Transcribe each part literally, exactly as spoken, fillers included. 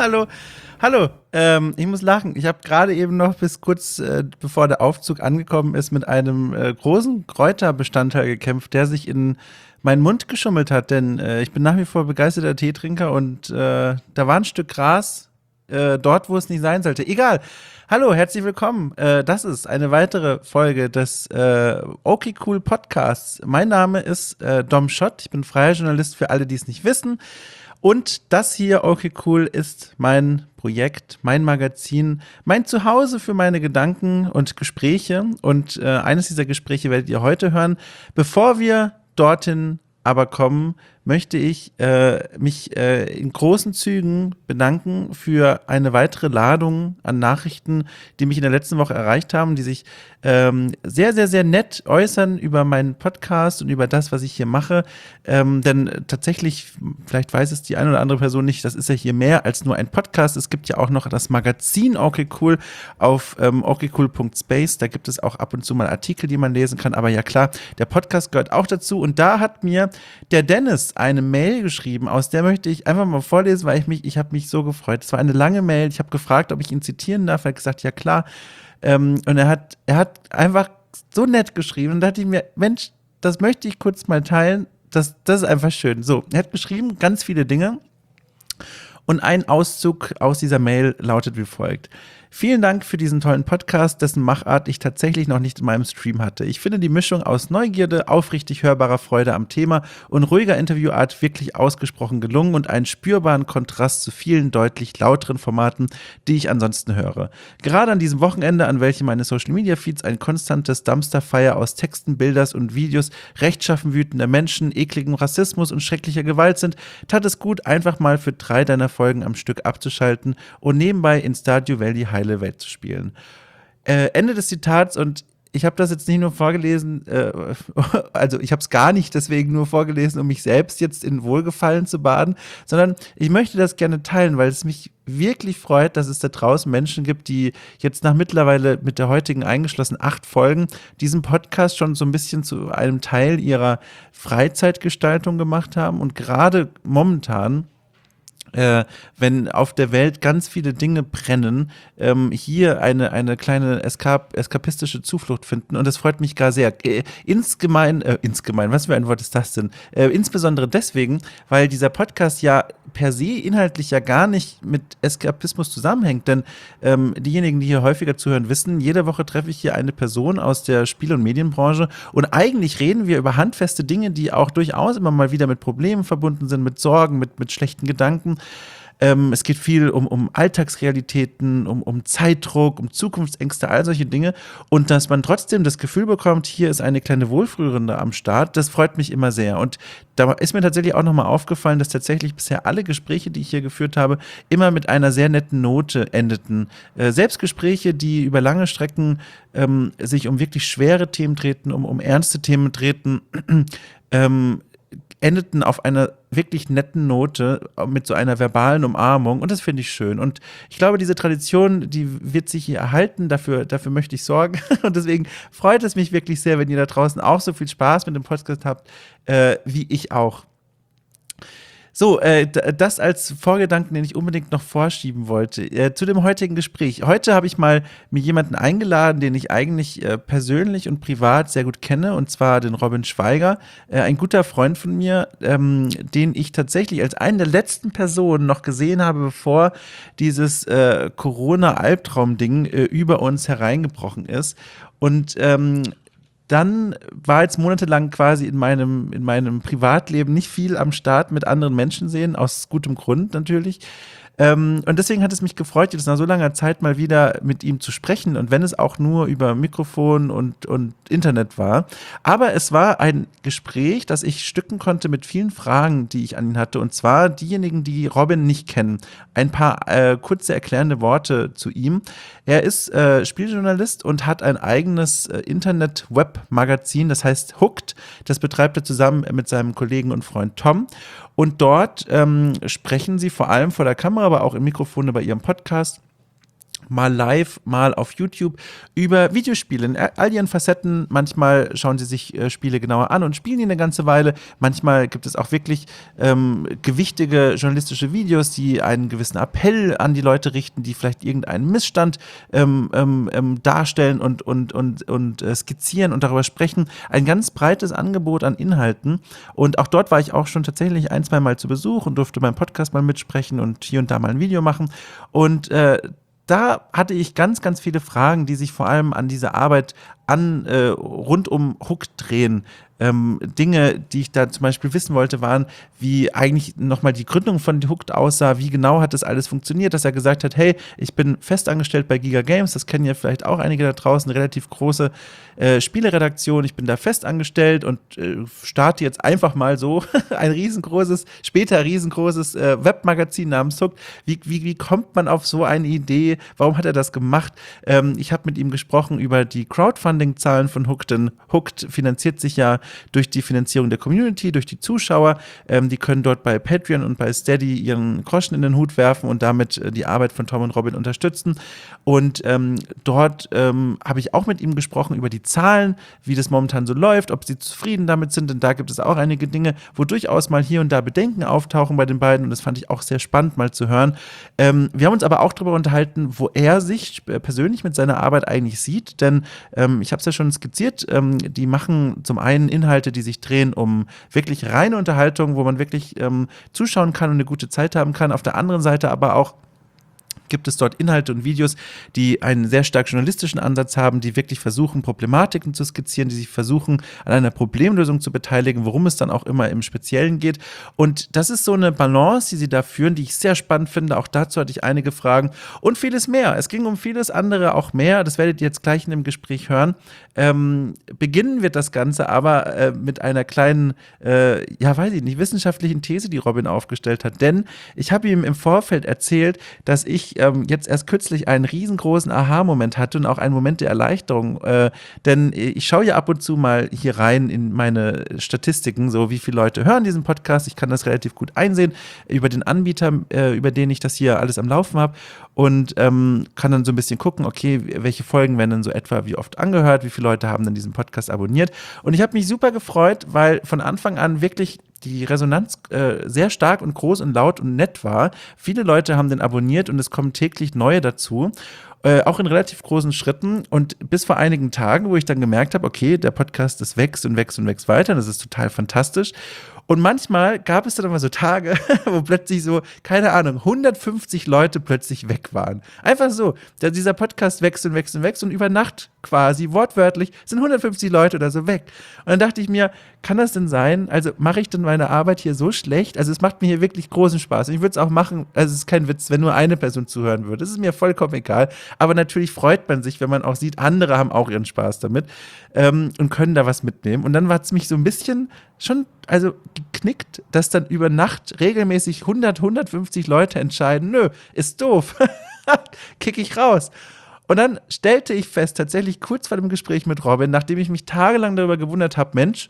Hallo, hallo. Ähm, ich muss lachen. Ich habe gerade eben noch bis kurz äh, bevor der Aufzug angekommen ist, mit einem äh, großen Kräuterbestandteil gekämpft, der sich in meinen Mund geschummelt hat. Denn äh, ich bin nach wie vor begeisterter Teetrinker und äh, da war ein Stück Gras äh, dort, wo es nicht sein sollte. Egal. Hallo, herzlich willkommen. Äh, das ist eine weitere Folge des äh, Okay Cool Podcasts. Mein Name ist äh, Dom Schott. Ich bin freier Journalist für alle, die es nicht wissen. Und das hier, Okay Cool, ist mein Projekt, mein Magazin, mein Zuhause für meine Gedanken und Gespräche. Und äh, eines dieser Gespräche werdet ihr heute hören. Bevor wir dorthin aber kommen, möchte ich äh, mich äh, in großen Zügen bedanken für eine weitere Ladung an Nachrichten, die mich in der letzten Woche erreicht haben, die sich ähm, sehr, sehr, sehr nett äußern über meinen Podcast und über das, was ich hier mache. Ähm, denn tatsächlich, vielleicht weiß es die eine oder andere Person nicht, das ist ja hier mehr als nur ein Podcast. Es gibt ja auch noch das Magazin Okay Cool auf ähm, okaycool punkt space. Da gibt es auch ab und zu mal Artikel, die man lesen kann. Aber ja klar, der Podcast gehört auch dazu. Und da hat mir der Dennis eine Mail geschrieben, aus der möchte ich einfach mal vorlesen, weil ich mich, ich habe mich so gefreut. Es war eine lange Mail. Ich habe gefragt, ob ich ihn zitieren darf. Er hat gesagt, ja klar. Ähm, und er hat, er hat einfach so nett geschrieben. Und da dachte ich mir, Mensch, das möchte ich kurz mal teilen. Das, das ist einfach schön. So, er hat geschrieben ganz viele Dinge. Und ein Auszug aus dieser Mail lautet wie folgt. Vielen Dank für diesen tollen Podcast, dessen Machart ich tatsächlich noch nicht in meinem Stream hatte. Ich finde die Mischung aus Neugierde, aufrichtig hörbarer Freude am Thema und ruhiger Interviewart wirklich ausgesprochen gelungen und einen spürbaren Kontrast zu vielen deutlich lauteren Formaten, die ich ansonsten höre. Gerade an diesem Wochenende, an welchem meine Social-Media-Feeds ein konstantes Dumpster-Fire aus Texten, Bildern und Videos rechtschaffen wütender Menschen, ekligem Rassismus und schrecklicher Gewalt sind, tat es gut, einfach mal für drei deiner Folgen am Stück abzuschalten und nebenbei in Stardew Valley heile Welt zu spielen. Äh, Ende des Zitats, und ich habe das jetzt nicht nur vorgelesen, äh, also ich habe es gar nicht deswegen nur vorgelesen, um mich selbst jetzt in Wohlgefallen zu baden, sondern ich möchte das gerne teilen, weil es mich wirklich freut, dass es da draußen Menschen gibt, die jetzt nach mittlerweile mit der heutigen eingeschlossen acht Folgen diesen Podcast schon so ein bisschen zu einem Teil ihrer Freizeitgestaltung gemacht haben und gerade momentan Äh, wenn auf der Welt ganz viele Dinge brennen, ähm, hier eine, eine kleine eskap eskapistische Zuflucht finden. Und das freut mich gar sehr. Äh, insgemein, äh, insgemein, was für ein Wort ist das denn? Äh, insbesondere deswegen, weil dieser Podcast ja per se inhaltlich ja gar nicht mit Eskapismus zusammenhängt. Denn ähm, diejenigen, die hier häufiger zuhören, wissen, jede Woche treffe ich hier eine Person aus der Spiel- und Medienbranche. Und eigentlich reden wir über handfeste Dinge, die auch durchaus immer mal wieder mit Problemen verbunden sind, mit Sorgen, mit, mit schlechten Gedanken. Ähm, es geht viel um, um Alltagsrealitäten, um, um Zeitdruck, um Zukunftsängste, all solche Dinge. Und dass man trotzdem das Gefühl bekommt, hier ist eine kleine Wohlfühlende am Start, das freut mich immer sehr. Und da ist mir tatsächlich auch nochmal aufgefallen, dass tatsächlich bisher alle Gespräche, die ich hier geführt habe, immer mit einer sehr netten Note endeten. Äh, selbst Gespräche, die über lange Strecken ähm, sich um wirklich schwere Themen drehten, um, um ernste Themen drehten, ähm, endeten auf einer wirklich netten Note mit so einer verbalen Umarmung und das finde ich schön und ich glaube, diese Tradition, die wird sich hier erhalten, dafür, dafür möchte ich sorgen und deswegen freut es mich wirklich sehr, wenn ihr da draußen auch so viel Spaß mit dem Podcast habt, äh, wie ich auch. So, äh, das als Vorgedanken, den ich unbedingt noch vorschieben wollte, äh, zu dem heutigen Gespräch. Heute habe ich mal mir jemanden eingeladen, den ich eigentlich äh, persönlich und privat sehr gut kenne, und zwar den Robin Schweiger, äh, ein guter Freund von mir, ähm, den ich tatsächlich als eine der letzten Personen noch gesehen habe, bevor dieses äh, Corona-Albtraum-Ding äh, über uns hereingebrochen ist. Und ähm, dann war jetzt monatelang quasi in meinem, in meinem Privatleben nicht viel am Start mit anderen Menschen sehen, aus gutem Grund natürlich. Ähm, und deswegen hat es mich gefreut, jetzt nach so langer Zeit mal wieder mit ihm zu sprechen. Und wenn es auch nur über Mikrofon und, und Internet war. Aber es war ein Gespräch, das ich stücken konnte mit vielen Fragen, die ich an ihn hatte. Und zwar diejenigen, die Robin nicht kennen. Ein paar äh, kurze erklärende Worte zu ihm. Er ist äh, Spieljournalist und hat ein eigenes äh, Internet-Web-Magazin, das heißt Hooked. Das betreibt er zusammen mit seinem Kollegen und Freund Tom. Und dort ähm, sprechen sie vor allem vor der Kamera, aber auch im Mikrofon bei ihrem Podcast mal live, mal auf YouTube, über Videospiele in all ihren Facetten. Manchmal schauen sie sich äh, Spiele genauer an und spielen die eine ganze Weile. Manchmal gibt es auch wirklich ähm, gewichtige journalistische Videos, die einen gewissen Appell an die Leute richten, die vielleicht irgendeinen Missstand ähm, ähm, ähm, darstellen und, und, und, und äh, skizzieren und darüber sprechen. Ein ganz breites Angebot an Inhalten. Und auch dort war ich auch schon tatsächlich ein, zwei Mal zu Besuch und durfte beim Podcast mal mitsprechen und hier und da mal ein Video machen. Und äh, da hatte ich ganz, ganz viele Fragen, die sich vor allem an diese Arbeit an äh, rund um Hook drehen. Ähm, Dinge, die ich da zum Beispiel wissen wollte, waren, wie eigentlich nochmal die Gründung von Hooked aussah, wie genau hat das alles funktioniert, dass er gesagt hat, hey, ich bin festangestellt bei Giga Games, das kennen ja vielleicht auch einige da draußen, eine relativ große äh, Spieleredaktion, ich bin da festangestellt und äh, starte jetzt einfach mal so ein riesengroßes, später riesengroßes äh, Webmagazin namens Hooked. Wie, wie, wie kommt man auf so eine Idee? Warum hat er das gemacht? Ähm, ich habe mit ihm gesprochen über die Crowdfunding-Zahlen von Hooked, denn Hooked finanziert sich ja durch die Finanzierung der Community, durch die Zuschauer. Ähm, die können dort bei Patreon und bei Steady ihren Groschen in den Hut werfen und damit äh, die Arbeit von Tom und Robin unterstützen. Und ähm, dort ähm, habe ich auch mit ihm gesprochen über die Zahlen, wie das momentan so läuft, ob sie zufrieden damit sind. Denn da gibt es auch einige Dinge, wo durchaus mal hier und da Bedenken auftauchen bei den beiden. Und das fand ich auch sehr spannend mal zu hören. Ähm, wir haben uns aber auch darüber unterhalten, wo er sich äh, persönlich mit seiner Arbeit eigentlich sieht. Denn ähm, ich habe es ja schon skizziert, ähm, die machen zum einen Inhalte, die sich drehen um wirklich reine Unterhaltung, wo man wirklich ähm, zuschauen kann und eine gute Zeit haben kann. Auf der anderen Seite aber auch gibt es dort Inhalte und Videos, die einen sehr stark journalistischen Ansatz haben, die wirklich versuchen, Problematiken zu skizzieren, die sich versuchen, an einer Problemlösung zu beteiligen, worum es dann auch immer im Speziellen geht. Und das ist so eine Balance, die sie da führen, die ich sehr spannend finde. Auch dazu hatte ich einige Fragen und vieles mehr. Es ging um vieles andere auch mehr. Das werdet ihr jetzt gleich in dem Gespräch hören. Ähm, beginnen wird das Ganze aber äh, mit einer kleinen, äh, ja weiß ich nicht, wissenschaftlichen These, die Robin aufgestellt hat. Denn ich habe ihm im Vorfeld erzählt, dass ich ähm, jetzt erst kürzlich einen riesengroßen Aha-Moment hatte und auch einen Moment der Erleichterung. Äh, denn ich schaue ja ab und zu mal hier rein in meine Statistiken, so wie viele Leute hören diesen Podcast. Ich kann das relativ gut einsehen über den Anbieter, äh, über den ich das hier alles am Laufen habe. Und ähm, kann dann so ein bisschen gucken, okay, welche Folgen werden denn so etwa wie oft angehört, wie viele Leute haben denn diesen Podcast abonniert. Und ich habe mich super gefreut, weil von Anfang an wirklich die Resonanz äh, sehr stark und groß und laut und nett war. Viele Leute haben den abonniert und es kommen täglich neue dazu. Äh, auch in relativ großen Schritten und bis vor einigen Tagen, wo ich dann gemerkt habe, okay, der Podcast, das wächst und wächst und wächst weiter, das ist total fantastisch. Und manchmal gab es dann immer so Tage, wo plötzlich so, keine Ahnung, hundertfünfzig Leute plötzlich weg waren. Einfach so, da dieser Podcast wächst und wächst und wächst und über Nacht quasi, wortwörtlich, sind hundertfünfzig Leute oder so weg. Und dann dachte ich mir, kann das denn sein? Also mache ich denn meine Arbeit hier so schlecht? Also es macht mir hier wirklich großen Spaß. Und ich würde es auch machen, also es ist kein Witz, wenn nur eine Person zuhören würde. Das ist mir vollkommen egal. Aber natürlich freut man sich, wenn man auch sieht, andere haben auch ihren Spaß damit ähm, und können da was mitnehmen. Und dann war es mich so ein bisschen schon, also geknickt, dass dann über Nacht regelmäßig hundert, hundertfünfzig Leute entscheiden, nö, ist doof, kick ich raus. Und dann stellte ich fest, tatsächlich kurz vor dem Gespräch mit Robin, nachdem ich mich tagelang darüber gewundert habe, Mensch,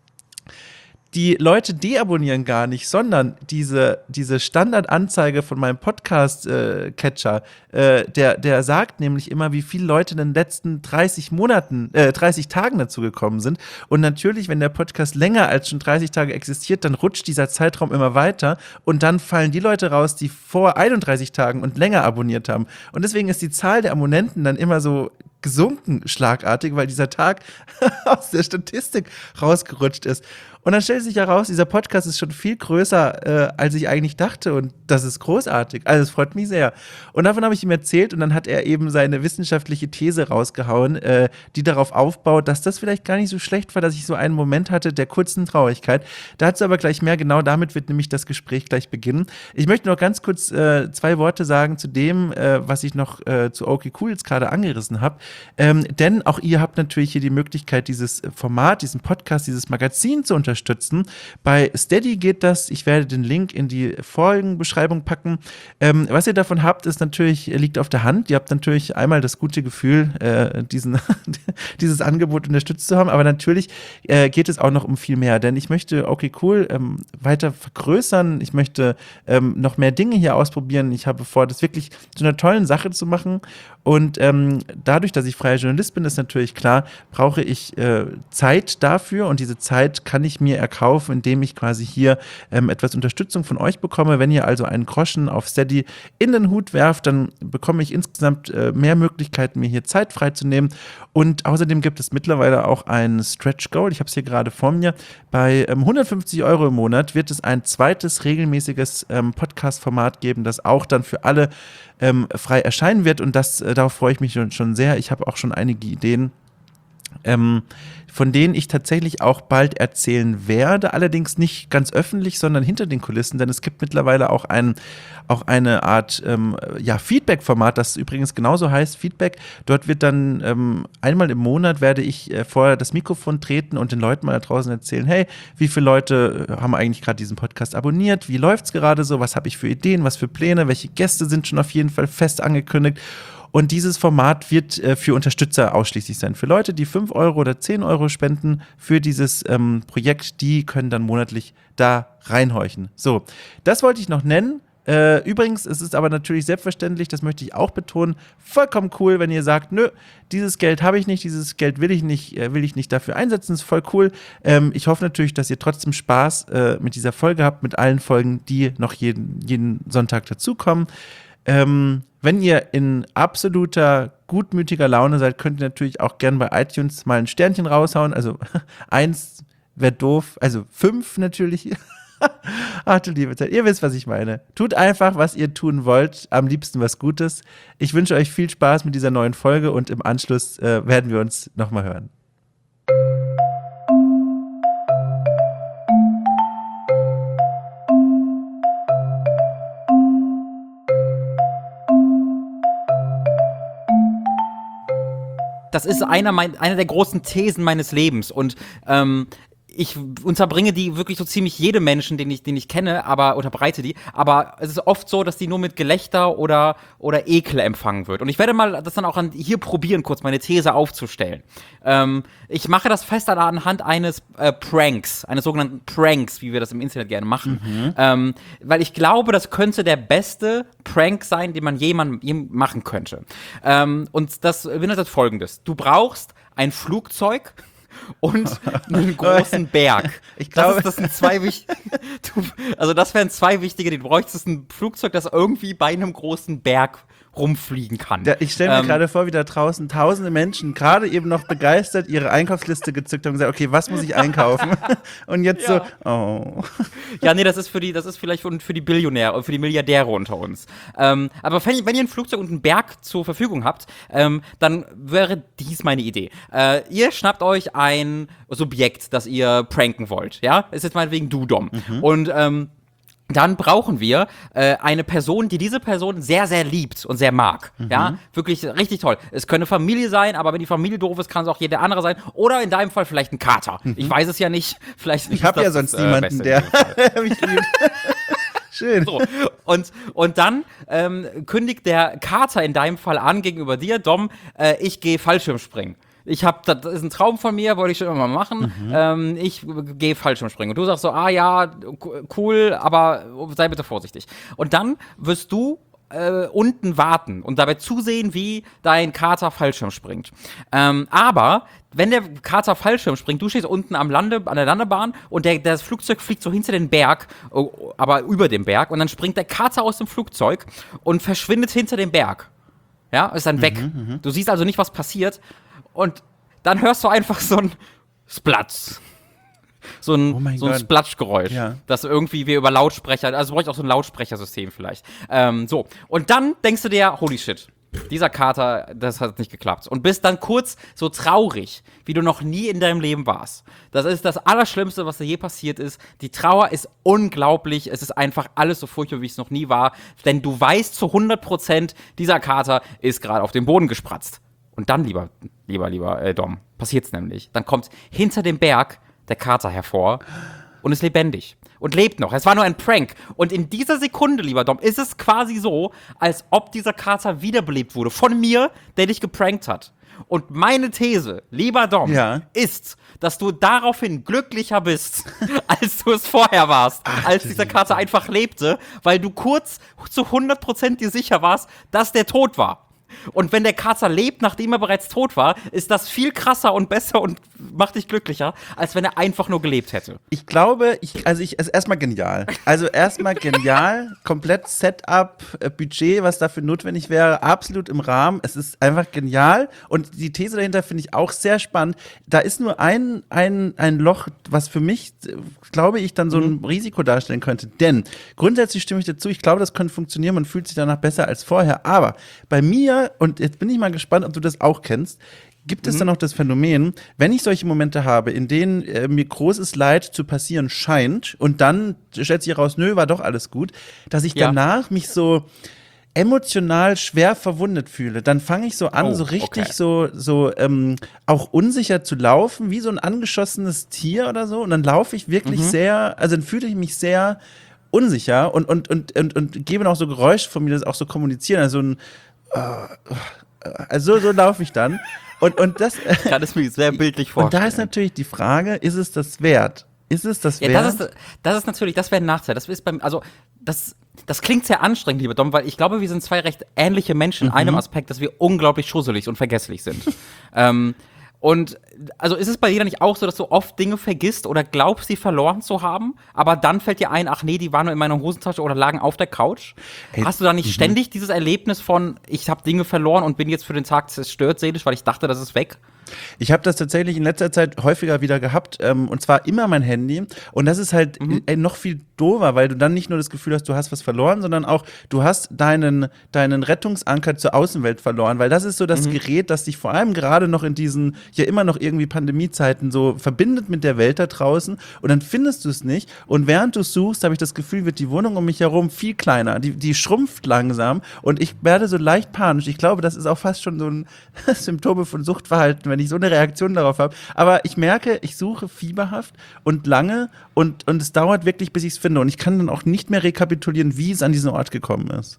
die Leute deabonnieren gar nicht, sondern diese, diese Standardanzeige von meinem Podcast-Catcher, äh, äh, der, der sagt nämlich immer, wie viele Leute in den letzten dreißig Monaten, äh, dreißig Tagen dazu gekommen sind. Und natürlich, wenn der Podcast länger als schon dreißig Tage existiert, dann rutscht dieser Zeitraum immer weiter und dann fallen die Leute raus, die vor einunddreißig Tagen und länger abonniert haben. Und deswegen ist die Zahl der Abonnenten dann immer so gesunken schlagartig, weil dieser Tag aus der Statistik rausgerutscht ist. Und dann stellt sich heraus, dieser Podcast ist schon viel größer, äh, als ich eigentlich dachte. Und das ist großartig. Also es freut mich sehr. Und davon habe ich ihm erzählt und dann hat er eben seine wissenschaftliche These rausgehauen, äh, die darauf aufbaut, dass das vielleicht gar nicht so schlecht war, dass ich so einen Moment hatte der kurzen Traurigkeit. Dazu aber gleich mehr. Genau damit wird nämlich das Gespräch gleich beginnen. Ich möchte noch ganz kurz äh, zwei Worte sagen zu dem, äh, was ich noch äh, zu Okay Cool jetzt gerade angerissen habe. Ähm, denn auch ihr habt natürlich hier die Möglichkeit, dieses Format, diesen Podcast, dieses Magazin zu unterstützen. unterstützen. Bei Steady geht das, ich werde den Link in die Folgenbeschreibung packen. Ähm, was ihr davon habt, ist natürlich, liegt auf der Hand. Ihr habt natürlich einmal das gute Gefühl, äh, diesen, dieses Angebot unterstützt zu haben, aber natürlich äh, geht es auch noch um viel mehr, denn ich möchte okay cool ähm, weiter vergrößern, ich möchte ähm, noch mehr Dinge hier ausprobieren, ich habe vor, das wirklich zu einer tollen Sache zu machen und ähm, dadurch, dass ich freier Journalist bin, ist natürlich klar, brauche ich äh, Zeit dafür und diese Zeit kann ich mir erkaufen, indem ich quasi hier ähm, etwas Unterstützung von euch bekomme. Wenn ihr also einen Groschen auf Steady in den Hut werft, dann bekomme ich insgesamt äh, mehr Möglichkeiten, mir hier Zeit freizunehmen. Und außerdem gibt es mittlerweile auch ein Stretch Goal. Ich habe es hier gerade vor mir. Bei ähm, hundertfünfzig Euro im Monat wird es ein zweites regelmäßiges ähm, Podcast-Format geben, das auch dann für alle ähm, frei erscheinen wird. Und das, äh, darauf freue ich mich schon, schon sehr. Ich habe auch schon einige Ideen, Ähm, von denen ich tatsächlich auch bald erzählen werde, allerdings nicht ganz öffentlich, sondern hinter den Kulissen, denn es gibt mittlerweile auch, ein, auch eine Art ähm, ja, Feedback-Format, das übrigens genauso heißt, Feedback. Dort wird dann ähm, einmal im Monat werde ich äh, vor das Mikrofon treten und den Leuten mal da draußen erzählen, hey, wie viele Leute haben eigentlich gerade diesen Podcast abonniert, wie läuft's gerade so, was habe ich für Ideen, was für Pläne, welche Gäste sind schon auf jeden Fall fest angekündigt. Und dieses Format wird äh, für Unterstützer ausschließlich sein. Für Leute, die fünf Euro oder zehn Euro spenden für dieses ähm, Projekt, die können dann monatlich da reinhorchen. So, das wollte ich noch nennen. Äh, übrigens, es ist aber natürlich selbstverständlich, das möchte ich auch betonen, vollkommen cool, wenn ihr sagt, nö, dieses Geld habe ich nicht, dieses Geld will ich nicht, äh, will ich nicht dafür einsetzen, ist voll cool. Ähm, ich hoffe natürlich, dass ihr trotzdem Spaß äh, mit dieser Folge habt, mit allen Folgen, die noch jeden, jeden Sonntag dazukommen. Ähm, wenn ihr in absoluter gutmütiger Laune seid, könnt ihr natürlich auch gern bei iTunes mal ein Sternchen raushauen. Also eins wäre doof, also fünf natürlich. Ach du liebe Zeit, ihr wisst, was ich meine. Tut einfach, was ihr tun wollt, am liebsten was Gutes. Ich wünsche euch viel Spaß mit dieser neuen Folge und im Anschluss äh, werden wir uns nochmal hören. Das ist einer, mein, einer der großen Thesen meines Lebens und ähm, ich unterbringe die wirklich so ziemlich jedem Menschen, den ich, den ich kenne, aber unterbreite die. Aber es ist oft so, dass die nur mit Gelächter oder, oder Ekel empfangen wird. Und ich werde mal das dann auch an, hier probieren, kurz meine These aufzustellen. Ähm, ich mache das fest anhand eines äh, Pranks, eines sogenannten Pranks, wie wir das im Internet gerne machen. Mhm. Ähm, weil ich glaube, das könnte der beste Prank sein, den man jemandem machen könnte. Ähm, und das beinhaltet Folgendes. Du brauchst ein Flugzeug und einen großen Berg. Ich glaube, das, ist, das sind zwei wichtige. Also, das wären zwei wichtige. Du bräuchtest ein Flugzeug, das irgendwie bei einem großen Berg rumfliegen kann. Ja, ich stelle mir ähm, gerade vor, wie da draußen tausende Menschen gerade eben noch begeistert ihre Einkaufsliste gezückt haben und gesagt, okay, was muss ich einkaufen? Und jetzt ja. so, oh. Ja, nee, das ist für die, das ist vielleicht für die Billionäre, für die Milliardäre unter uns. Ähm, aber wenn, wenn ihr ein Flugzeug und einen Berg zur Verfügung habt, ähm, dann wäre dies meine Idee. Äh, ihr schnappt euch ein Subjekt, das ihr pranken wollt, ja? Ist jetzt meinetwegen du, Dom. Mhm. Und, ähm, dann brauchen wir äh, eine Person, die diese Person sehr, sehr liebt und sehr mag. Mhm. Ja, wirklich richtig toll. Es könnte Familie sein, aber wenn die Familie doof ist, kann es auch jeder andere sein. Oder in deinem Fall vielleicht ein Kater. Mhm. Ich weiß es ja nicht. Vielleicht ich habe ja sonst das, niemanden, äh, der mich liebt. Schön. So. Und, und dann ähm, kündigt der Kater in deinem Fall an gegenüber dir, Dom, äh, ich gehe Fallschirmspringen. Ich hab, das ist ein Traum von mir, wollte ich schon immer mal machen. Mhm. Ähm, ich gehe Fallschirmspringen. Und du sagst so, ah ja, cool, aber sei bitte vorsichtig. Und dann wirst du äh, unten warten und dabei zusehen, wie dein Kater Fallschirm springt. Ähm, aber wenn der Kater Fallschirm springt, du stehst unten am Lande, an der Landebahn und der, das Flugzeug fliegt so hinter den Berg, aber über dem Berg. Und dann springt der Kater aus dem Flugzeug und verschwindet hinter dem Berg. Ja, ist dann weg. Mhm, du siehst also nicht, was passiert. Und dann hörst du einfach so ein Splatz. So ein, oh so ein Splatschgeräusch. Ja. Das irgendwie wir über Lautsprecher, also bräuchte auch so ein Lautsprechersystem vielleicht. Ähm, so. Und dann denkst du dir, holy shit, dieser Kater, das hat nicht geklappt. Und bist dann kurz so traurig, wie du noch nie in deinem Leben warst. Das ist das Allerschlimmste, was dir je passiert ist. Die Trauer ist unglaublich. Es ist einfach alles so furchtbar, wie es noch nie war. Denn du weißt zu hundert Prozent, dieser Kater ist gerade auf den Boden gespratzt. Und dann, lieber, lieber, lieber äh, Dom, passiert's nämlich. Dann kommt hinter dem Berg der Kater hervor und ist lebendig. Und lebt noch. Es war nur ein Prank. Und in dieser Sekunde, lieber Dom, ist es quasi so, als ob dieser Kater wiederbelebt wurde. Von mir, der dich geprankt hat. Und meine These, lieber Dom, ja. ist, dass du daraufhin glücklicher bist, als du es vorher warst. Ach, als dieser Kater einfach lebte, weil du kurz zu hundert Prozent dir sicher warst, dass der tot war. Und wenn der Kater lebt, nachdem er bereits tot war, ist das viel krasser und besser und macht dich glücklicher, als wenn er einfach nur gelebt hätte. Ich glaube, ich, also ich, also erstmal genial. Also erstmal genial, komplett Setup, äh, Budget, was dafür notwendig wäre, absolut im Rahmen. Es ist einfach genial und die These dahinter finde ich auch sehr spannend. Da ist nur ein, ein, ein Loch, was für mich, äh, glaube ich, dann so ein mhm. Risiko darstellen könnte. Denn grundsätzlich stimme ich dazu, ich glaube, das könnte funktionieren, man fühlt sich danach besser als vorher. Aber bei mir, und jetzt bin ich mal gespannt, ob du das auch kennst, gibt es mhm. dann noch das Phänomen, wenn ich solche Momente habe, in denen äh, mir großes Leid zu passieren scheint und dann stellt sich heraus, nö, war doch alles gut, dass ich ja. danach mich so emotional schwer verwundet fühle. Dann fange ich so an, oh, so richtig okay. so, so ähm, auch unsicher zu laufen, wie so ein angeschossenes Tier oder so. Und dann laufe ich wirklich mhm. sehr, also dann fühle ich mich sehr unsicher und, und, und, und, und gebe auch so Geräusche von mir, das auch so kommunizieren. Also ein Also so laufe ich dann. Und, und das ich kann es mir sehr bildlich vorstellen. Und da ist natürlich die Frage, ist es das wert? Ist es das ja, wert? Das ist, das ist natürlich, das wäre ein Nachteil. Das ist beim, also das, das klingt sehr anstrengend, lieber Dom, weil ich glaube, wir sind zwei recht ähnliche Menschen in mhm. einem Aspekt, dass wir unglaublich schusselig und vergesslich sind. ähm, Und also ist es bei dir nicht auch so, dass du oft Dinge vergisst oder glaubst, sie verloren zu haben, aber dann fällt dir ein, ach nee, die waren nur in meiner Hosentasche oder lagen auf der Couch? Hey, Hast du da nicht mhm. ständig dieses Erlebnis von, ich habe Dinge verloren und bin jetzt für den Tag zerstört seelisch, weil ich dachte, das ist weg? Ich habe das tatsächlich in letzter Zeit häufiger wieder gehabt, ähm, und zwar immer mein Handy. Und das ist halt mhm. äh, noch viel doofer, weil du dann nicht nur das Gefühl hast, du hast was verloren, sondern auch, du hast deinen, deinen Rettungsanker zur Außenwelt verloren. Weil das ist so das mhm. Gerät, das dich vor allem gerade noch in diesen, ja immer noch irgendwie Pandemiezeiten so verbindet mit der Welt da draußen. Und dann findest du es nicht. Und während du es suchst, habe ich das Gefühl, wird die Wohnung um mich herum viel kleiner. Die, die schrumpft langsam und ich werde so leicht panisch. Ich glaube, das ist auch fast schon so ein Symptome von Suchtverhalten, wenn ich so eine Reaktion darauf habe. Aber ich merke, ich suche fieberhaft und lange und, und es dauert wirklich, bis ich es finde. Und ich kann dann auch nicht mehr rekapitulieren, wie es an diesen Ort gekommen ist.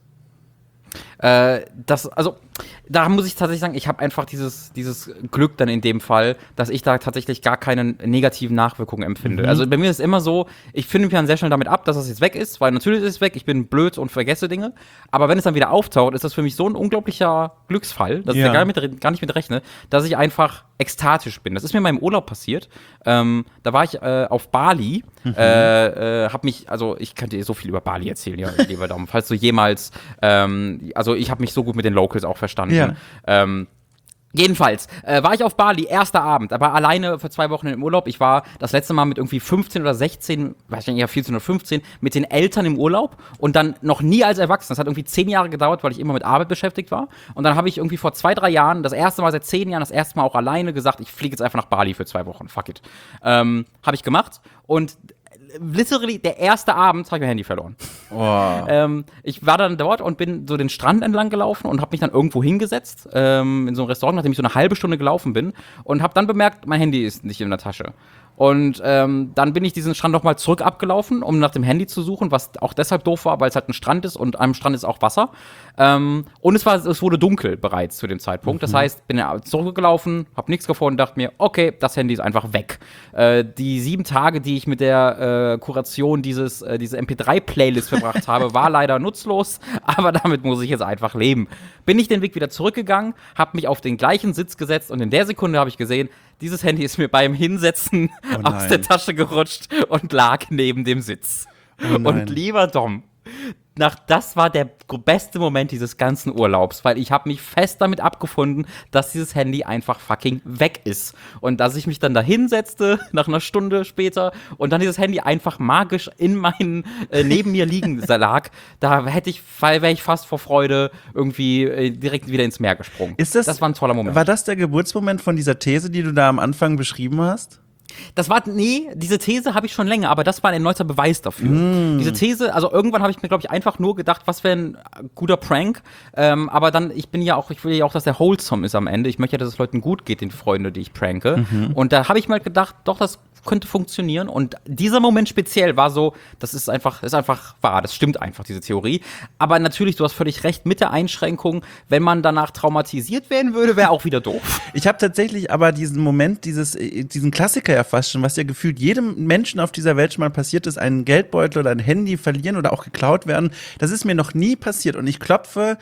Äh, das, also, da muss ich tatsächlich sagen, ich habe einfach dieses, dieses Glück dann in dem Fall, dass ich da tatsächlich gar keine negativen Nachwirkungen empfinde. Mhm. Also bei mir ist es immer so, ich finde mich dann sehr schnell damit ab, dass es jetzt weg ist, weil natürlich ist es weg, ich bin blöd und vergesse Dinge, aber wenn es dann wieder auftaucht, ist das für mich so ein unglaublicher Glücksfall, dass ja. ich da gar, mit, gar nicht mit rechne, dass ich einfach ekstatisch bin. Das ist mir in meinem Urlaub passiert. Ähm, da war ich äh, auf Bali, mhm. äh, äh, hab mich, also ich kann dir so viel über Bali erzählen, ja, lieber Daumen, falls du jemals, ähm, also ich habe mich so gut mit den Locals auch verstanden. Ja. Ähm, Jedenfalls äh, war ich auf Bali, erster Abend, aber alleine für zwei Wochen im Urlaub. Ich war das letzte Mal mit irgendwie fünfzehn oder sechzehn, wahrscheinlich eher vierzehn oder fünfzehn, mit den Eltern im Urlaub und dann noch nie als Erwachsener. Das hat irgendwie zehn Jahre gedauert, weil ich immer mit Arbeit beschäftigt war. Und dann habe ich irgendwie vor zwei, drei Jahren, das erste Mal seit zehn Jahren, das erste Mal auch alleine gesagt, ich fliege jetzt einfach nach Bali für zwei Wochen, fuck it. Ähm, habe ich gemacht und literally der erste Abend habe ich mein Handy verloren. Oh. ähm, ich war dann dort und bin so den Strand entlang gelaufen und habe mich dann irgendwo hingesetzt, ähm, in so ein Restaurant, nachdem ich so eine halbe Stunde gelaufen bin und habe dann bemerkt, mein Handy ist nicht in der Tasche. Und ähm, dann bin ich diesen Strand nochmal zurück abgelaufen, um nach dem Handy zu suchen, was auch deshalb doof war, weil es halt ein Strand ist und am Strand ist auch Wasser. Ähm, und es, war, es wurde dunkel bereits zu dem Zeitpunkt. Mhm. Das heißt, bin ja zurückgelaufen, habe nichts gefunden, dachte mir, okay, das Handy ist einfach weg. Äh, die sieben Tage, die ich mit der äh, Kuration dieses, äh, diese M P drei Playlist verbracht habe, war leider nutzlos, aber damit muss ich jetzt einfach leben. Bin ich den Weg wieder zurückgegangen, habe mich auf den gleichen Sitz gesetzt und in der Sekunde habe ich gesehen, dieses Handy ist mir beim Hinsetzen oh aus der Tasche gerutscht und lag neben dem Sitz. Oh und lieber Dom, nach, das war der beste Moment dieses ganzen Urlaubs, weil ich habe mich fest damit abgefunden, dass dieses Handy einfach fucking weg ist. Und dass ich mich dann da hinsetzte, nach einer Stunde später, und dann dieses Handy einfach magisch in meinen, äh, neben mir liegen lag, da hätte ich, wäre ich fast vor Freude irgendwie äh, direkt wieder ins Meer gesprungen. Ist das, das war ein toller Moment. War das der Geburtsmoment von dieser These, die du da am Anfang beschrieben hast? Das war, nee, diese These habe ich schon länger, aber das war ein erneuter Beweis dafür. Mm. Diese These, also irgendwann habe ich mir, glaube ich, einfach nur gedacht, was wäre ein guter Prank, ähm, aber dann, ich bin ja auch, ich will ja auch, dass der wholesome ist am Ende. Ich möchte ja, dass es Leuten gut geht, den Freunden, die ich pranke. Mhm. Und da habe ich mir halt gedacht, doch, das könnte funktionieren. Und dieser Moment speziell war so, das ist einfach, ist einfach wahr, das stimmt einfach, diese Theorie. Aber natürlich, du hast völlig recht, mit der Einschränkung, wenn man danach traumatisiert werden würde, wäre auch wieder doof. Ich habe tatsächlich aber diesen Moment, dieses, diesen Klassiker ja fast schon, was ja gefühlt jedem Menschen auf dieser Welt schon mal passiert ist, einen Geldbeutel oder ein Handy verlieren oder auch geklaut werden. Das ist mir noch nie passiert und ich klopfe.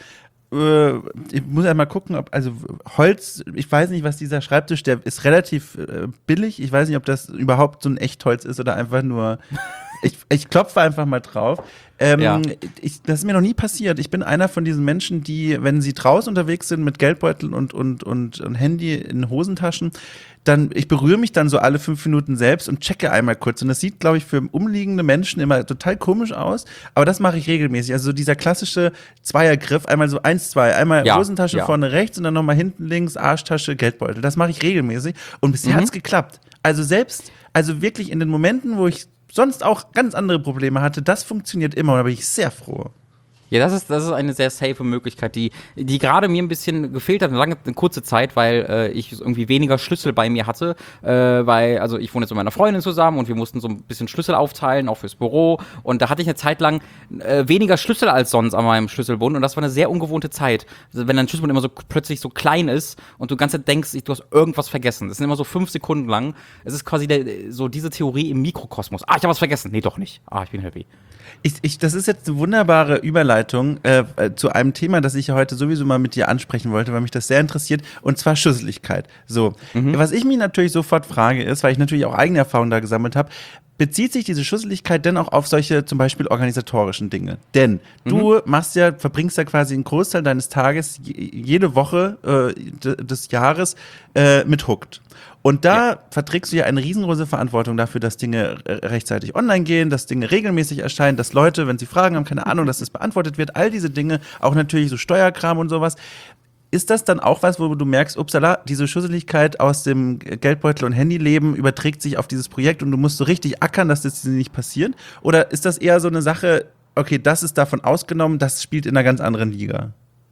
Ich muss ja mal gucken, ob, also Holz, ich weiß nicht, was dieser Schreibtisch, der ist relativ äh, billig. Ich weiß nicht, ob das überhaupt so ein Echtholz ist oder einfach nur. Ich, ich klopfe einfach mal drauf. Ähm, Ja. ich, das ist mir noch nie passiert. Ich bin einer von diesen Menschen, die, wenn sie draußen unterwegs sind mit Geldbeuteln und, und, und, und Handy in Hosentaschen, dann, ich berühre mich dann so alle fünf Minuten selbst und checke einmal kurz. Und das sieht, glaube ich, für umliegende Menschen immer total komisch aus. Aber das mache ich regelmäßig. Also so dieser klassische Zweiergriff, einmal so eins, zwei, einmal Ja, Hosentasche ja. vorne rechts und dann nochmal hinten links, Arschtasche, Geldbeutel. Das mache ich regelmäßig. Und bisher Mhm. hat's geklappt. Also selbst, also wirklich in den Momenten, wo ich sonst auch ganz andere Probleme hatte, das funktioniert immer und da bin ich sehr froh. Ja, das ist, das ist eine sehr safe Möglichkeit, die, die gerade mir ein bisschen gefehlt hat, eine lange, eine kurze Zeit, weil äh, ich irgendwie weniger Schlüssel bei mir hatte, äh, weil, also ich wohne jetzt mit meiner Freundin zusammen und wir mussten so ein bisschen Schlüssel aufteilen, auch fürs Büro und da hatte ich eine Zeit lang äh, weniger Schlüssel als sonst an meinem Schlüsselbund und das war eine sehr ungewohnte Zeit. Also wenn dein Schlüsselbund immer so plötzlich so klein ist und du die ganze Zeit denkst, du hast irgendwas vergessen. Das sind immer so fünf Sekunden lang. Es ist quasi der, so diese Theorie im Mikrokosmos. Ah, ich habe was vergessen. Nee, doch nicht. Ah, ich bin happy. Ich, ich, das ist jetzt eine wunderbare Überleitung äh, äh, zu einem Thema, das ich ja heute sowieso mal mit dir ansprechen wollte, weil mich das sehr interessiert, und zwar Schusseligkeit. So, mhm. Was ich mich natürlich sofort frage ist, weil ich natürlich auch eigene Erfahrungen da gesammelt habe, bezieht sich diese Schusseligkeit denn auch auf solche zum Beispiel organisatorischen Dinge? Denn mhm. du machst ja, verbringst ja quasi einen Großteil deines Tages jede Woche äh, des Jahres äh, mit Hooked. Und da ja. verträgst du ja eine riesengroße Verantwortung dafür, dass Dinge rechtzeitig online gehen, dass Dinge regelmäßig erscheinen, dass Leute, wenn sie Fragen haben, keine Ahnung, dass das beantwortet wird, all diese Dinge, auch natürlich so Steuerkram und sowas. Ist das dann auch was, wo du merkst, upsala, diese Schusseligkeit aus dem Geldbeutel- und Handyleben überträgt sich auf dieses Projekt und du musst so richtig ackern, dass das nicht passiert? Oder ist das eher so eine Sache, okay, das ist davon ausgenommen, das spielt in einer ganz anderen Liga?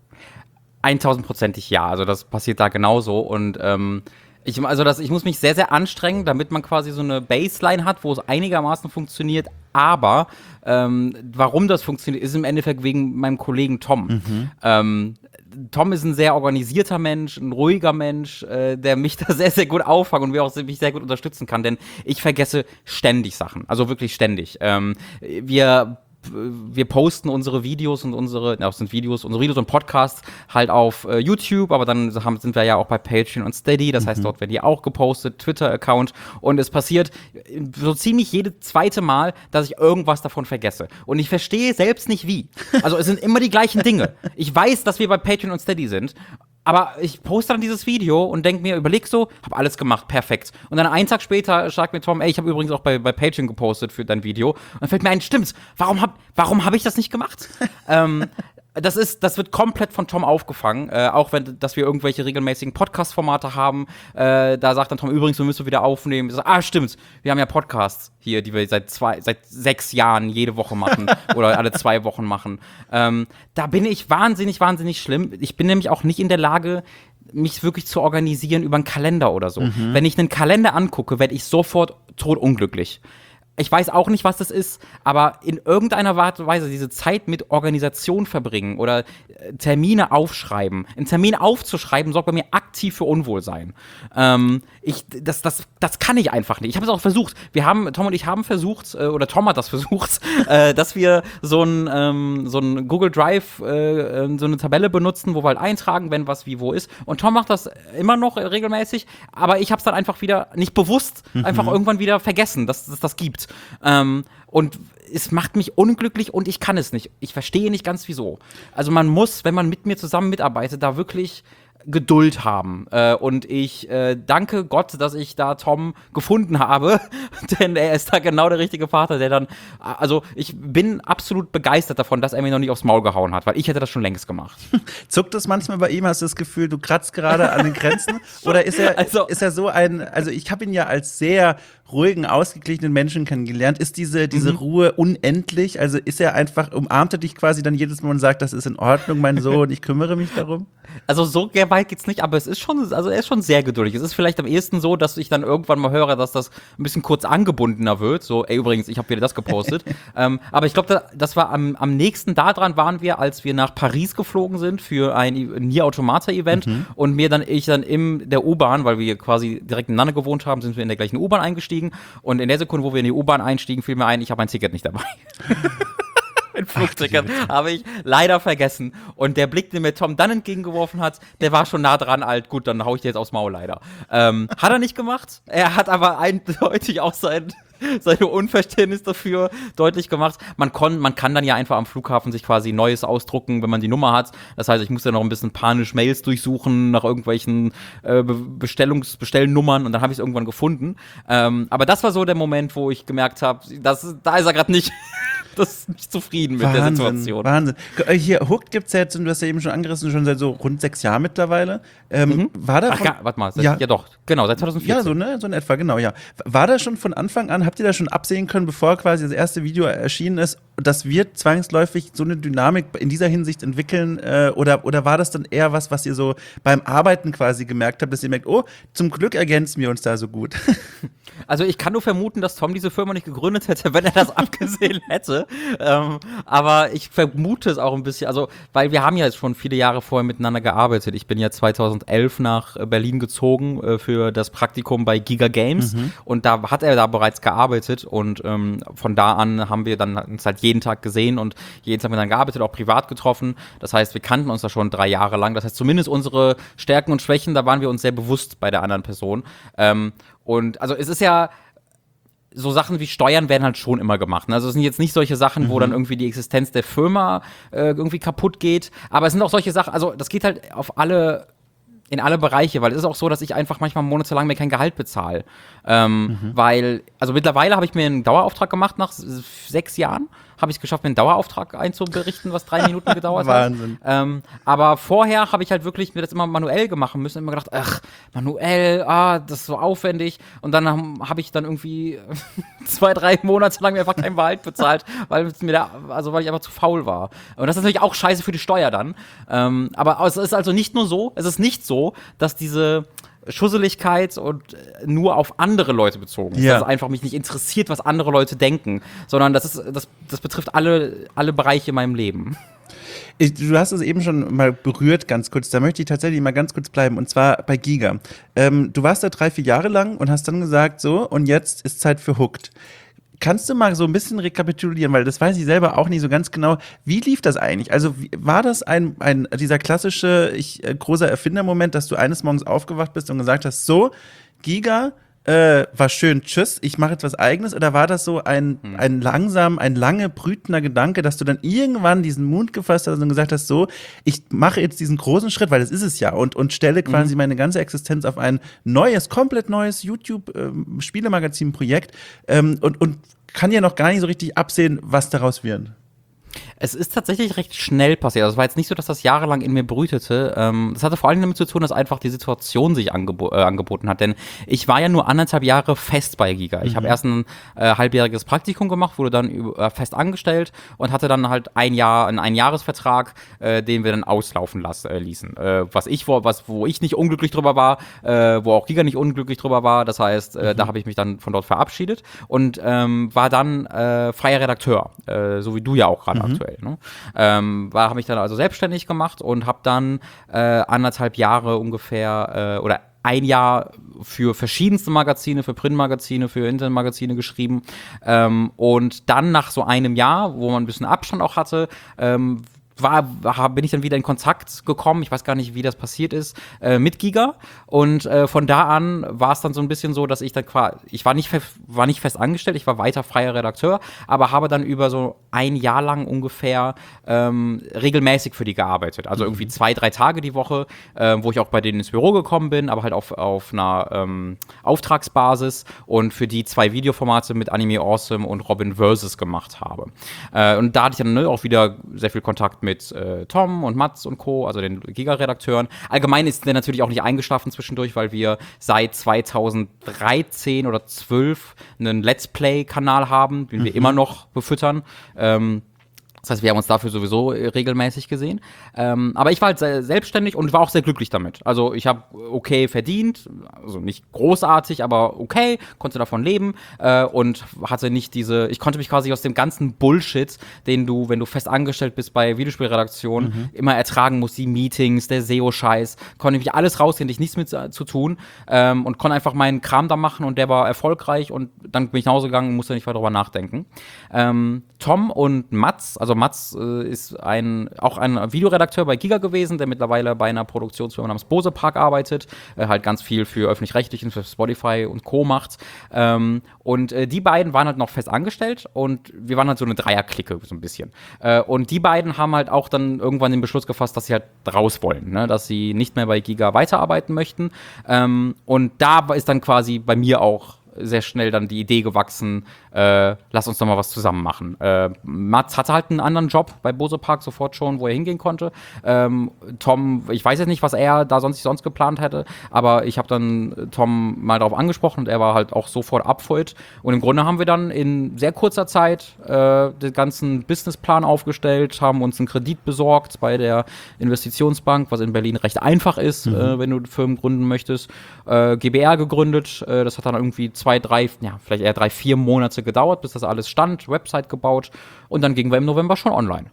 tausendprozentig ja, also das passiert da genauso und ähm Ich, also das, ich muss mich sehr, sehr anstrengen, damit man quasi so eine Baseline hat, wo es einigermaßen funktioniert. Aber ähm, warum das funktioniert, ist im Endeffekt wegen meinem Kollegen Tom. Mhm. Ähm, Tom ist ein sehr organisierter Mensch, ein ruhiger Mensch, äh, der mich da sehr, sehr gut auffangen und mir auch mich sehr gut unterstützen kann. Denn ich vergesse ständig Sachen, also wirklich ständig. Ähm, wir Wir posten unsere Videos und unsere, ja, sind Videos, unsere Videos und Podcasts halt auf äh, YouTube, aber dann haben, sind wir ja auch bei Patreon und Steady, das mhm. heißt, dort werden die auch gepostet, Twitter-Account und es passiert so ziemlich jede zweite Mal, dass ich irgendwas davon vergesse. Und ich verstehe selbst nicht wie. Also es sind immer die gleichen Dinge. Ich weiß, dass wir bei Patreon und Steady sind, aber ich poste dann dieses Video und denke mir, überleg so, hab alles gemacht, perfekt. Und dann einen Tag später sagt mir Tom, ey, ich habe übrigens auch bei, bei Patreon gepostet für dein Video. Und dann fällt mir ein, stimmt's, warum hab, warum hab ich das nicht gemacht? ähm, Das ist, das wird komplett von Tom aufgefangen, äh, auch wenn, dass wir irgendwelche regelmäßigen Podcast-Formate haben. Äh, da sagt dann Tom, übrigens, wir müssen wieder aufnehmen. Ich sag, ah, stimmt, wir haben ja Podcasts hier, die wir seit zwei, seit sechs Jahren jede Woche machen oder alle zwei Wochen machen. Ähm, da bin ich wahnsinnig, wahnsinnig schlimm. Ich bin nämlich auch nicht in der Lage, mich wirklich zu organisieren über einen Kalender oder so. Mhm. Wenn ich einen Kalender angucke, werde ich sofort totunglücklich. Ich weiß auch nicht, was das ist, aber in irgendeiner Art und Weise diese Zeit mit Organisation verbringen oder äh, Termine aufschreiben. Einen Termin aufzuschreiben sorgt bei mir aktiv für Unwohlsein. Ähm, ich, das, das, das kann ich einfach nicht. Ich habe es auch versucht. Wir haben, Tom und ich haben versucht, äh, oder Tom hat das versucht, äh, dass wir so ein, ähm, so ein Google Drive, äh, so eine Tabelle benutzen, wo wir halt eintragen, wenn was wie wo ist. Und Tom macht das immer noch regelmäßig, aber ich habe es dann einfach wieder nicht bewusst, mhm. einfach irgendwann wieder vergessen, dass es das gibt. Ähm, und es macht mich unglücklich und ich kann es nicht. Ich verstehe nicht ganz wieso. Also man muss, wenn man mit mir zusammen mitarbeitet, da wirklich Geduld haben. Äh, und ich äh, danke Gott, dass ich da Tom gefunden habe, denn er ist da genau der richtige Vater, der dann, also ich bin absolut begeistert davon, dass er mir noch nicht aufs Maul gehauen hat, weil ich hätte das schon längst gemacht. Zuckt es manchmal bei ihm? Hast du das Gefühl, du kratzt gerade an den Grenzen? Oder ist er, also, ist er so ein, also ich habe ihn ja als sehr ruhigen, ausgeglichenen Menschen kennengelernt. Ist diese, diese Mhm. Ruhe unendlich? Also ist er einfach, umarmt er dich quasi dann jedes Mal und sagt, das ist in Ordnung, mein Sohn, ich kümmere mich darum? Also so weit geht's nicht, aber es ist schon, also er ist schon sehr geduldig. Es ist vielleicht am ehesten so, dass ich dann irgendwann mal höre, dass das ein bisschen kurz angebundener wird. So, ey, übrigens, ich habe wieder das gepostet. ähm, aber ich glaube, da, das war am, am nächsten daran waren wir, als wir nach Paris geflogen sind für ein Nier Automata-Event Mhm. und mir dann, ich dann in der U-Bahn, weil wir quasi direkt nebeneinander gewohnt haben, sind wir in der gleichen U-Bahn eingestiegen. Und in der Sekunde, wo wir in die U-Bahn einstiegen, fiel mir ein, ich habe mein Ticket nicht dabei. Ein Flugticket habe ich leider vergessen. Und der Blick, den mir Tom dann entgegengeworfen hat, der war schon nah dran, alt. Gut, dann hau ich dir jetzt aufs Maul, leider. Ähm, hat er nicht gemacht. Er hat aber eindeutig auch sein, seine Unverständnis dafür deutlich gemacht. Man, kon, man kann dann ja einfach am Flughafen sich quasi Neues ausdrucken, wenn man die Nummer hat. Das heißt, ich musste noch ein bisschen panisch Mails durchsuchen nach irgendwelchen äh, Bestellungs Bestellnummern und dann habe ich es irgendwann gefunden. Ähm, aber das war so der Moment, wo ich gemerkt habe, da ist er gerade nicht. Das ist nicht zufrieden mit Wahnsinn, der Situation. Wahnsinn. Äh, Hier, Hooked gibt's ja jetzt, du hast ja eben schon angerissen, schon seit so rund sechs Jahren mittlerweile. Ähm, Mhm. War da Ach, von, ja, warte mal, seit, Ja. ja. doch, genau, seit zwanzig vierzehn. ja, so, ne, so in etwa, genau, ja. War da schon von Anfang an, habt ihr da schon absehen können, bevor quasi das erste Video erschienen ist, dass wir zwangsläufig so eine Dynamik in dieser Hinsicht entwickeln? Äh, oder, oder war das dann eher was, was ihr so beim Arbeiten quasi gemerkt habt, dass ihr merkt, oh, zum Glück ergänzen wir uns da so gut? Also ich kann nur vermuten, dass Tom diese Firma nicht gegründet hätte, wenn er das abgesehen hätte. Ähm, aber ich vermute es auch ein bisschen, also weil wir haben ja jetzt schon viele Jahre vorher miteinander gearbeitet. Ich bin ja zweitausendelf nach Berlin gezogen äh, für das Praktikum bei Giga Games Mhm. und da hat er da bereits gearbeitet und ähm, von da an haben wir dann uns halt jeden Tag gesehen und jeden Tag miteinander gearbeitet, auch privat getroffen. Das heißt, wir kannten uns da schon drei Jahre lang. Das heißt, zumindest unsere Stärken und Schwächen, da waren wir uns sehr bewusst bei der anderen Person. Ähm, Und also es ist ja, so Sachen wie Steuern werden halt schon immer gemacht. Ne? Also es sind jetzt nicht solche Sachen, wo dann irgendwie die Existenz der Firma äh, irgendwie kaputt geht. Aber es sind auch solche Sachen, also das geht halt auf alle, in alle Bereiche, weil es ist auch so, dass ich einfach manchmal monatelang mir kein Gehalt bezahle. Ähm, mhm. Weil, also mittlerweile habe ich mir einen Dauerauftrag gemacht nach s- sechs Jahren. Habe ich es geschafft, mir einen Dauerauftrag einzuberichten, was drei Minuten gedauert Wahnsinn. hat. Ähm, aber vorher habe ich halt wirklich mir das immer manuell gemacht müssen. Immer gedacht, ach, manuell, ah, das ist so aufwendig. Und dann habe hab ich dann irgendwie zwei, drei Monate lang mir einfach kein Gehalt bezahlt, weil es mir da, also weil ich einfach zu faul war. Und das ist natürlich auch scheiße für die Steuer dann. Ähm, aber es ist also nicht nur so, es ist nicht so, dass diese Schusseligkeit und äh, nur auf andere Leute bezogen ist. Ja. Dass es einfach mich nicht interessiert, was andere Leute denken, sondern das ist, das, das betrifft alle, alle Bereiche in meinem Leben. Ich, du hast es eben schon mal berührt, ganz kurz. Da möchte ich tatsächlich mal ganz kurz bleiben. Und zwar bei Giga. Ähm, du warst da drei, vier Jahre lang und hast dann gesagt, so, und jetzt ist Zeit für Hooked. Kannst du mal so ein bisschen rekapitulieren, weil das weiß ich selber auch nicht so ganz genau. Wie lief das eigentlich? Also wie, war das ein, ein dieser klassische ich, äh, großer Erfindermoment, dass du eines Morgens aufgewacht bist und gesagt hast, so, Giga, äh, war schön, tschüss, ich mache jetzt was Eigenes? Oder war das so ein, hm. ein langsam, ein lange brütender Gedanke, dass du dann irgendwann diesen Mut gefasst hast und gesagt hast, so, ich mache jetzt diesen großen Schritt, weil das ist es ja, und, und stelle quasi mhm. meine ganze Existenz auf ein neues, komplett neues YouTube-Spielemagazin-Projekt ähm, und, und kann ja noch gar nicht so richtig absehen, was daraus wird. Es ist tatsächlich recht schnell passiert. Also es war jetzt nicht so, dass das jahrelang in mir brütete. Ähm, das hatte vor allem damit zu tun, dass einfach die Situation sich angebo- äh, angeboten hat. Denn ich war ja nur anderthalb Jahre fest bei Giga. Ich mhm. habe erst ein äh, halbjähriges Praktikum gemacht, wurde dann äh, fest angestellt und hatte dann halt ein Jahr, einen Einjahresvertrag, äh, den wir dann auslaufen lassen, äh, ließen. Äh, was ich, wo, was, wo ich nicht unglücklich drüber war, äh, wo auch Giga nicht unglücklich drüber war. Das heißt, äh, mhm. da habe ich mich dann von dort verabschiedet und ähm, war dann äh, freier Redakteur, äh, so wie du ja auch gerade Mhm. aktuell. Ne? Ähm, war, habe mich dann also selbstständig gemacht und habe dann äh, anderthalb Jahre ungefähr äh, oder ein Jahr für verschiedenste Magazine, für Printmagazine, für Internetmagazine geschrieben. Ähm, und dann nach so einem Jahr, wo man ein bisschen Abstand auch hatte, ähm, War, war, bin ich dann wieder in Kontakt gekommen, ich weiß gar nicht, wie das passiert ist, äh, mit Giga. Und äh, von da an war es dann so ein bisschen so, dass ich dann quasi, ich war nicht, fe- war nicht fest angestellt, ich war weiter freier Redakteur, aber habe dann über so ein Jahr lang ungefähr ähm, regelmäßig für die gearbeitet. Also irgendwie zwei, drei Tage die Woche, äh, wo ich auch bei denen ins Büro gekommen bin, aber halt auf, auf einer ähm, Auftragsbasis und für die zwei Videoformate mit Anime Awesome und Robin Versus gemacht habe. Äh, und da hatte ich dann ne, auch wieder sehr viel Kontakt mit mit äh, Tom und Mats und Co., also den Giga-Redakteuren. Allgemein ist der natürlich auch nicht eingeschlafen zwischendurch, weil wir seit zweitausenddreizehn oder zwölf einen Let's Play-Kanal haben, den wir mhm. immer noch befüttern. Ähm, Das heißt, wir haben uns dafür sowieso regelmäßig gesehen. Ähm, aber ich war halt sehr selbstständig und war auch sehr glücklich damit. Also ich habe okay verdient, also nicht großartig, aber okay, konnte davon leben äh, und hatte nicht diese, ich konnte mich quasi aus dem ganzen Bullshit, den du, wenn du fest angestellt bist bei Videospielredaktionen, mhm. immer ertragen musst, die Meetings, der S E O-Scheiß, konnte ich mich alles rausgehen, ich nichts mit zu tun ähm, und konnte einfach meinen Kram da machen und der war erfolgreich und dann bin ich nach Hause gegangen und musste nicht weiter darüber nachdenken. Ähm, Tom und Mats, also Mats äh, ist ein, auch ein Videoredakteur bei Giga gewesen, der mittlerweile bei einer Produktionsfirma namens Bose Park arbeitet, äh, halt ganz viel für Öffentlich-Rechtlichen, für Spotify und Co. macht. Ähm, und äh, die beiden waren halt noch fest angestellt und wir waren halt so eine Dreierklicke, so ein bisschen. Äh, und die beiden haben halt auch dann irgendwann den Beschluss gefasst, dass sie halt raus wollen, ne? Dass sie nicht mehr bei Giga weiterarbeiten möchten. Ähm, und da ist dann quasi bei mir auch sehr schnell dann die Idee gewachsen, äh, lass uns doch mal was zusammen machen. Äh, Mats hatte halt einen anderen Job bei Bose Park sofort schon, wo er hingehen konnte. Ähm, Tom, ich weiß jetzt nicht, was er da sonst, sonst geplant hätte, aber ich habe dann Tom mal darauf angesprochen und er war halt auch sofort up for it. Und im Grunde haben wir dann in sehr kurzer Zeit äh, den ganzen Businessplan aufgestellt, haben uns einen Kredit besorgt bei der Investitionsbank, was in Berlin recht einfach ist, mhm. äh, wenn du Firmen gründen möchtest. Äh, G B R gegründet, äh, das hat dann irgendwie zwei, drei, ja, vielleicht eher drei, vier Monate gedauert, bis das alles stand, Website gebaut und dann gingen wir im November schon online.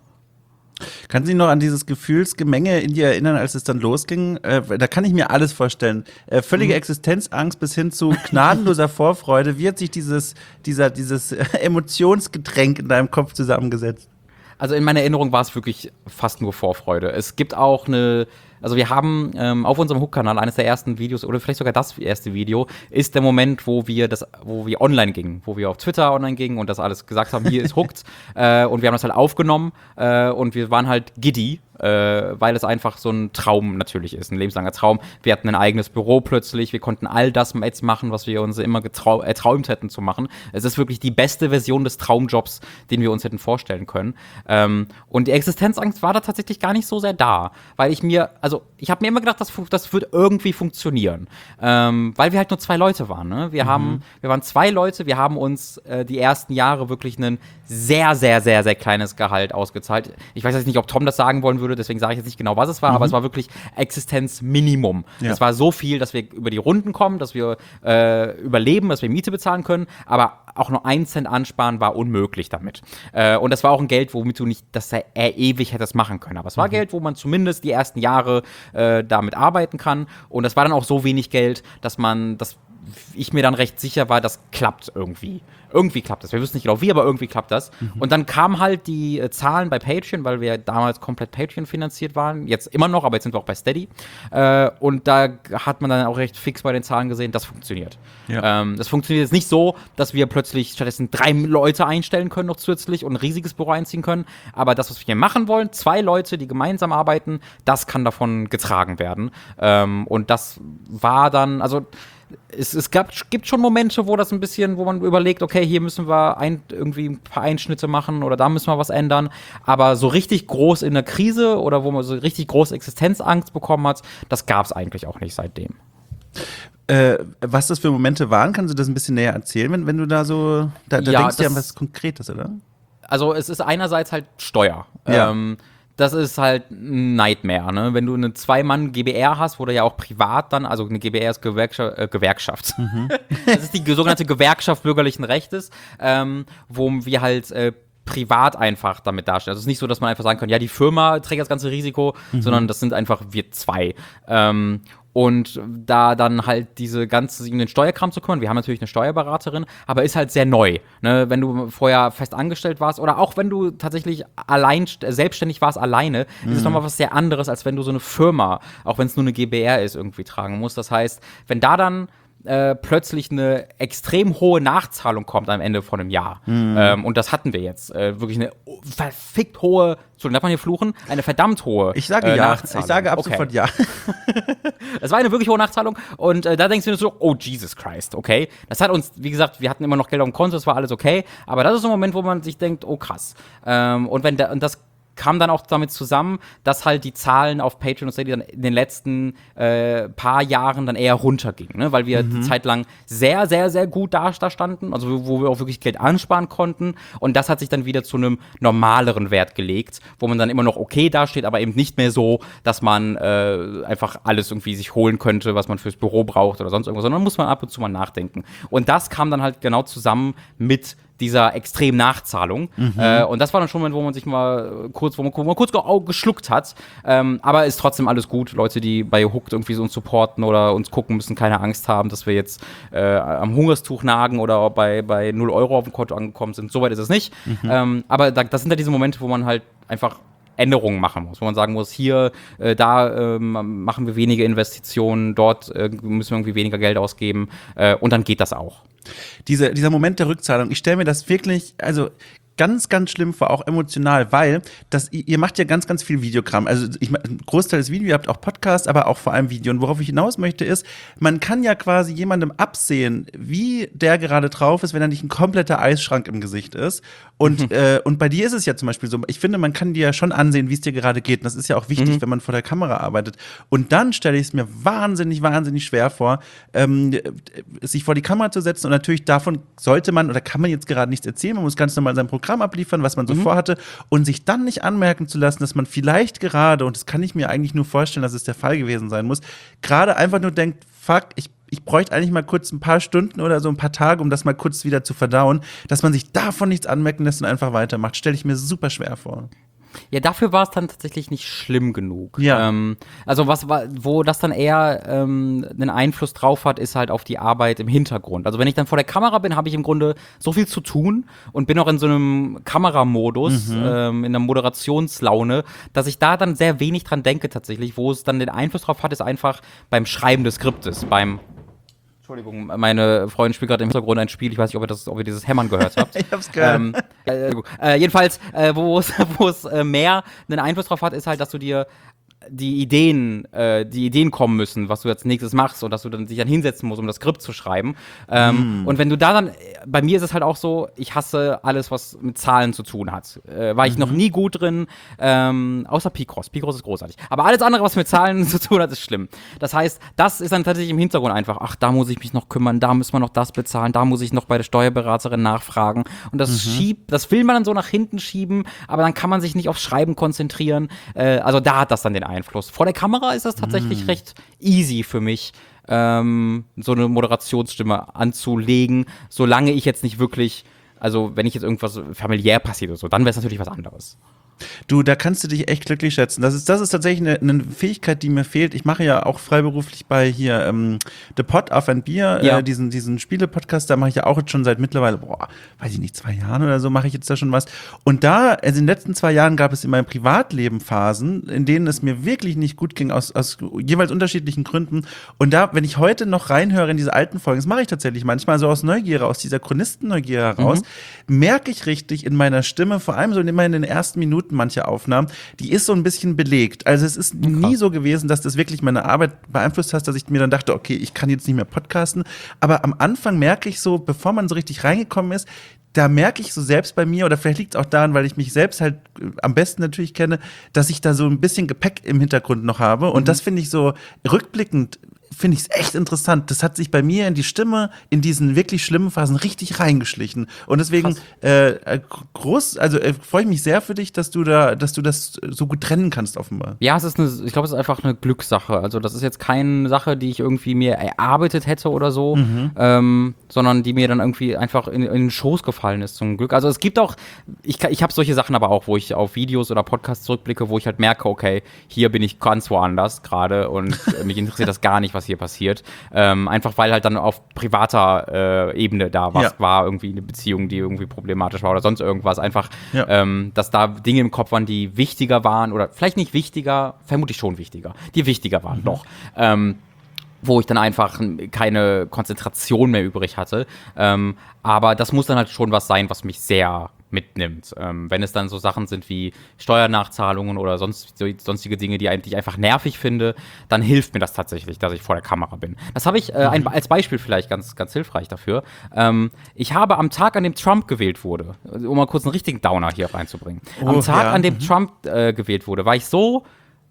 Kannst du dich noch an dieses Gefühlsgemenge in dir erinnern, als es dann losging? Äh, da kann ich mir alles vorstellen. Äh, völlige mhm. Existenzangst bis hin zu gnadenloser Vorfreude. Wie hat sich dieses, dieser, dieses Emotionsgetränk in deinem Kopf zusammengesetzt? Also in meiner Erinnerung war es wirklich fast nur Vorfreude. Es gibt auch eine, also wir haben ähm, auf unserem Hook-Kanal eines der ersten Videos oder vielleicht sogar das erste Video ist der Moment, wo wir das, wo wir online gingen, wo wir auf Twitter online gingen und das alles gesagt haben, hier ist Hooked äh, und wir haben das halt aufgenommen äh, und wir waren halt giddy. Äh, weil es einfach so ein Traum natürlich ist, ein lebenslanger Traum. Wir hatten ein eigenes Büro plötzlich, wir konnten all das jetzt machen, was wir uns immer getrau- erträumt hätten zu machen. Es ist wirklich die beste Version des Traumjobs, den wir uns hätten vorstellen können. Ähm, und die Existenzangst war da tatsächlich gar nicht so sehr da, weil ich mir, also ich habe mir immer gedacht, das, das wird irgendwie funktionieren, ähm, weil wir halt nur zwei Leute waren. Ne? Wir, mhm. haben, wir waren zwei Leute, wir haben uns äh, die ersten Jahre wirklich ein sehr, sehr, sehr, sehr kleines Gehalt ausgezahlt. Ich weiß jetzt nicht, ob Tom das sagen wollen würde, deswegen sage ich jetzt nicht genau, was es war, mhm. aber es war wirklich Existenzminimum. Ja. Es war so viel, dass wir über die Runden kommen, dass wir äh, überleben, dass wir Miete bezahlen können, aber auch nur ein Cent ansparen war unmöglich damit. Äh, und das war auch ein Geld, womit du nicht das er ewig hättest machen können. Aber es war mhm. Geld, wo man zumindest die ersten Jahre äh, damit arbeiten kann. Und das war dann auch so wenig Geld, dass man, dass ich mir dann recht sicher war, das klappt irgendwie. Irgendwie klappt das. Wir wissen nicht genau wie, aber irgendwie klappt das. Mhm. Und dann kamen halt die äh, Zahlen bei Patreon, weil wir damals komplett Patreon finanziert waren. Jetzt immer noch, aber jetzt sind wir auch bei Steady. Äh, und da hat man dann auch recht fix bei den Zahlen gesehen, das funktioniert. Ja. Ähm, das funktioniert jetzt nicht so, dass wir plötzlich stattdessen drei Leute einstellen können noch zusätzlich und ein riesiges Büro einziehen können. Aber das, was wir hier machen wollen, zwei Leute, die gemeinsam arbeiten, das kann davon getragen werden. Ähm, und das war dann, also Es, es gab, gibt schon Momente, wo das ein bisschen, wo man überlegt, okay, hier müssen wir ein, irgendwie ein paar Einschnitte machen oder da müssen wir was ändern. Aber so richtig groß in der Krise oder wo man so richtig große Existenzangst bekommen hat, das gab es eigentlich auch nicht seitdem. Äh, was das für Momente waren, kannst du das ein bisschen näher erzählen, wenn, wenn du da so, da, da ja, denkst du ja an was Konkretes, oder? Also es ist einerseits halt Steuer. Ja. Ähm, Das ist halt ein Nightmare, ne? Wenn du eine Zwei-Mann-G B R hast, wo du ja auch privat dann, also eine G B R ist Gewerkschaft, äh, Gewerkschaft. Mhm. Das ist die sogenannte Gewerkschaft bürgerlichen Rechtes, ähm, wo wir halt äh, privat einfach damit darstellen. Also es ist nicht so, dass man einfach sagen kann, ja, die Firma trägt das ganze Risiko, mhm. sondern das sind einfach wir zwei. Ähm, Und da dann halt diese ganze, um den Steuerkram zu kümmern, wir haben natürlich eine Steuerberaterin, aber ist halt sehr neu. Ne? Wenn du vorher fest angestellt warst oder auch wenn du tatsächlich allein, selbstständig warst, alleine, mhm. ist es nochmal was sehr anderes, als wenn du so eine Firma, auch wenn es nur eine G B R ist, irgendwie tragen musst. Das heißt, wenn da dann Äh, plötzlich eine extrem hohe Nachzahlung kommt am Ende von einem Jahr. Mhm. Ähm, und das hatten wir jetzt. Äh, wirklich eine verfickt hohe, Entschuldigung, darf man hier fluchen? Eine verdammt hohe Ich sage äh, ja. Nachzahlung. Ich sage ab okay. sofort ja. Das war eine wirklich hohe Nachzahlung. Und äh, da denkst du dir so, oh Jesus Christ, okay. Das hat uns, wie gesagt, wir hatten immer noch Geld auf dem Konto, das war alles okay. Aber das ist so ein Moment, wo man sich denkt, oh krass. Ähm, und wenn da, und das kam dann auch damit zusammen, dass halt die Zahlen auf Patreon und Steady dann in den letzten äh, paar Jahren dann eher runtergingen, ne? Weil wir mhm. die Zeit lang sehr, sehr, sehr gut da, da standen, also wo wir auch wirklich Geld ansparen konnten und das hat sich dann wieder zu einem normaleren Wert gelegt, wo man dann immer noch okay dasteht, aber eben nicht mehr so, dass man äh, einfach alles irgendwie sich holen könnte, was man fürs Büro braucht oder sonst irgendwas, sondern muss man ab und zu mal nachdenken. Und das kam dann halt genau zusammen mit dieser extremen Nachzahlung. Mhm. Äh, und das war dann schon ein Moment, wo man sich mal kurz, wo man, wo man kurz ge- geschluckt hat. Ähm, aber ist trotzdem alles gut. Leute, die bei Hooked irgendwie so uns supporten oder uns gucken, müssen keine Angst haben, dass wir jetzt äh, am Hungerstuch nagen oder bei, bei null Euro auf dem Konto angekommen sind. Soweit ist es nicht. Mhm. Ähm, aber da, das sind ja diese Momente, wo man halt einfach Änderungen machen muss, wo man sagen muss, hier, äh, da äh, machen wir weniger Investitionen, dort äh, müssen wir irgendwie weniger Geld ausgeben äh, und dann geht das auch. Diese, dieser Moment der Rückzahlung, ich stelle mir das wirklich, also ganz, ganz schlimm vor, auch emotional, weil das, ihr macht ja ganz, ganz viel Videokram. Also ich, ein Großteil des Videos, ihr habt auch Podcast, aber auch vor allem Video. Und worauf ich hinaus möchte ist, man kann ja quasi jemandem absehen, wie der gerade drauf ist, wenn er nicht ein kompletter Eisschrank im Gesicht ist. Und, mhm. äh, und bei dir ist es ja zum Beispiel so, ich finde, man kann dir ja schon ansehen, wie es dir gerade geht. Und das ist ja auch wichtig, mhm. wenn man vor der Kamera arbeitet. Und dann stelle ich es mir wahnsinnig, wahnsinnig schwer vor, ähm, sich vor die Kamera zu setzen. Und natürlich davon sollte man, oder kann man jetzt gerade nichts erzählen, man muss ganz normal sein Programm abliefern, was man so mhm. vorhatte, und sich dann nicht anmerken zu lassen, dass man vielleicht gerade, und das kann ich mir eigentlich nur vorstellen, dass es der Fall gewesen sein muss, gerade einfach nur denkt, fuck, ich ich bräuchte eigentlich mal kurz ein paar Stunden oder so ein paar Tage, um das mal kurz wieder zu verdauen, dass man sich davon nichts anmerken lässt und einfach weitermacht, stelle ich mir super schwer vor. Ja, dafür war es dann tatsächlich nicht schlimm genug. Ja. Ähm, also was war, wo das dann eher ähm, einen Einfluss drauf hat, ist halt auf die Arbeit im Hintergrund. Also wenn ich dann vor der Kamera bin, habe ich im Grunde so viel zu tun und bin auch in so einem Kameramodus, mhm. ähm, in einer Moderationslaune, dass ich da dann sehr wenig dran denke tatsächlich. Wo es dann den Einfluss drauf hat, ist einfach beim Schreiben des Skriptes, beim Entschuldigung, meine Freundin spielt gerade im Hintergrund ein Spiel. Ich weiß nicht, ob ihr, das, ob ihr dieses Hämmern gehört habt. Ich hab's gehört. Ähm, äh, äh, jedenfalls, äh, wo es wo es äh, mehr einen Einfluss drauf hat, ist halt, dass du dir die Ideen, äh, die Ideen kommen müssen, was du als nächstes machst und dass du dann dich dann hinsetzen musst, um das Skript zu schreiben. Ähm, mm. Und wenn du da dann, bei mir ist es halt auch so, ich hasse alles, was mit Zahlen zu tun hat. Äh, war ich mhm. noch nie gut drin, ähm, außer Picross. Picross ist großartig. Aber alles andere, was mit Zahlen zu tun hat, ist schlimm. Das heißt, das ist dann tatsächlich im Hintergrund einfach, ach, da muss ich mich noch kümmern, da müssen wir noch das bezahlen, da muss ich noch bei der Steuerberaterin nachfragen. Und das mhm. schiebt, das will man dann so nach hinten schieben, aber dann kann man sich nicht aufs Schreiben konzentrieren. Äh, also da hat das dann den Einfluss. Vor der Kamera ist das tatsächlich mm. recht easy für mich, ähm, so eine Moderationsstimme anzulegen, solange ich jetzt nicht wirklich, also wenn ich jetzt irgendwas familiär passiert oder so, dann wäre es natürlich was anderes. Du, da kannst du dich echt glücklich schätzen. Das ist, das ist tatsächlich eine, eine Fähigkeit, die mir fehlt. Ich mache ja auch freiberuflich bei hier ähm, The Pot auf ein Bier, ja. äh, diesen, diesen Spiele-Podcast, da mache ich ja auch jetzt schon seit mittlerweile, boah, weiß ich nicht, zwei Jahren oder so mache ich jetzt da schon was. Und da, also in den letzten zwei Jahren gab es in meinem Privatleben Phasen, in denen es mir wirklich nicht gut ging, aus, aus jeweils unterschiedlichen Gründen. Und da, wenn ich heute noch reinhöre in diese alten Folgen, das mache ich tatsächlich manchmal so aus Neugier, aus dieser Chronisten-Neugier heraus, mhm. merke ich richtig in meiner Stimme, vor allem so immer in den ersten Minuten, manche Aufnahmen, die ist so ein bisschen belegt. Also es ist okay. nie so gewesen, dass das wirklich meine Arbeit beeinflusst hat, dass ich mir dann dachte, okay, ich kann jetzt nicht mehr podcasten. Aber am Anfang merke ich so, bevor man so richtig reingekommen ist, da merke ich so selbst bei mir, oder vielleicht liegt es auch daran, weil ich mich selbst halt am besten natürlich kenne, dass ich da so ein bisschen Gepäck im Hintergrund noch habe. Und mhm. das finde ich so rückblickend, finde ich es echt interessant. Das hat sich bei mir in die Stimme in diesen wirklich schlimmen Phasen richtig reingeschlichen. Und deswegen äh, groß, also äh, freue ich mich sehr für dich, dass du da, dass du das so gut trennen kannst, offenbar. Ja, es ist eine, ich glaube, es ist einfach eine Glückssache. Also das ist jetzt keine Sache, die ich irgendwie mir erarbeitet hätte oder so, mhm. ähm, sondern die mir dann irgendwie einfach in, in den Schoß gefallen ist, zum Glück. Also es gibt auch, ich, ich habe solche Sachen aber auch, wo ich auf Videos oder Podcasts zurückblicke, wo ich halt merke, okay, hier bin ich ganz woanders gerade und mich interessiert das gar nicht, was hier passiert. Ähm, einfach weil halt dann auf privater äh, Ebene da was ja. war, irgendwie eine Beziehung, die irgendwie problematisch war oder sonst irgendwas. Einfach, ja. ähm, dass da Dinge im Kopf waren, die wichtiger waren oder vielleicht nicht wichtiger, vermutlich schon wichtiger, die wichtiger waren, mhm. doch. Ähm, wo ich dann einfach keine Konzentration mehr übrig hatte. Ähm, aber das muss dann halt schon was sein, was mich sehr mitnimmt. Ähm, wenn es dann so Sachen sind wie Steuernachzahlungen oder sonst, so, sonstige Dinge, die ich einfach nervig finde, dann hilft mir das tatsächlich, dass ich vor der Kamera bin. Das habe ich äh, ein, als Beispiel vielleicht ganz, ganz hilfreich dafür. Ähm, ich habe am Tag, an dem Trump gewählt wurde, um mal kurz einen richtigen Downer hier reinzubringen, oh, am Tag, ja. an dem mhm. Trump äh, gewählt wurde, war ich so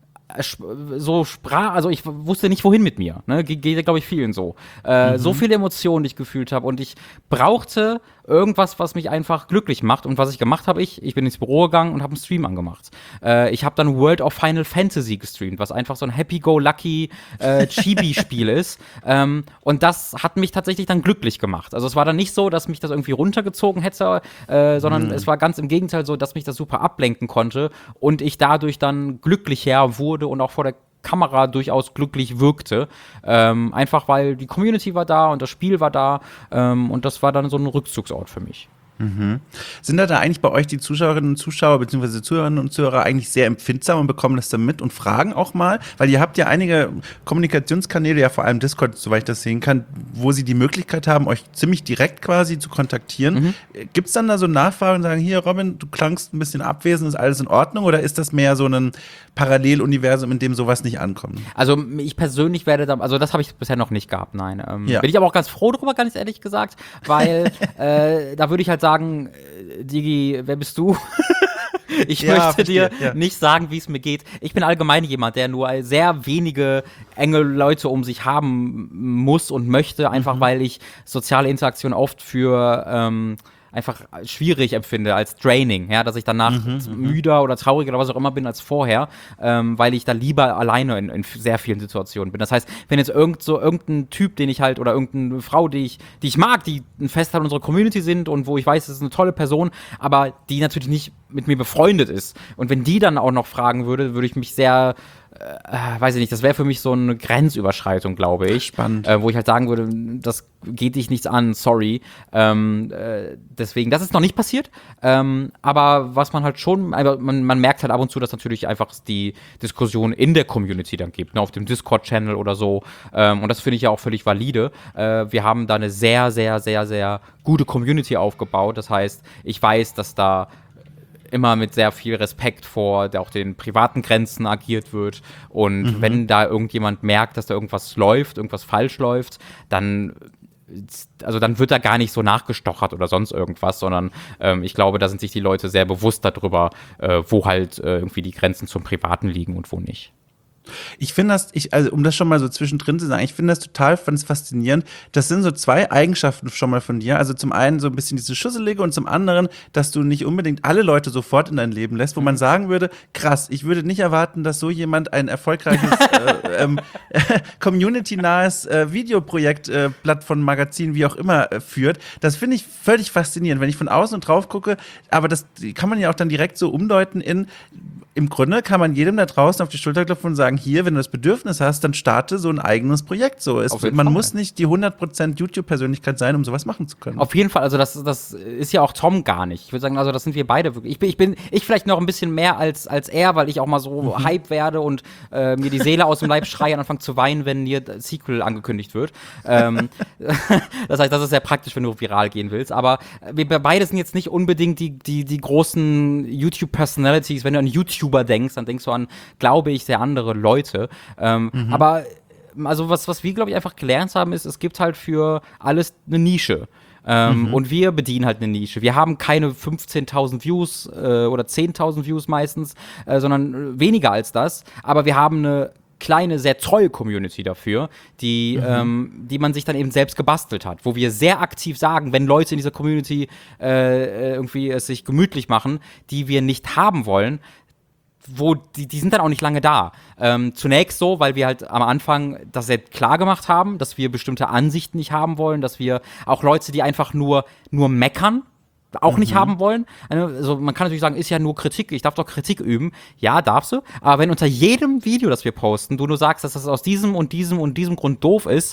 so sprach, also ich wusste nicht, wohin mit mir. Ne? Ge- geht, glaube ich, vielen so. Äh, mhm. So viele Emotionen, die ich gefühlt habe. Und ich brauchte irgendwas, was mich einfach glücklich macht. Und was ich gemacht habe, ich, ich bin ins Büro gegangen und habe einen Stream angemacht. Äh, ich habe dann World of Final Fantasy gestreamt, was einfach so ein Happy-Go-Lucky äh, Chibi-Spiel ist. Ähm, und das hat mich tatsächlich dann glücklich gemacht. Also es war dann nicht so, dass mich das irgendwie runtergezogen hätte, äh, sondern mhm. es war ganz im Gegenteil so, dass mich das super ablenken konnte und ich dadurch dann glücklicher wurde und auch vor der Kamera durchaus glücklich wirkte. Ähm, einfach weil die Community war da und das Spiel war da ähm, und das war dann so ein Rückzugsort für mich. Mhm. Sind da, da eigentlich bei euch die Zuschauerinnen und Zuschauer bzw. Zuhörerinnen und Zuhörer eigentlich sehr empfindsam und bekommen das dann mit und fragen auch mal? Weil ihr habt ja einige Kommunikationskanäle, ja vor allem Discord, soweit ich das sehen kann, wo sie die Möglichkeit haben, euch ziemlich direkt quasi zu kontaktieren. Mhm. Gibt es dann da so Nachfragen und sagen, hier Robin, du klangst ein bisschen abwesend, ist alles in Ordnung? Oder ist das mehr so ein Paralleluniversum, in dem sowas nicht ankommt? Also ich persönlich werde da, also das habe ich bisher noch nicht gehabt, nein. Ähm, ja. Bin ich aber auch ganz froh drüber, ganz ehrlich gesagt, weil äh, da würde ich halt sagen, Digi, wer bist du? Ich ja, möchte verstehe, dir ja. nicht sagen, wie es mir geht. Ich bin allgemein jemand, der nur sehr wenige enge Leute um sich haben muss und möchte, einfach mhm. weil ich soziale Interaktion oft für ähm, einfach schwierig empfinde, als draining, ja, dass ich danach mhm, müder oder trauriger oder was auch immer bin als vorher, ähm, weil ich da lieber alleine in, in sehr vielen Situationen bin. Das heißt, wenn jetzt irgend so irgendein Typ, den ich halt, oder irgendeine Frau, die ich, die ich mag, die ein Festteil unserer Community sind und wo ich weiß, das ist eine tolle Person, aber die natürlich nicht mit mir befreundet ist. Und wenn die dann auch noch fragen würde, würde ich mich sehr Äh, weiß ich nicht, das wäre für mich so eine Grenzüberschreitung, glaube ich. Spannend. Äh, wo ich halt sagen würde, das geht dich nichts an, sorry. Ähm, äh, deswegen, das ist noch nicht passiert. Ähm, aber was man halt schon, man, man merkt halt ab und zu, dass natürlich einfach die Diskussion in der Community dann gibt, ne, auf dem Discord-Channel oder so. Ähm, und das finde ich ja auch völlig valide. Äh, wir haben da eine sehr, sehr, sehr, sehr gute Community aufgebaut. Das heißt, ich weiß, dass da immer mit sehr viel Respekt vor der auch den privaten Grenzen agiert wird. Und mhm. wenn da irgendjemand merkt, dass da irgendwas läuft, irgendwas falsch läuft, dann also dann wird da gar nicht so nachgestochert oder sonst irgendwas, sondern ähm, ich glaube, da sind sich die Leute sehr bewusst darüber, äh, wo halt äh, irgendwie die Grenzen zum Privaten liegen und wo nicht. Ich finde das, ich, also um das schon mal so zwischendrin zu sagen, ich finde das total faszinierend. Das sind so zwei Eigenschaften schon mal von dir. Also zum einen so ein bisschen diese Schusselige und zum anderen, dass du nicht unbedingt alle Leute sofort in dein Leben lässt, wo man sagen würde, krass, ich würde nicht erwarten, dass so jemand ein erfolgreiches, äh, ähm, äh, community-nahes äh, Videoprojekt, äh, Blatt von Magazin, wie auch immer, äh, führt. Das finde ich völlig faszinierend, wenn ich von außen drauf gucke. Aber das kann man ja auch dann direkt so umdeuten in, im Grunde kann man jedem da draußen auf die Schulter klopfen und sagen, hier, wenn du das Bedürfnis hast, dann starte so ein eigenes Projekt. So ist, man Fall. muss nicht die hundert Prozent YouTube-Persönlichkeit sein, um sowas machen zu können. Auf jeden Fall, also das, das ist ja auch Tom gar nicht. Ich würde sagen, also das sind wir beide wirklich. Ich bin, ich bin, ich vielleicht noch ein bisschen mehr als, als er, weil ich auch mal so mhm. Hype werde und äh, mir die Seele aus dem Leib schreie und anfange zu weinen, wenn hier das Sequel angekündigt wird. ähm, das heißt, das ist sehr praktisch, wenn du viral gehen willst. Aber wir beide sind jetzt nicht unbedingt die, die, die großen YouTube-Personalities. Wenn du an YouTuber denkst, dann denkst du an, glaube ich, sehr andere Leute. Ähm, mhm. Aber also was, was wir, glaube ich, einfach gelernt haben, ist, es gibt halt für alles eine Nische. Ähm, mhm. Und wir bedienen halt eine Nische. Wir haben keine fünfzehntausend Views äh, oder zehntausend Views meistens, äh, sondern weniger als das. Aber wir haben eine kleine, sehr treue Community dafür, die, mhm. ähm, die man sich dann eben selbst gebastelt hat, wo wir sehr aktiv sagen, wenn Leute in dieser Community äh, irgendwie es sich gemütlich machen, die wir nicht haben wollen, wo die, die sind dann auch nicht lange da. Ähm, zunächst so, weil wir halt am Anfang das sehr klar gemacht haben, dass wir bestimmte Ansichten nicht haben wollen, dass wir auch Leute, die einfach nur, nur meckern, auch mhm. nicht haben wollen. Also man kann natürlich sagen, ist ja nur Kritik, ich darf doch Kritik üben. Ja, darfst du. Aber wenn unter jedem Video, das wir posten, du nur sagst, dass das aus diesem und diesem und diesem Grund doof ist,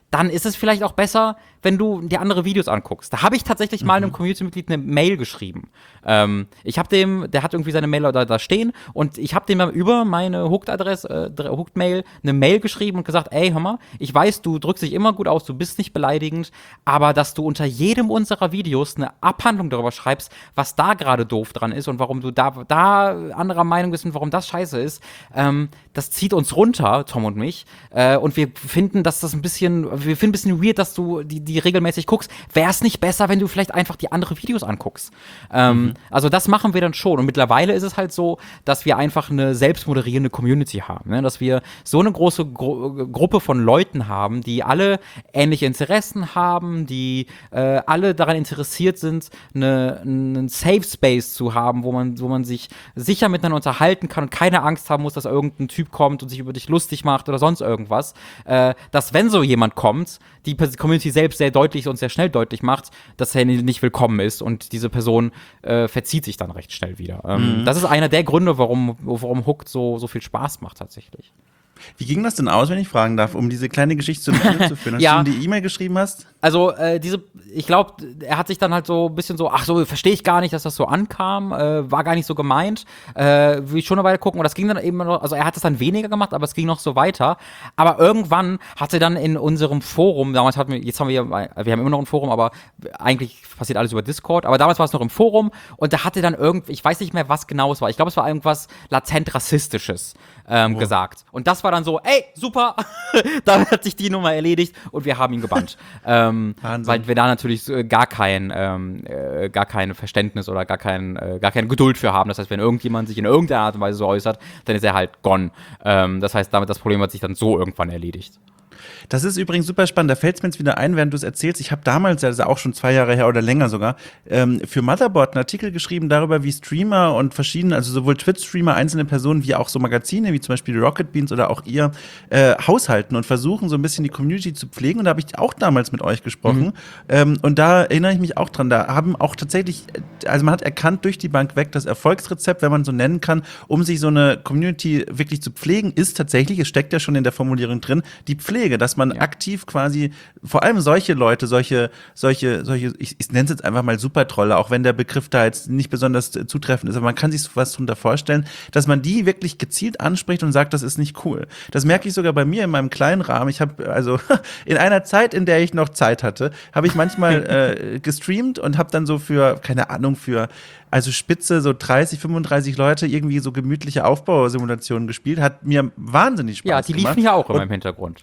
dann ist es vielleicht auch besser, wenn du dir andere Videos anguckst. Da habe ich tatsächlich mhm. mal einem Community-Mitglied eine Mail geschrieben. Ähm, ich habe dem, der hat irgendwie seine Mail da, da stehen und ich habe dem über meine Hooked-Adresse, äh, Hooked-Mail eine Mail geschrieben und gesagt, ey, hör mal, ich weiß, du drückst dich immer gut aus, du bist nicht beleidigend, aber dass du unter jedem unserer Videos eine Abhandlung darüber schreibst, was da gerade doof dran ist und warum du da, da anderer Meinung bist und warum das scheiße ist, ähm, das zieht uns runter, Tom und mich, äh, und wir finden, dass das ein bisschen, wir finden ein bisschen weird, dass du die, die regelmäßig guckst. Wäre es nicht besser, wenn du vielleicht einfach die andere Videos anguckst? Ähm, mhm. Also das machen wir dann schon. Und mittlerweile ist es halt so, dass wir einfach eine selbstmoderierende Community haben. Ne? Dass wir so eine große Gru- Gruppe von Leuten haben, die alle ähnliche Interessen haben, die äh, alle daran interessiert sind, eine, einen Safe Space zu haben, wo man, wo man sich sicher miteinander unterhalten kann und keine Angst haben muss, dass irgendein Typ kommt und sich über dich lustig macht oder sonst irgendwas. Äh, dass wenn so jemand kommt, die Community selbst sehr deutlich und sehr schnell deutlich macht, dass er nicht willkommen ist und diese Person äh, verzieht sich dann recht schnell wieder. Ähm, mhm. Das ist einer der Gründe, warum, warum Hooked so, so viel Spaß macht tatsächlich. Wie ging das denn aus, wenn ich fragen darf, um diese kleine Geschichte zu Ende zu führen? Als ja. du ihm die E-Mail geschrieben hast? Also, äh, diese, ich glaube, er hat sich dann halt so ein bisschen so, ach so, verstehe ich gar nicht, dass das so ankam, äh, war gar nicht so gemeint, äh, will ich schon eine Weile gucken. Und das ging dann eben noch, also er hat es dann weniger gemacht, aber es ging noch so weiter. Aber irgendwann hat er dann in unserem Forum, damals hatten wir, jetzt haben wir, wir haben immer noch ein Forum, aber eigentlich passiert alles über Discord, aber damals war es noch im Forum und da hat er dann irgendwie, ich weiß nicht mehr, was genau es war, ich glaube, es war irgendwas latent Rassistisches ähm, oh. gesagt. Und das war dann so, ey, super, da hat sich die Nummer erledigt und wir haben ihn gebannt. ähm, weil wir da natürlich äh, gar kein ähm, äh, gar kein Verständnis oder gar, kein, äh, gar keine Geduld für haben. Das heißt, wenn irgendjemand sich in irgendeiner Art und Weise so äußert, dann ist er halt gone. Ähm, das heißt, damit das Problem hat sich dann so irgendwann erledigt. Das ist übrigens super spannend. Da fällt es mir jetzt wieder ein, während du es erzählst. Ich habe damals, also auch schon zwei Jahre her oder länger sogar, ähm, für Motherboard einen Artikel geschrieben darüber, wie Streamer und verschiedene, also sowohl Twitch-Streamer, einzelne Personen, wie auch so Magazine, wie zum Beispiel Rocket Beans oder auch ihr, äh, haushalten und versuchen, so ein bisschen die Community zu pflegen. Und da habe ich auch damals mit euch gesprochen. Mhm. Ähm, und da erinnere ich mich auch dran. Da haben auch tatsächlich, also man hat erkannt durch die Bank weg, das Erfolgsrezept, wenn man so nennen kann, um sich so eine Community wirklich zu pflegen, ist tatsächlich, es steckt ja schon in der Formulierung drin, die Pflege, dass man ja. aktiv quasi, vor allem solche Leute, solche, solche, solche, ich, ich nenne es jetzt einfach mal Supertrolle, auch wenn der Begriff da jetzt nicht besonders äh, zutreffend ist, aber man kann sich was drunter vorstellen, dass man die wirklich gezielt anspricht und sagt, das ist nicht cool. Das merke ich sogar bei mir in meinem kleinen Rahmen. Ich habe also in einer Zeit, in der ich noch Zeit hatte, habe ich manchmal äh, gestreamt und habe dann so für, keine Ahnung, für also Spitze, so dreißig, fünfunddreißig Leute irgendwie so gemütliche Aufbausimulationen gespielt. Hat mir wahnsinnig Spaß gemacht. Ja, die liefen ja auch immer im Hintergrund.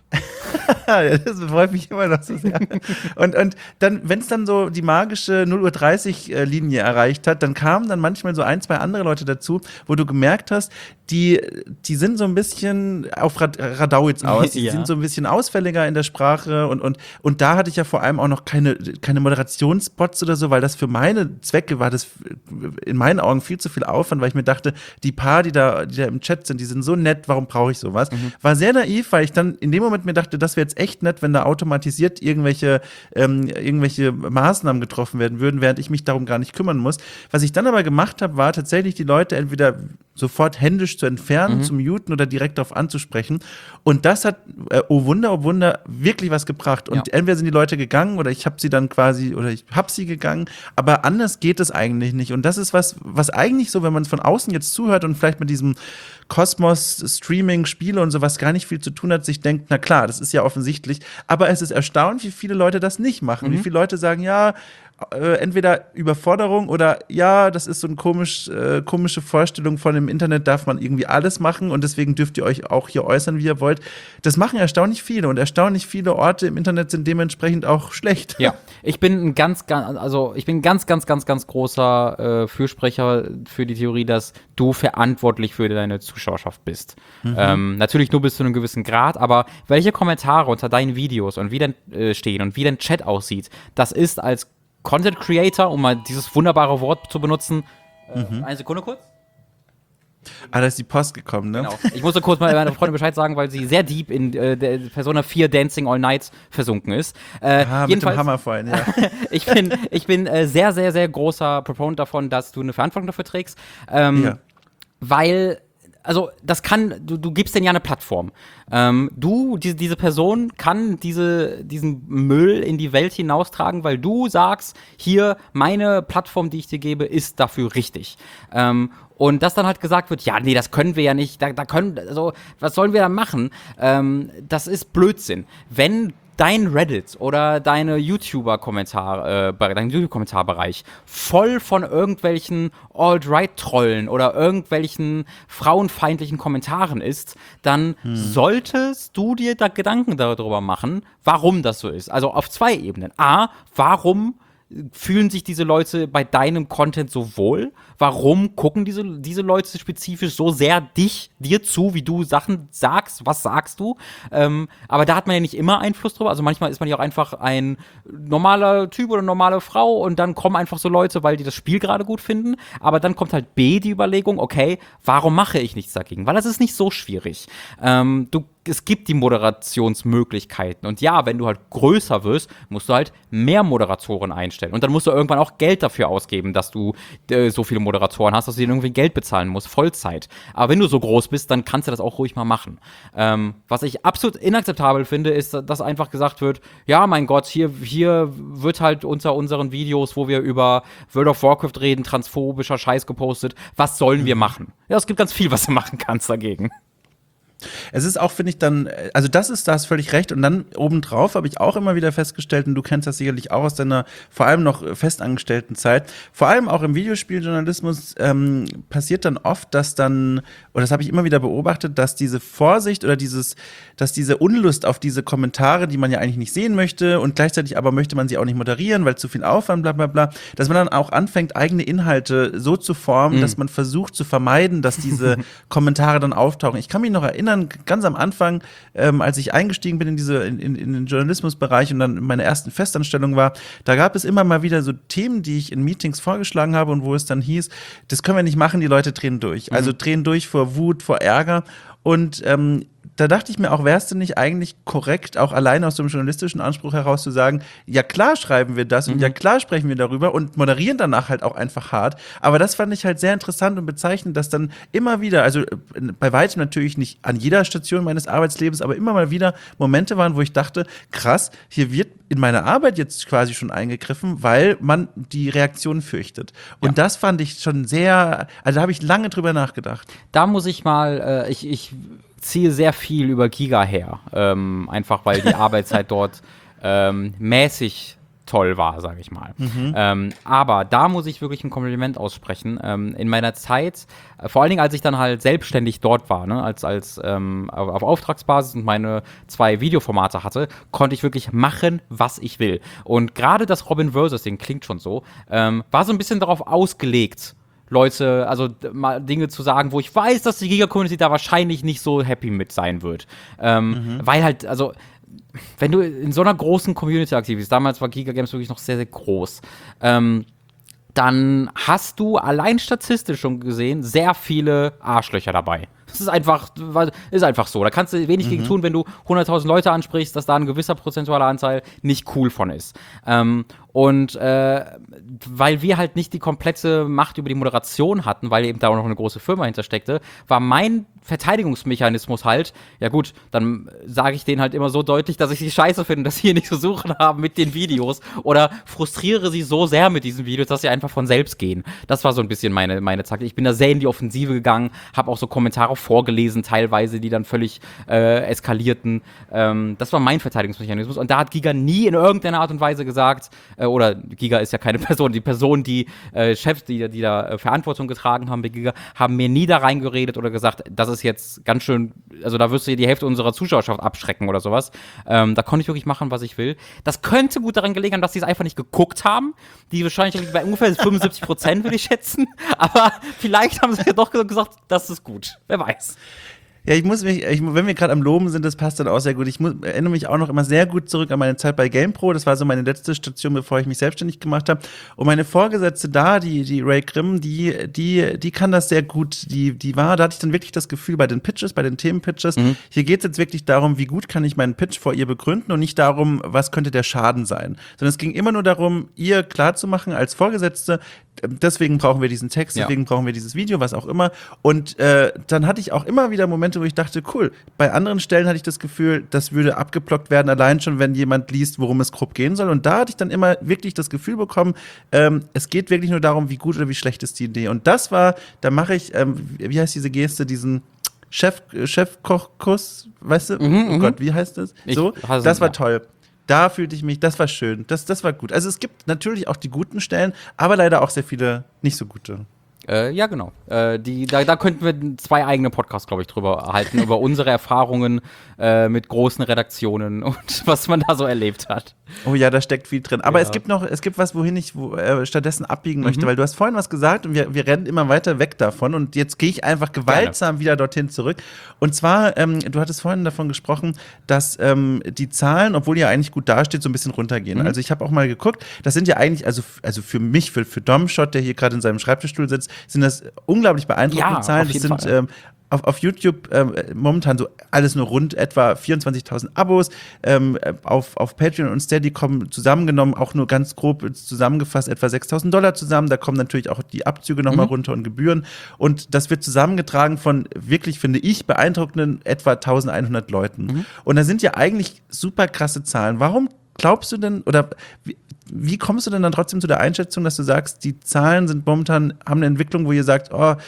Das freut mich immer noch so sehr. Und, und dann, wenn es dann so die magische null Uhr dreißig Linie erreicht hat, dann kamen dann manchmal so ein, zwei andere Leute dazu, wo du gemerkt hast, die, die sind so ein bisschen auf Rad- Radauitz aus, die ja. sind so ein bisschen ausfälliger in der Sprache und, und, und da hatte ich ja vor allem auch noch keine, keine Moderationsbots oder so, weil das für meine Zwecke war das in meinen Augen viel zu viel Aufwand, weil ich mir dachte, die paar, die da, die da im Chat sind, die sind so nett, warum brauche ich sowas? Mhm. War sehr naiv, weil ich dann in dem Moment mir dachte, das wäre jetzt echt nett, wenn da automatisiert irgendwelche, ähm, irgendwelche Maßnahmen getroffen werden würden, während ich mich darum gar nicht kümmern muss. Was ich dann aber gemacht habe, war tatsächlich die Leute entweder sofort händisch zu entfernen, mhm. zu muten oder direkt darauf anzusprechen. Und das hat, äh, oh Wunder, oh Wunder, wirklich was gebracht. Und ja. entweder sind die Leute gegangen oder ich habe sie dann quasi, oder ich habe sie gegangen, aber anders geht es eigentlich nicht. Und das ist was, was eigentlich so, wenn man es von außen jetzt zuhört und vielleicht mit diesem Kosmos, Streaming, Spiele und sowas gar nicht viel zu tun hat, sich denkt, na klar, das ist ja offensichtlich. Aber es ist erstaunlich, wie viele Leute das nicht machen. Mhm. Wie viele Leute sagen, ja, Äh, entweder Überforderung oder ja, das ist so eine komisch, äh, komische Vorstellung von dem Internet, darf man irgendwie alles machen und deswegen dürft ihr euch auch hier äußern, wie ihr wollt. Das machen erstaunlich viele und erstaunlich viele Orte im Internet sind dementsprechend auch schlecht. Ja, ich bin ein ganz, ganz, also ich bin ein ganz, ganz, ganz, ganz großer äh, Fürsprecher für die Theorie, dass du verantwortlich für deine Zuschauerschaft bist. Mhm. Ähm, natürlich nur bis zu einem gewissen Grad, aber welche Kommentare unter deinen Videos und wie denn äh, stehen und wie dein Chat aussieht, das ist als Content Creator, um mal dieses wunderbare Wort zu benutzen. Äh, mhm. Eine Sekunde kurz. Ah, da ist die Post gekommen, ne? Genau. Ich musste kurz mal meiner Freundin Bescheid sagen, weil sie sehr deep in äh, der Persona vier Dancing All Night versunken ist. Äh, ah, mit dem Hammer vorhin, ja. ich bin, ich bin äh, sehr, sehr, sehr großer Proponent davon, dass du eine Verantwortung dafür trägst. Ähm, ja. Weil also das kann, du, du gibst denen ja eine Plattform. Ähm, du, die, diese Person kann diese, diesen Müll in die Welt hinaustragen, weil du sagst, hier, meine Plattform, die ich dir gebe, ist dafür richtig. Ähm, und dass dann halt gesagt wird, ja, nee, das können wir ja nicht, da, da können, also, was sollen wir da machen? Ähm, das ist Blödsinn. Wenn dein Reddit oder deine YouTuber-Kommentar, äh, dein YouTube-Kommentarbereich voll von irgendwelchen Alt-Right-Trollen oder irgendwelchen frauenfeindlichen Kommentaren ist, dann hm. solltest du dir da Gedanken darüber machen, warum das so ist. Also auf zwei Ebenen. A, warum fühlen sich diese Leute bei deinem Content so wohl? Warum gucken diese, diese Leute spezifisch so sehr dich, dir zu, wie du Sachen sagst? Was sagst du? Ähm, aber da hat man ja nicht immer Einfluss drüber. Also manchmal ist man ja auch einfach ein normaler Typ oder eine normale Frau und dann kommen einfach so Leute, weil die das Spiel gerade gut finden. Aber dann kommt halt B, die Überlegung, okay, warum mache ich nichts dagegen? Weil das ist nicht so schwierig. Ähm, du Es gibt die Moderationsmöglichkeiten. Und ja, wenn du halt größer wirst, musst du halt mehr Moderatoren einstellen. Und dann musst du irgendwann auch Geld dafür ausgeben, dass du äh, so viele Moderatoren hast, dass du denen irgendwie Geld bezahlen musst, Vollzeit. Aber wenn du so groß bist, dann kannst du das auch ruhig mal machen. Ähm, was ich absolut inakzeptabel finde, ist, dass einfach gesagt wird, ja, mein Gott, hier, hier wird halt unter unseren Videos, wo wir über World of Warcraft reden, transphobischer Scheiß gepostet. Was sollen wir machen? Ja, es gibt ganz viel, was du machen kannst dagegen. Es ist auch, finde ich, dann, also das ist, da hast völlig recht. Und dann obendrauf habe ich auch immer wieder festgestellt, und du kennst das sicherlich auch aus deiner vor allem noch festangestellten Zeit, vor allem auch im Videospieljournalismus ähm, passiert dann oft, dass dann, oder das habe ich immer wieder beobachtet, dass diese Vorsicht oder dieses, dass diese Unlust auf diese Kommentare, die man ja eigentlich nicht sehen möchte und gleichzeitig aber möchte man sie auch nicht moderieren, weil zu viel Aufwand, bla bla bla, dass man dann auch anfängt, eigene Inhalte so zu formen, mhm. dass man versucht zu vermeiden, dass diese Kommentare dann auftauchen. Ich kann mich noch erinnern, ganz am Anfang, ähm, als ich eingestiegen bin in diese in, in, in den Journalismusbereich und dann in meiner ersten Festanstellung war, da gab es immer mal wieder so Themen, die ich in Meetings vorgeschlagen habe und wo es dann hieß, das können wir nicht machen, die Leute drehen durch. Mhm. Also drehen durch vor Wut, vor Ärger. Und ähm, da dachte ich mir auch, wär's denn nicht eigentlich korrekt, auch allein aus dem journalistischen Anspruch heraus zu sagen, ja klar schreiben wir das mhm. und ja klar sprechen wir darüber und moderieren danach halt auch einfach hart. Aber das fand ich halt sehr interessant und bezeichnend, dass dann immer wieder, also bei weitem natürlich nicht an jeder Station meines Arbeitslebens, aber immer mal wieder Momente waren, wo ich dachte, krass, hier wird in meine Arbeit jetzt quasi schon eingegriffen, weil man die Reaktion fürchtet. Und ja. das fand ich schon sehr, also da habe ich lange drüber nachgedacht. Da muss ich mal, äh, ich, ich ziehe sehr viel über Giga her, ähm, einfach weil die Arbeitszeit dort ähm, mäßig toll war, sage ich mal. Mhm. Ähm, aber da muss ich wirklich ein Kompliment aussprechen. Ähm, in meiner Zeit, äh, vor allen Dingen, als ich dann halt selbstständig dort war, ne, als, als ähm, auf, auf Auftragsbasis und meine zwei Videoformate hatte, konnte ich wirklich machen, was ich will. Und gerade das Robin Versus-Ding klingt schon so, ähm, war so ein bisschen darauf ausgelegt, Leute, also mal Dinge zu sagen, wo ich weiß, dass die Giga-Community da wahrscheinlich nicht so happy mit sein wird. Ähm, mhm. Weil halt, also, wenn du in so einer großen Community aktiv bist, damals war Giga Games wirklich noch sehr, sehr groß, ähm, dann hast du allein statistisch schon gesehen sehr viele Arschlöcher dabei. Das ist einfach, ist einfach so. Da kannst du wenig mhm. gegen tun, wenn du hunderttausend Leute ansprichst, dass da ein gewisser prozentualer Anteil nicht cool von ist. Ähm, und äh, weil wir halt nicht die komplette Macht über die Moderation hatten, weil eben da auch noch eine große Firma hintersteckte, war mein Verteidigungsmechanismus halt, ja gut, dann sage ich denen halt immer so deutlich, dass ich sie scheiße finde, dass sie hier nichts zu suchen haben mit den Videos oder frustriere sie so sehr mit diesen Videos, dass sie einfach von selbst gehen. Das war so ein bisschen meine, meine Taktik. Ich bin da sehr in die Offensive gegangen, habe auch so Kommentare vorgelesen teilweise, die dann völlig äh, eskalierten. Ähm, das war mein Verteidigungsmechanismus und da hat Giga nie in irgendeiner Art und Weise gesagt, äh, oder Giga ist ja keine Person, die Personen, die äh, Chefs, die, die da äh, Verantwortung getragen haben bei Giga, haben mir nie da reingeredet oder gesagt, das ist jetzt ganz schön, also da wirst du die Hälfte unserer Zuschauerschaft abschrecken oder sowas. Ähm, da konnte ich wirklich machen, was ich will. Das könnte gut daran gelegen haben, dass sie es einfach nicht geguckt haben. Die wahrscheinlich bei ungefähr fünfundsiebzig Prozent würde ich schätzen. Aber vielleicht haben sie ja doch gesagt, das ist gut. Wer weiß. Ja, ich muss mich, ich, wenn wir gerade am Loben sind, das passt dann auch sehr gut. Ich muss, erinnere mich auch noch immer sehr gut zurück an meine Zeit bei GamePro. Das war so meine letzte Station, bevor ich mich selbstständig gemacht habe. Und meine Vorgesetzte da, die, die Ray Grimm, die, die, die kann das sehr gut. Die, die war, da hatte ich dann wirklich das Gefühl bei den Pitches, bei den Themenpitches, mhm. hier geht es jetzt wirklich darum, wie gut kann ich meinen Pitch vor ihr begründen und nicht darum, was könnte der Schaden sein. Sondern es ging immer nur darum, ihr klarzumachen als Vorgesetzte, deswegen brauchen wir diesen Text, deswegen ja. brauchen wir dieses Video, was auch immer. Und äh, dann hatte ich auch immer wieder Momente, wo ich dachte, cool, bei anderen Stellen hatte ich das Gefühl, das würde abgeblockt werden, allein schon, wenn jemand liest, worum es grob gehen soll. Und da hatte ich dann immer wirklich das Gefühl bekommen, ähm, es geht wirklich nur darum, wie gut oder wie schlecht ist die Idee. Und das war, da mache ich, ähm, wie heißt diese Geste, diesen Chef, Chefkochkuss, weißt du? Mhm, oh Gott, wie heißt das? So, das war toll. Da fühlte ich mich, das war schön, das, das war gut. Also es gibt natürlich auch die guten Stellen, aber leider auch sehr viele nicht so gute. Äh, ja, genau. Äh, die, da, da könnten wir zwei eigene Podcasts, glaube ich, drüber halten, über unsere Erfahrungen äh, mit großen Redaktionen und was man da so erlebt hat. Oh ja, da steckt viel drin. Aber ja. es gibt noch, es gibt was, wohin ich wo, äh, stattdessen abbiegen möchte, mhm. weil du hast vorhin was gesagt und wir, wir rennen immer weiter weg davon und jetzt gehe ich einfach gewaltsam Gerne. wieder dorthin zurück. Und zwar, ähm, du hattest vorhin davon gesprochen, dass ähm, die Zahlen, obwohl ihr eigentlich gut dasteht, so ein bisschen runtergehen. Mhm. Also ich habe auch mal geguckt, das sind ja eigentlich, also, also für mich, für, für Domshot, der hier gerade in seinem Schreibtischstuhl sitzt, sind das unglaublich beeindruckende ja, Zahlen. Das sind ähm, auf, auf YouTube ähm, momentan so alles nur rund etwa vierundzwanzigtausend Abos. Ähm, auf, auf Patreon und Steady kommen zusammengenommen, auch nur ganz grob zusammengefasst, etwa sechstausend Dollar zusammen. Da kommen natürlich auch die Abzüge nochmal mhm. runter und Gebühren. Und das wird zusammengetragen von wirklich, finde ich, beeindruckenden etwa eintausendeinhundert Leuten. Mhm. Und da sind ja eigentlich super krasse Zahlen. Warum glaubst du denn, oder wie, wie kommst du denn dann trotzdem zu der Einschätzung, dass du sagst, die Zahlen sind momentan, haben eine Entwicklung, wo ihr sagt, oh,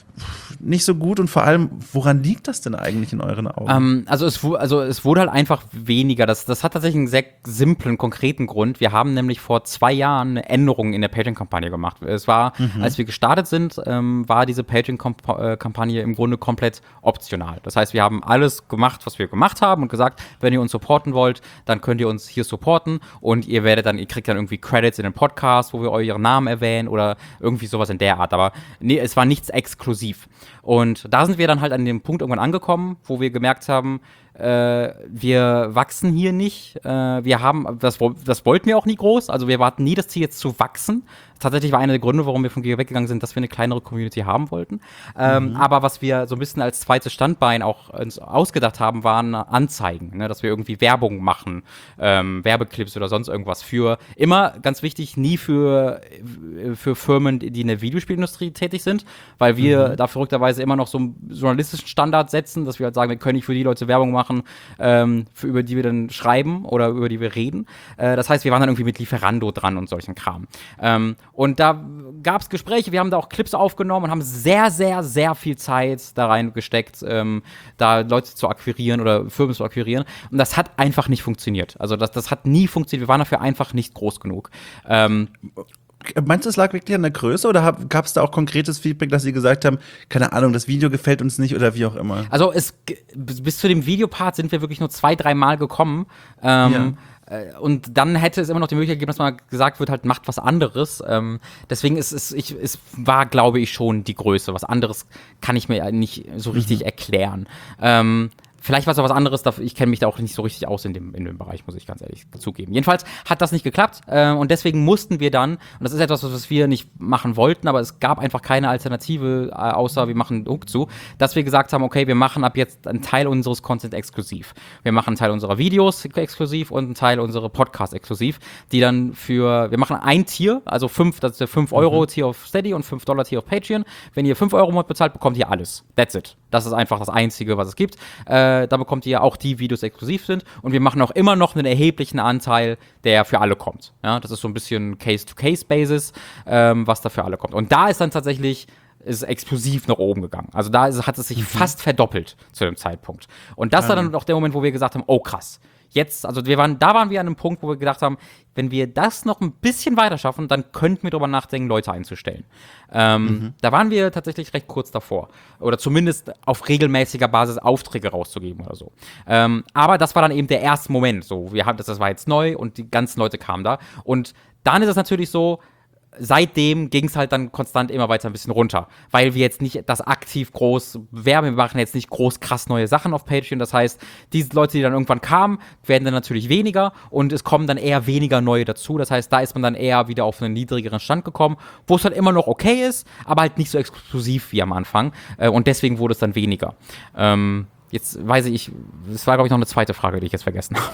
nicht so gut und vor allem, woran liegt das denn eigentlich in euren Augen? Ähm, also, es, also es wurde halt einfach weniger. Das, das hat tatsächlich einen sehr simplen, konkreten Grund. Wir haben nämlich vor zwei Jahren eine Änderung in der Patreon-Kampagne gemacht. Es war, mhm. als wir gestartet sind, ähm, war diese Patreon-Kampagne im Grunde komplett optional. Das heißt, wir haben alles gemacht, was wir gemacht haben und gesagt, wenn ihr uns supporten wollt, dann könnt ihr uns hier supporten und ihr werdet dann, ihr kriegt dann irgendwie Credits in den Podcast, wo wir euren Namen erwähnen oder irgendwie sowas in der Art. Aber nee, es war nichts exklusiv. Und da sind wir dann halt an dem Punkt irgendwann angekommen, wo wir gemerkt haben, äh, wir wachsen hier nicht. Äh, wir haben, das, das wollten wir auch nie groß. Also wir hatten nie das Ziel, jetzt zu wachsen. Tatsächlich war einer der Gründe, warum wir von Giga weggegangen sind, dass wir eine kleinere Community haben wollten. Ähm, mhm. Aber was wir so ein bisschen als zweites Standbein auch uns ausgedacht haben, waren Anzeigen. Ne? Dass wir irgendwie Werbung machen, ähm, Werbeclips oder sonst irgendwas für, immer ganz wichtig, nie für, für Firmen, die in der Videospielindustrie tätig sind, weil wir mhm. da verrückterweise immer noch so einen journalistischen Standard setzen, dass wir halt sagen, wir können nicht für die Leute Werbung machen, ähm, für, über die wir dann schreiben oder über die wir reden. Äh, das heißt, wir waren dann irgendwie mit Lieferando dran und solchen Kram. Ähm, Und da gab es Gespräche, wir haben da auch Clips aufgenommen und haben sehr, sehr, sehr viel Zeit da reingesteckt, ähm, da Leute zu akquirieren oder Firmen zu akquirieren. Und das hat einfach nicht funktioniert. Also das, das hat nie funktioniert. Wir waren dafür einfach nicht groß genug. Ähm, Meinst du, es lag wirklich an der Größe oder gab es da auch konkretes Feedback, dass sie gesagt haben, keine Ahnung, das Video gefällt uns nicht oder wie auch immer? Also es, bis zu dem Videopart sind wir wirklich nur zwei, drei Mal gekommen. Ähm, ja. Und dann hätte es immer noch die Möglichkeit gegeben, dass mal gesagt wird, halt macht was anderes. Ähm, deswegen ist es, ich, es war, glaube ich, schon die Größe. Was anderes kann ich mir nicht so richtig mhm. erklären. Ähm, Vielleicht war es auch was anderes, ich kenne mich da auch nicht so richtig aus in dem, in dem Bereich, muss ich ganz ehrlich zugeben. Jedenfalls hat das nicht geklappt äh, und deswegen mussten wir dann, und das ist etwas, was wir nicht machen wollten, aber es gab einfach keine Alternative, äh, außer wir machen einen Hook zu, dass wir gesagt haben, okay, wir machen ab jetzt einen Teil unseres Content exklusiv. Wir machen einen Teil unserer Videos exklusiv und einen Teil unserer Podcasts exklusiv, die dann für, wir machen ein Tier, also fünf, das ist der fünf Euro Tier auf Steady und fünf Dollar Tier auf Patreon. Wenn ihr fünf Euro im Monat bezahlt, bekommt ihr alles. That's it. Das ist einfach das Einzige, was es gibt. Äh, Da bekommt ihr auch die Videos exklusiv sind. Und wir machen auch immer noch einen erheblichen Anteil, der für alle kommt. Ja, das ist so ein bisschen Case-to-Case-Basis, ähm, was da für alle kommt. Und da ist dann tatsächlich ist explosiv nach oben gegangen. Also da ist, hat es sich mhm. fast verdoppelt zu dem Zeitpunkt. Und das mhm. war dann auch der Moment, wo wir gesagt haben, oh krass. Jetzt, also wir waren, da waren wir an einem Punkt, wo wir gedacht haben, wenn wir das noch ein bisschen weiter schaffen, dann könnten wir darüber nachdenken, Leute einzustellen. Ähm, mhm. Da waren wir tatsächlich recht kurz davor. Oder zumindest auf regelmäßiger Basis Aufträge rauszugeben oder so. Ähm, aber das war dann eben der erste Moment. So, wir haben, das, das war jetzt neu und die ganzen Leute kamen da. Und dann ist es natürlich so, seitdem ging es halt dann konstant immer weiter ein bisschen runter, weil wir jetzt nicht das aktiv groß bewerben, wir machen jetzt nicht groß krass neue Sachen auf Patreon, das heißt, diese Leute, die dann irgendwann kamen, werden dann natürlich weniger und es kommen dann eher weniger neue dazu, das heißt, da ist man dann eher wieder auf einen niedrigeren Stand gekommen, wo es halt immer noch okay ist, aber halt nicht so exklusiv wie am Anfang und deswegen wurde es dann weniger. Ähm, jetzt weiß ich, das war glaube ich noch eine zweite Frage, die ich jetzt vergessen habe.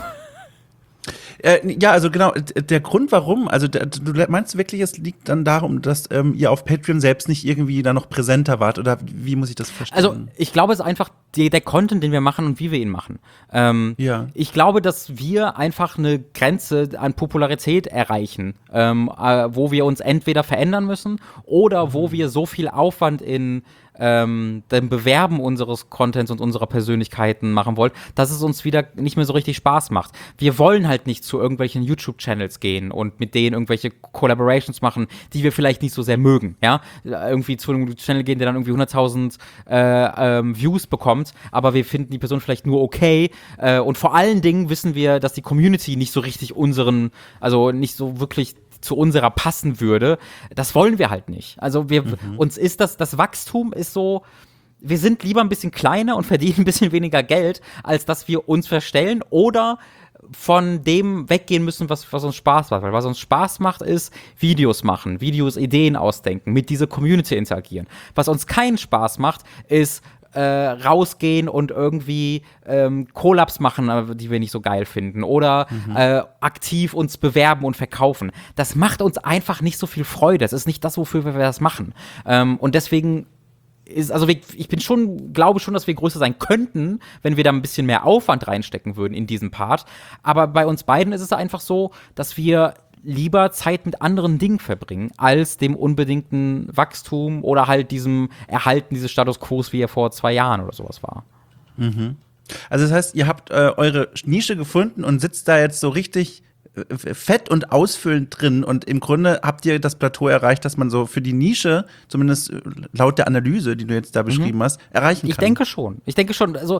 Äh, ja, also genau, der Grund warum, also der, du meinst wirklich, es liegt dann darum, dass ähm, ihr auf Patreon selbst nicht irgendwie da noch präsenter wart oder wie muss ich das verstehen? Also ich glaube, es ist einfach die, der Content, den wir machen und wie wir ihn machen. Ähm, ja. Ich glaube, dass wir einfach eine Grenze an Popularität erreichen, ähm, äh, wo wir uns entweder verändern müssen oder wo wir so viel Aufwand in ähm, dem Bewerben unseres Contents und unserer Persönlichkeiten machen wollen, dass es uns wieder nicht mehr so richtig Spaß macht. Wir wollen halt nicht zu irgendwelchen YouTube-Channels gehen und mit denen irgendwelche Collaborations machen, die wir vielleicht nicht so sehr mögen, ja? Irgendwie zu einem Channel gehen, der dann irgendwie hunderttausend äh, ähm, Views bekommt, aber wir finden die Person vielleicht nur okay äh, und vor allen Dingen wissen wir, dass die Community nicht so richtig unseren, also nicht so wirklich zu unserer passen würde. Das wollen wir halt nicht. Also wir, mhm. uns ist das, das Wachstum ist so, wir sind lieber ein bisschen kleiner und verdienen ein bisschen weniger Geld, als dass wir uns verstellen oder von dem weggehen müssen, was, was uns Spaß macht. Weil was uns Spaß macht, ist Videos machen, Videos, Ideen ausdenken, mit dieser Community interagieren. Was uns keinen Spaß macht, ist Äh, rausgehen und irgendwie ähm, Collabs machen, die wir nicht so geil finden oder mhm. äh, aktiv uns bewerben und verkaufen. Das macht uns einfach nicht so viel Freude. Das ist nicht das, wofür wir das machen. Ähm, und deswegen ist, also wir, ich bin schon, glaube schon, dass wir größer sein könnten, wenn wir da ein bisschen mehr Aufwand reinstecken würden in diesen Part. Aber bei uns beiden ist es einfach so, dass wir lieber Zeit mit anderen Dingen verbringen, als dem unbedingten Wachstum oder halt diesem Erhalten dieses Status Quo, wie er vor zwei Jahren oder sowas war. Mhm. Also das heißt, ihr habt äh, eure Nische gefunden und sitzt da jetzt so richtig äh, fett und ausfüllend drin und im Grunde habt ihr das Plateau erreicht, dass man so für die Nische, zumindest laut der Analyse, die du jetzt da beschrieben mhm. hast, erreichen kann. Ich denke schon. Ich denke schon, also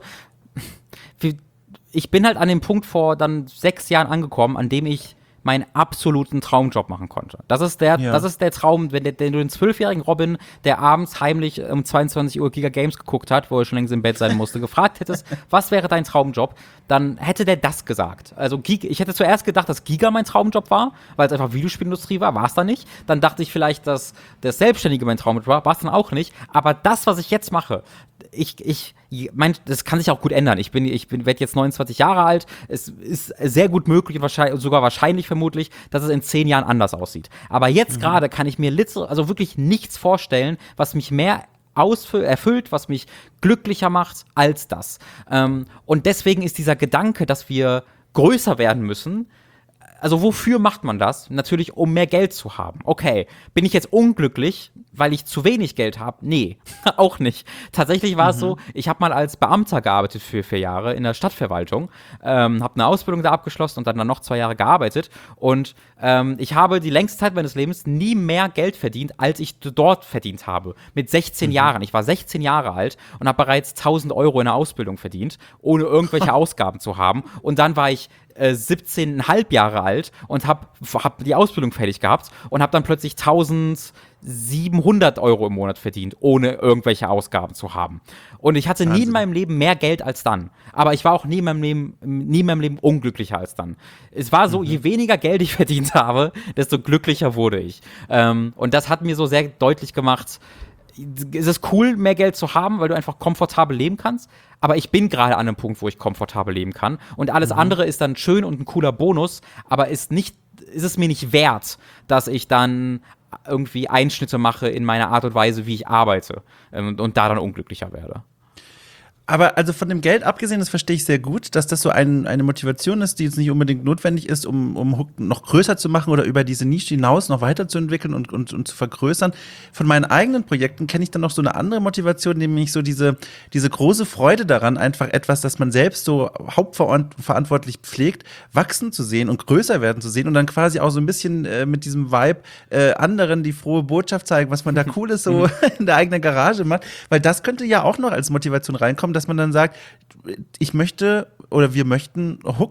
ich bin halt an dem Punkt vor dann sechs Jahren angekommen, an dem ich meinen absoluten Traumjob machen konnte. Das ist der, ja. das ist der Traum, wenn, der, wenn du den zwölfjährigen Robin, der abends heimlich um zweiundzwanzig Uhr Giga Games geguckt hat, wo er schon längst im Bett sein musste, gefragt hättest, was wäre dein Traumjob, dann hätte der das gesagt. Also Giga, ich hätte zuerst gedacht, dass Giga mein Traumjob war, weil es einfach Videospielindustrie war, war es dann nicht. Dann dachte ich vielleicht, dass das Selbstständige mein Traumjob war, war es dann auch nicht. Aber das, was ich jetzt mache, ich, ich, mein, das kann sich auch gut ändern. Ich bin, ich bin, werde jetzt neunundzwanzig Jahre alt. Es ist sehr gut möglich, wahrscheinlich, sogar wahrscheinlich vermutlich, dass es in zehn Jahren anders aussieht. Aber jetzt mhm. gerade kann ich mir liter- also wirklich nichts vorstellen, was mich mehr ausfü- erfüllt, was mich glücklicher macht als das. Ähm, und deswegen ist dieser Gedanke, dass wir größer werden müssen, also wofür macht man das? Natürlich, um mehr Geld zu haben. Okay, bin ich jetzt unglücklich, weil ich zu wenig Geld habe? Nee, auch nicht. Tatsächlich war mhm. es so, ich habe mal als Beamter gearbeitet für vier Jahre in der Stadtverwaltung, ähm, habe eine Ausbildung da abgeschlossen und dann, dann noch zwei Jahre gearbeitet und ähm, ich habe die längste Zeit meines Lebens nie mehr Geld verdient, als ich dort verdient habe. Mit sechzehn mhm. Jahren. Ich war sechzehn Jahre alt und habe bereits tausend Euro in der Ausbildung verdient, ohne irgendwelche Ausgaben zu haben. Und dann war ich siebzehn Komma fünf Jahre alt und habe hab die Ausbildung fertig gehabt und habe dann plötzlich eintausendsiebenhundert Euro im Monat verdient, ohne irgendwelche Ausgaben zu haben. Und ich hatte nie in meinem Leben mehr Geld als dann. Aber ich war auch nie in meinem Leben, nie in meinem Leben unglücklicher als dann. Es war so, mhm. je weniger Geld ich verdient habe, desto glücklicher wurde ich. Ähm, und das hat mir so sehr deutlich gemacht, es ist cool, mehr Geld zu haben, weil du einfach komfortabel leben kannst. Aber ich bin gerade an einem Punkt, wo ich komfortabel leben kann. Und alles mhm. andere ist dann schön und ein cooler Bonus, aber ist nicht, ist es mir nicht wert, dass ich dann irgendwie Einschnitte mache in meiner Art und Weise, wie ich arbeite und, und da dann unglücklicher werde. Aber also von dem Geld abgesehen, das verstehe ich sehr gut, dass das so ein, eine Motivation ist, die jetzt nicht unbedingt notwendig ist, um, um Hook noch größer zu machen oder über diese Nische hinaus noch weiterzuentwickeln und, und, und zu vergrößern. Von meinen eigenen Projekten kenne ich dann noch so eine andere Motivation, nämlich so diese, diese große Freude daran, einfach etwas, das man selbst so hauptverantwortlich pflegt, wachsen zu sehen und größer werden zu sehen und dann quasi auch so ein bisschen äh, mit diesem Vibe äh, anderen die frohe Botschaft zeigen, was man da Cooles so in der eigenen Garage macht. Weil das könnte ja auch noch als Motivation reinkommen, dass man dann sagt, ich möchte oder wir möchten Hooked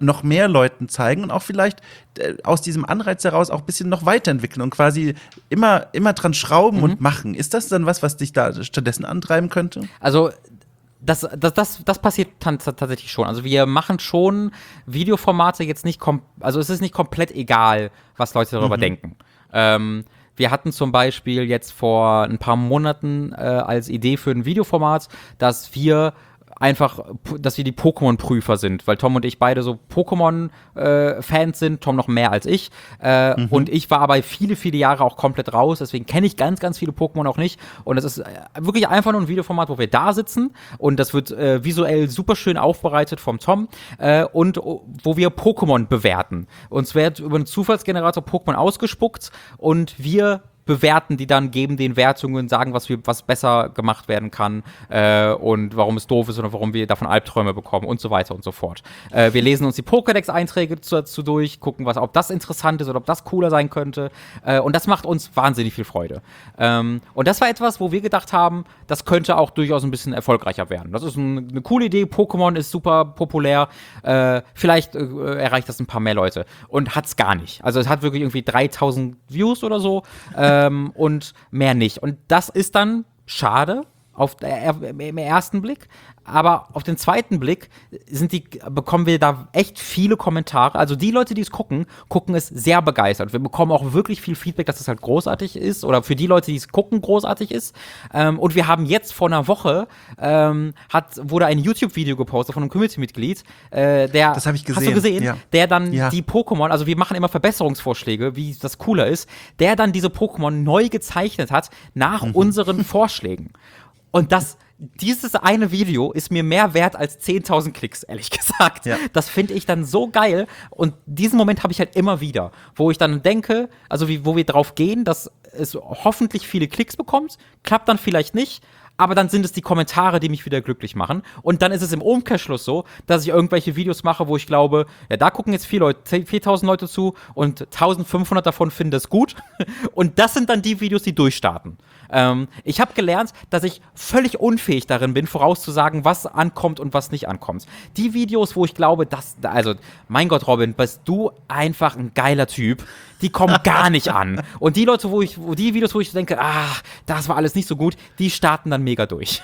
noch mehr Leuten zeigen und auch vielleicht äh, aus diesem Anreiz heraus auch ein bisschen noch weiterentwickeln und quasi immer, immer dran schrauben mhm. und machen. Ist das dann was, was dich da stattdessen antreiben könnte? Also Das, das, das, das passiert t- tatsächlich schon. Also wir machen schon Videoformate jetzt nicht, kom- also es ist nicht komplett egal, was Leute darüber mhm. denken. Ähm, wir hatten zum Beispiel jetzt vor ein paar Monaten äh, als Idee für ein Videoformat, dass wir einfach, dass wir die Pokémon-Prüfer sind, weil Tom und ich beide so Pokémon-Fans äh, sind, Tom noch mehr als ich. Äh, mhm. Und ich war aber viele, viele Jahre auch komplett raus, deswegen kenne ich ganz, ganz viele Pokémon auch nicht. Und es ist wirklich einfach nur ein Videoformat, wo wir da sitzen und das wird äh, visuell super schön aufbereitet vom Tom äh, und wo wir Pokémon bewerten. Uns wird über einen Zufallsgenerator Pokémon ausgespuckt und wir bewerten die dann, geben den Wertungen, sagen, was, wir, was besser gemacht werden kann äh, und warum es doof ist oder warum wir davon Albträume bekommen und so weiter und so fort. Äh, wir lesen uns die Pokédex-Einträge dazu durch, gucken, was, ob das interessant ist oder ob das cooler sein könnte äh, und das macht uns wahnsinnig viel Freude. Ähm, und das war etwas, wo wir gedacht haben, das könnte auch durchaus ein bisschen erfolgreicher werden. Das ist ein, eine coole Idee, Pokémon ist super populär, äh, vielleicht äh, erreicht das ein paar mehr Leute und hat es gar nicht. Also es hat wirklich irgendwie dreitausend Views oder so, äh, Ähm, und mehr nicht. Und das ist dann schade auf der, im ersten Blick, aber auf den zweiten Blick sind die, bekommen wir da echt viele Kommentare. Also die Leute, die es gucken, gucken es sehr begeistert. Wir bekommen auch wirklich viel Feedback, dass es halt großartig ist oder für die Leute, die es gucken, großartig ist. Ähm, und wir haben jetzt vor einer Woche ähm, hat, wurde ein YouTube-Video gepostet von einem Community-Mitglied, äh, der, das habe ich gesehen. Hast du gesehen? Ja. Der dann ja. die Pokémon, also wir machen immer Verbesserungsvorschläge, wie das cooler ist, der dann diese Pokémon neu gezeichnet hat nach mhm. unseren Vorschlägen. Und das, dieses eine Video ist mir mehr wert als zehntausend Klicks, ehrlich gesagt. Ja. Das finde ich dann so geil. Und diesen Moment habe ich halt immer wieder, wo ich dann denke, also wie, wo wir drauf gehen, dass es hoffentlich viele Klicks bekommt, klappt dann vielleicht nicht, aber dann sind es die Kommentare, die mich wieder glücklich machen. Und dann ist es im Umkehrschluss so, dass ich irgendwelche Videos mache, wo ich glaube, ja, da gucken jetzt vier Leute, viertausend Leute zu und eintausendfünfhundert davon finden das gut. Und das sind dann die Videos, die durchstarten. Ähm, ich habe gelernt, dass ich völlig unfähig darin bin, vorauszusagen, was ankommt und was nicht ankommt. Die Videos, wo ich glaube, dass, also, mein Gott, Robin, bist du einfach ein geiler Typ, die kommen gar nicht an. Und die Leute, wo ich, wo die Videos, wo ich denke, ach, das war alles nicht so gut, die starten dann mega durch.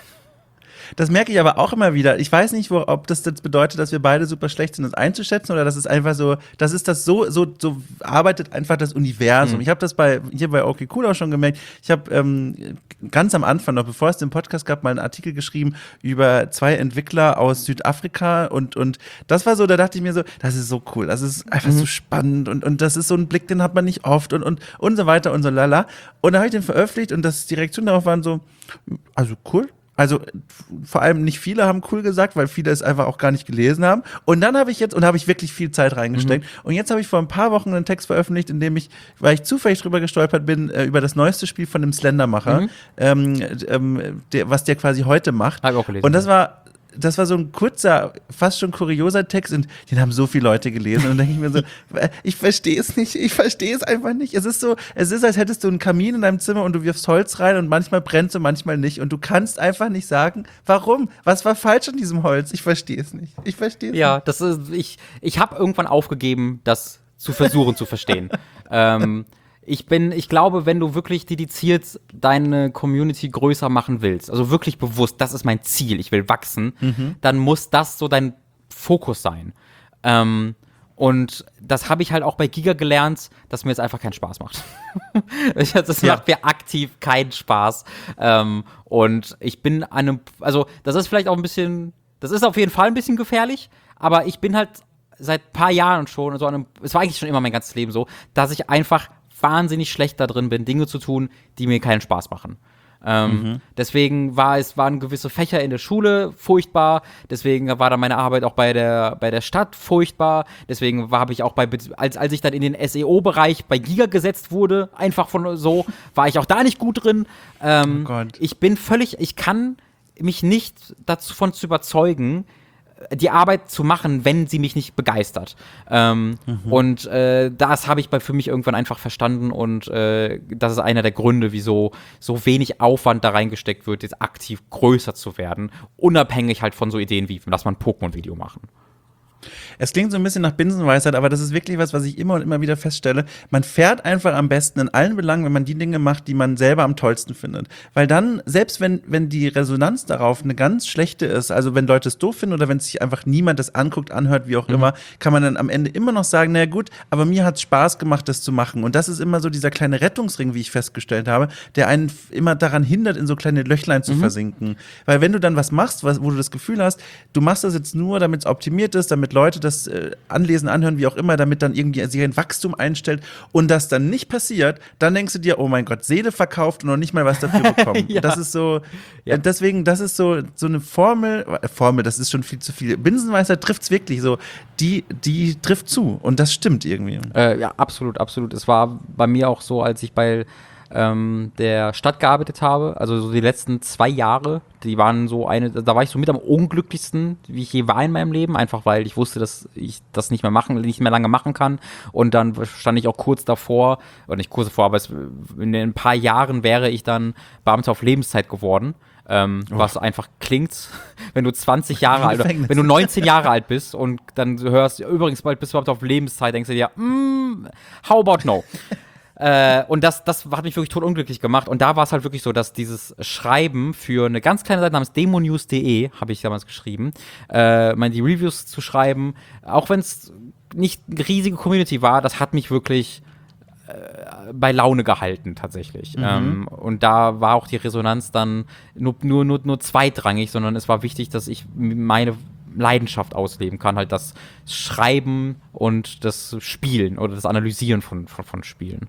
Das merke ich aber auch immer wieder. Ich weiß nicht, wo, ob das jetzt bedeutet, dass wir beide super schlecht sind, das einzuschätzen, oder das ist einfach so, das ist das so, so, so arbeitet einfach das Universum. Mhm. Ich habe das bei, hier bei Okay Cool auch schon gemerkt. Ich habe ähm, ganz am Anfang, noch bevor es den Podcast gab, mal einen Artikel geschrieben über zwei Entwickler aus Südafrika und, und das war so, da dachte ich mir so, das ist so cool, das ist einfach mhm. so spannend und, und das ist so ein Blick, den hat man nicht oft und, und, und so weiter und so lala. Und dann habe ich den veröffentlicht und das, die Reaktionen darauf waren so, also cool. Also vor allem nicht viele haben cool gesagt, weil viele es einfach auch gar nicht gelesen haben. Und dann habe ich jetzt, und habe ich wirklich viel Zeit reingesteckt. Mhm. Und jetzt habe ich vor ein paar Wochen einen Text veröffentlicht, in dem ich, weil ich zufällig drüber gestolpert bin, äh, über das neueste Spiel von dem Slendermacher, mhm. ähm, ähm, der, was der quasi heute macht. Hab ich auch gelesen. Und das war Das war so ein kurzer, fast schon kurioser Text und den haben so viele Leute gelesen und dann denke ich mir so, ich verstehe es nicht, ich verstehe es einfach nicht. Es ist so, es ist, als hättest du einen Kamin in deinem Zimmer und du wirfst Holz rein und manchmal brennt es und manchmal nicht und du kannst einfach nicht sagen, warum, was war falsch an diesem Holz? Ich verstehe es nicht, ich verstehe es ja, nicht. Ja, das ist, ich, ich habe irgendwann aufgegeben, das zu versuchen zu verstehen. ähm, Ich bin, ich glaube, wenn du wirklich dediziert deine Community größer machen willst, also wirklich bewusst, das ist mein Ziel, ich will wachsen, mhm. dann muss das so dein Fokus sein. Ähm, und das habe ich halt auch bei Giga gelernt, dass mir jetzt einfach keinen Spaß macht. Das ja. macht mir aktiv keinen Spaß. Ähm, und ich bin an einem, also das ist vielleicht auch ein bisschen, das ist auf jeden Fall ein bisschen gefährlich, aber ich bin halt seit ein paar Jahren schon, so an einem, es war eigentlich schon immer mein ganzes Leben so, dass ich einfach wahnsinnig schlecht da drin bin, Dinge zu tun, die mir keinen Spaß machen. Ähm, mhm. Deswegen war es, waren gewisse Fächer in der Schule furchtbar, deswegen war dann meine Arbeit auch bei der, bei der Stadt furchtbar, deswegen habe ich auch bei, als, als ich dann in den S E O-Bereich bei Giga gesetzt wurde, einfach von so, war ich auch da nicht gut drin. Ähm, oh Gott. Ich bin völlig, ich kann mich nicht davon zu überzeugen, die Arbeit zu machen, wenn sie mich nicht begeistert. Ähm, mhm. Und äh, das habe ich bei, für mich irgendwann einfach verstanden und äh, das ist einer der Gründe, wieso so wenig Aufwand da reingesteckt wird, jetzt aktiv größer zu werden, unabhängig halt von so Ideen wie, lass mal ein Pokémon-Video machen. Es klingt so ein bisschen nach Binsenweisheit, aber das ist wirklich was, was ich immer und immer wieder feststelle. Man fährt einfach am besten in allen Belangen, wenn man die Dinge macht, die man selber am tollsten findet. Weil dann, selbst wenn, wenn die Resonanz darauf eine ganz schlechte ist, also wenn Leute es doof finden oder wenn sich einfach niemand das anguckt, anhört, wie auch mhm. immer, kann man dann am Ende immer noch sagen, naja gut, aber mir hat es Spaß gemacht, das zu machen. Und das ist immer so dieser kleine Rettungsring, wie ich festgestellt habe, der einen immer daran hindert, in so kleine Löchlein zu mhm. versinken. Weil wenn du dann was machst, was, wo du das Gefühl hast, du machst das jetzt nur, damit es optimiert ist, damit Leute das äh, anlesen, anhören, wie auch immer, damit dann irgendwie sich ein Wachstum einstellt und das dann nicht passiert, dann denkst du dir, oh mein Gott, Seele verkauft und noch nicht mal was dafür bekommen. ja. Das ist so, ja. äh, deswegen, das ist so, so eine Formel, äh, Formel, das ist schon viel zu viel. Binsenweisheit trifft's wirklich so, die, die trifft zu und das stimmt irgendwie. Äh, ja, absolut, absolut. Es war bei mir auch so, als ich bei Ähm, der Stadt gearbeitet habe, also so die letzten zwei Jahre, die waren so eine, da war ich so mit am unglücklichsten, wie ich je war in meinem Leben, einfach weil ich wusste, dass ich das nicht mehr machen, nicht mehr lange machen kann und dann stand ich auch kurz davor, oder nicht kurz davor, aber es, in ein paar Jahren wäre ich dann Beamter auf Lebenszeit geworden. Ähm, oh. Was einfach klingt, wenn du zwanzig Jahre alt, wenn du neunzehn Jahre alt bist und dann hörst, übrigens bald bist du überhaupt auf Lebenszeit, denkst du dir, mm, how about no? Äh, und das, das hat mich wirklich totunglücklich gemacht. Und da war es halt wirklich so, dass dieses Schreiben für eine ganz kleine Seite namens demonews punkt de, habe ich damals geschrieben, äh, meine, die Reviews zu schreiben, auch wenn es nicht eine riesige Community war, das hat mich wirklich äh, bei Laune gehalten, tatsächlich. Mhm. Ähm, und da war auch die Resonanz dann nur, nur, nur, nur zweitrangig, sondern es war wichtig, dass ich meine Leidenschaft ausleben kann, halt das Schreiben und das Spielen oder das Analysieren von, von, von Spielen.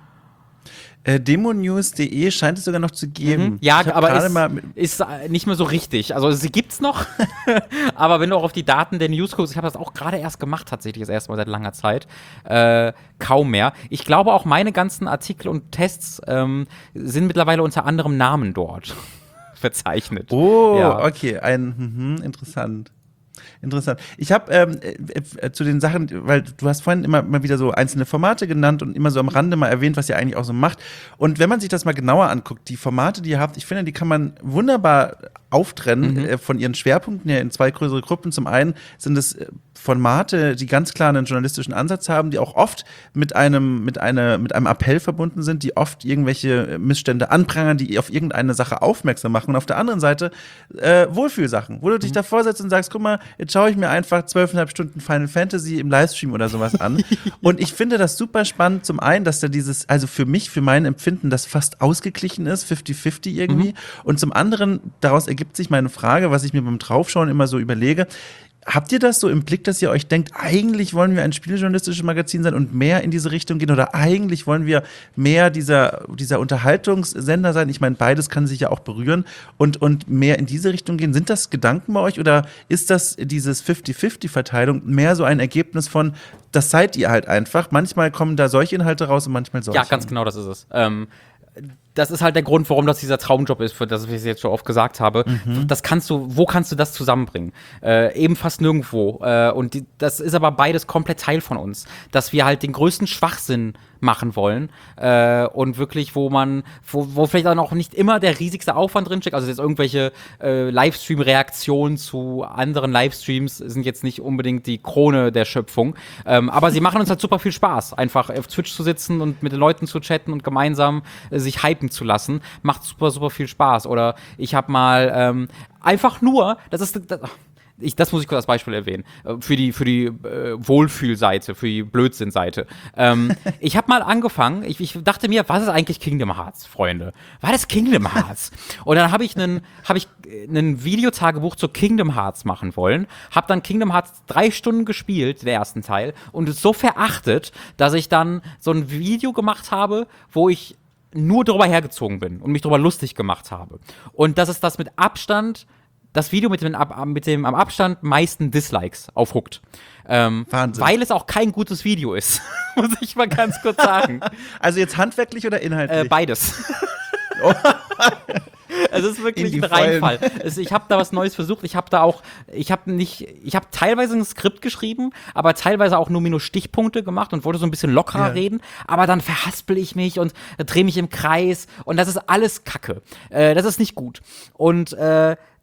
Äh, demonews punkt de scheint es sogar noch zu geben. Mhm. Ja, aber ist, mal ist nicht mehr so richtig. Also sie gibt's noch, aber wenn du auch auf die Daten der News guckst, ich habe das auch gerade erst gemacht, tatsächlich das erste Mal seit langer Zeit, äh, kaum mehr. Ich glaube auch meine ganzen Artikel und Tests ähm, sind mittlerweile unter anderem Namen dort verzeichnet. Oh, ja. Okay, ein, mh, interessant. Interessant. Ich habe ähm, äh, zu den Sachen, weil du hast vorhin immer mal wieder so einzelne Formate genannt und immer so am Rande mal erwähnt, was ihr eigentlich auch so macht. Und wenn man sich das mal genauer anguckt, die Formate, die ihr habt, ich finde, die kann man wunderbar auftrennen mhm. äh, von ihren Schwerpunkten her in zwei größere Gruppen. Zum einen sind es äh, Formate, die ganz klar einen journalistischen Ansatz haben, die auch oft mit einem, mit einer, mit einem Appell verbunden sind, die oft irgendwelche Missstände anprangern, die auf irgendeine Sache aufmerksam machen. Und auf der anderen Seite äh, Wohlfühlsachen, wo du dich mhm. davor setzt und sagst, guck mal, jetzt schaue ich mir einfach zwölfeinhalb Stunden Final Fantasy im Livestream oder sowas an. Und ich finde das super spannend, zum einen, dass da dieses, also für mich, für mein Empfinden, das fast ausgeglichen ist, fifty fifty irgendwie. Mhm. Und zum anderen, daraus ergibt sich meine Frage, was ich mir beim Draufschauen immer so überlege, habt ihr das so im Blick, dass ihr euch denkt, eigentlich wollen wir ein spieljournalistisches Magazin sein und mehr in diese Richtung gehen oder eigentlich wollen wir mehr dieser, dieser Unterhaltungssender sein? Ich meine, beides kann sich ja auch berühren und, und mehr in diese Richtung gehen. Sind das Gedanken bei euch oder ist das dieses fifty fifty Verteilung mehr so ein Ergebnis von, das seid ihr halt einfach? Manchmal kommen da solche Inhalte raus und manchmal solche. Ja, ganz genau, das ist es. Ähm Das ist halt der Grund, warum das dieser Traumjob ist, für das ich es jetzt schon oft gesagt habe. Mhm. Das kannst du, wo kannst du das zusammenbringen? Äh, eben fast nirgendwo. Äh, und die, das ist aber beides komplett Teil von uns. Dass wir halt den größten Schwachsinn machen wollen äh, und wirklich, wo man, wo, wo vielleicht dann auch nicht immer der riesigste Aufwand drinsteckt, also jetzt irgendwelche äh, Livestream-Reaktionen zu anderen Livestreams sind jetzt nicht unbedingt die Krone der Schöpfung, ähm, aber sie machen uns halt super viel Spaß, einfach auf Twitch zu sitzen und mit den Leuten zu chatten und gemeinsam äh, sich hypen zu lassen, macht super, super viel Spaß. Oder ich habe mal ähm, einfach nur, das ist, das, Ich, das muss ich kurz als Beispiel erwähnen, für die, für die äh, Wohlfühlseite, für die Blödsinn-Seite. Ähm, ich habe mal angefangen, ich, ich dachte mir, was ist eigentlich Kingdom Hearts, Freunde? Was ist Kingdom Hearts? Und dann habe ich einen hab ich einen Videotagebuch zu Kingdom Hearts machen wollen, habe dann Kingdom Hearts drei Stunden gespielt, den ersten Teil, und es so verachtet, dass ich dann so ein Video gemacht habe, wo ich nur drüber hergezogen bin und mich drüber lustig gemacht habe. Und das ist das mit Abstand das Video mit dem, mit dem am Abstand meisten Dislikes auf Hooked. Ähm, Wahnsinn. Weil es auch kein gutes Video ist, muss ich mal ganz kurz sagen. Also jetzt handwerklich oder inhaltlich? Äh, beides. Es ist wirklich ein Reinfall. Also ich habe da was Neues versucht. Ich habe da auch, ich habe nicht, ich habe teilweise ein Skript geschrieben, aber teilweise auch nur minus Stichpunkte gemacht und wollte so ein bisschen lockerer ja. reden. Aber dann verhaspel ich mich und drehe mich im Kreis und das ist alles Kacke. Äh, das ist nicht gut. Und äh,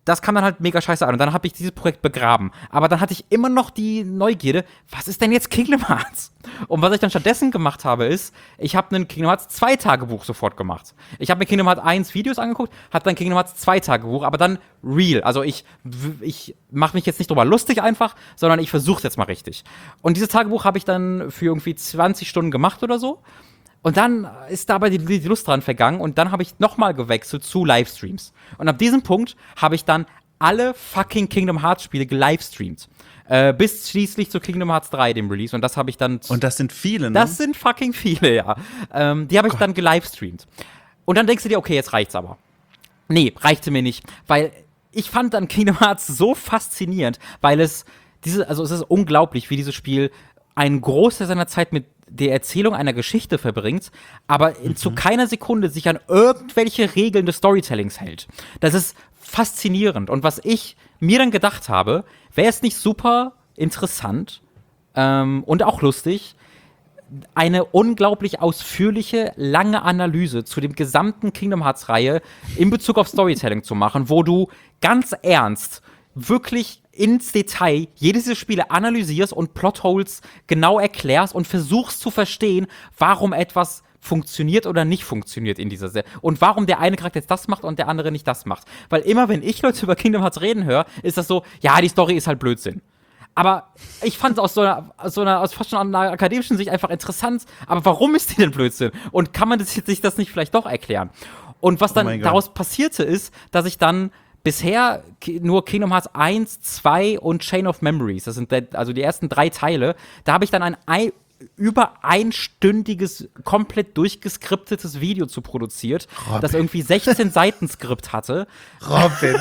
das kam dann halt mega scheiße an. Und dann habe ich dieses Projekt begraben. Aber dann hatte ich immer noch die Neugierde, was ist denn jetzt Kingdom Hearts? Und was ich dann stattdessen gemacht habe, ist, ich habe einen Kingdom Hearts zwei Tagebuch sofort gemacht. Ich habe mir Kingdom Hearts eins Videos angeguckt, habe dann Kingdom Hearts zwei Tagebuch, aber dann real. Also ich, ich mache mich jetzt nicht drüber lustig einfach, sondern ich versuche es jetzt mal richtig. Und dieses Tagebuch habe ich dann für irgendwie zwanzig Stunden gemacht oder so. Und dann ist dabei die, die Lust dran vergangen und dann habe ich nochmal gewechselt zu Livestreams. Und ab diesem Punkt habe ich dann alle fucking Kingdom Hearts Spiele gelivestreamt. Äh, bis schließlich zu Kingdom Hearts drei, dem Release. Und das habe ich dann. Und das sind viele, ne? Das sind fucking viele, ja. Ähm, die habe ich dann gelivestreamt. Und dann denkst du dir, okay, jetzt reicht's aber. Nee, reichte mir nicht. Weil ich fand dann Kingdom Hearts so faszinierend, weil es diese, also es ist unglaublich, wie dieses Spiel einen Großteil seiner Zeit mit der Erzählung einer Geschichte verbringt, aber in, mhm. zu keiner Sekunde sich an irgendwelche Regeln des Storytellings hält. Das ist faszinierend. Und was ich mir dann gedacht habe, wäre es nicht super interessant ähm, und auch lustig, eine unglaublich ausführliche, lange Analyse zu dem gesamten Kingdom Hearts-Reihe in Bezug auf Storytelling zu machen, wo du ganz ernst wirklich ins Detail jedes dieser Spiele analysierst und Plotholes genau erklärst und versuchst zu verstehen, warum etwas funktioniert oder nicht funktioniert in dieser Serie. Und warum der eine Charakter jetzt das macht und der andere nicht das macht. Weil immer, wenn ich Leute über Kingdom Hearts reden höre, ist das so, ja, die Story ist halt Blödsinn. Aber ich fand es aus so einer, aus so einer, aus fast schon einer akademischen Sicht einfach interessant. Aber warum ist die denn Blödsinn? Und kann man das, sich das nicht vielleicht doch erklären? Und was dann Oh daraus passierte, ist, dass ich dann bisher nur Kingdom Hearts eins, zwei und Chain of Memories, das sind also die ersten drei Teile, da habe ich dann ein, ein über einstündiges, komplett durchgeskriptetes Video zu produziert, Robin. das irgendwie sechzehn Seiten Skript hatte. Robin.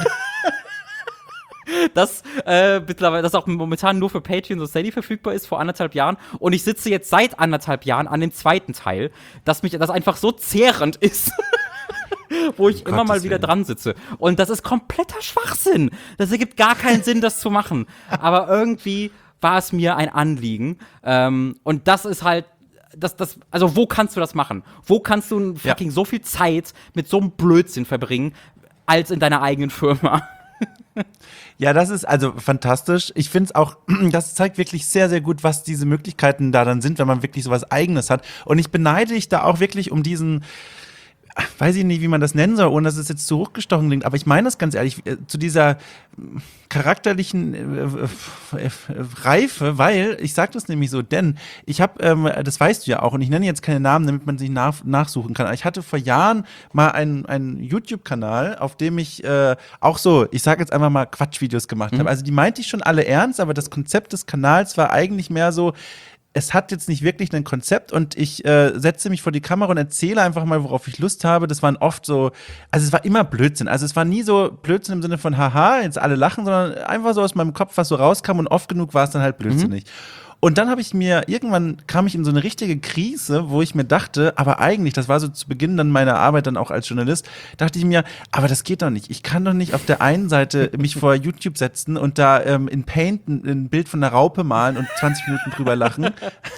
Das äh, mittlerweile, das auch momentan nur für Patreon und Steady verfügbar ist, vor anderthalb Jahren. Und ich sitze jetzt seit anderthalb Jahren an dem zweiten Teil, dass mich das einfach so zehrend ist. Wo ich um immer mal Gottes wieder Willen. dran sitze. Und das ist kompletter Schwachsinn. Das ergibt gar keinen Sinn, das zu machen. Aber irgendwie war es mir ein Anliegen. Ähm, und das ist halt, das, das, also wo kannst du das machen? Wo kannst du fucking ja. so viel Zeit mit so einem Blödsinn verbringen, als in deiner eigenen Firma? Ja, das ist also fantastisch. Ich finde es auch, das zeigt wirklich sehr, sehr gut, was diese Möglichkeiten da dann sind, wenn man wirklich sowas Eigenes hat. Und ich beneide dich da auch wirklich um diesen, weiß ich nicht, wie man das nennen soll, ohne dass es jetzt zu hochgestochen klingt, aber ich meine das ganz ehrlich, äh, zu dieser charakterlichen äh, äh, Reife, weil, ich sage das nämlich so, denn ich habe, ähm, das weißt du ja auch, und ich nenne jetzt keine Namen, damit man sich nach, nachsuchen kann, aber ich hatte vor Jahren mal einen, einen YouTube-Kanal, auf dem ich äh, auch so, ich sage jetzt einfach mal Quatschvideos gemacht Mhm. habe. Also die meinte ich schon alle ernst, aber das Konzept des Kanals war eigentlich mehr so, es hat jetzt nicht wirklich ein Konzept und ich äh, setze mich vor die Kamera und erzähle einfach mal, worauf ich Lust habe. Das waren oft so, also es war immer Blödsinn. Also es war nie so Blödsinn im Sinne von haha, jetzt alle lachen, sondern einfach so aus meinem Kopf, was so rauskam und oft genug war es dann halt blödsinnig. Mhm. Und dann habe ich mir, irgendwann kam ich in so eine richtige Krise, wo ich mir dachte, aber eigentlich, das war so zu Beginn dann meiner Arbeit dann auch als Journalist, dachte ich mir, aber das geht doch nicht. Ich kann doch nicht auf der einen Seite mich vor YouTube setzen und da ähm, in Paint ein, ein Bild von einer Raupe malen und zwanzig Minuten drüber lachen,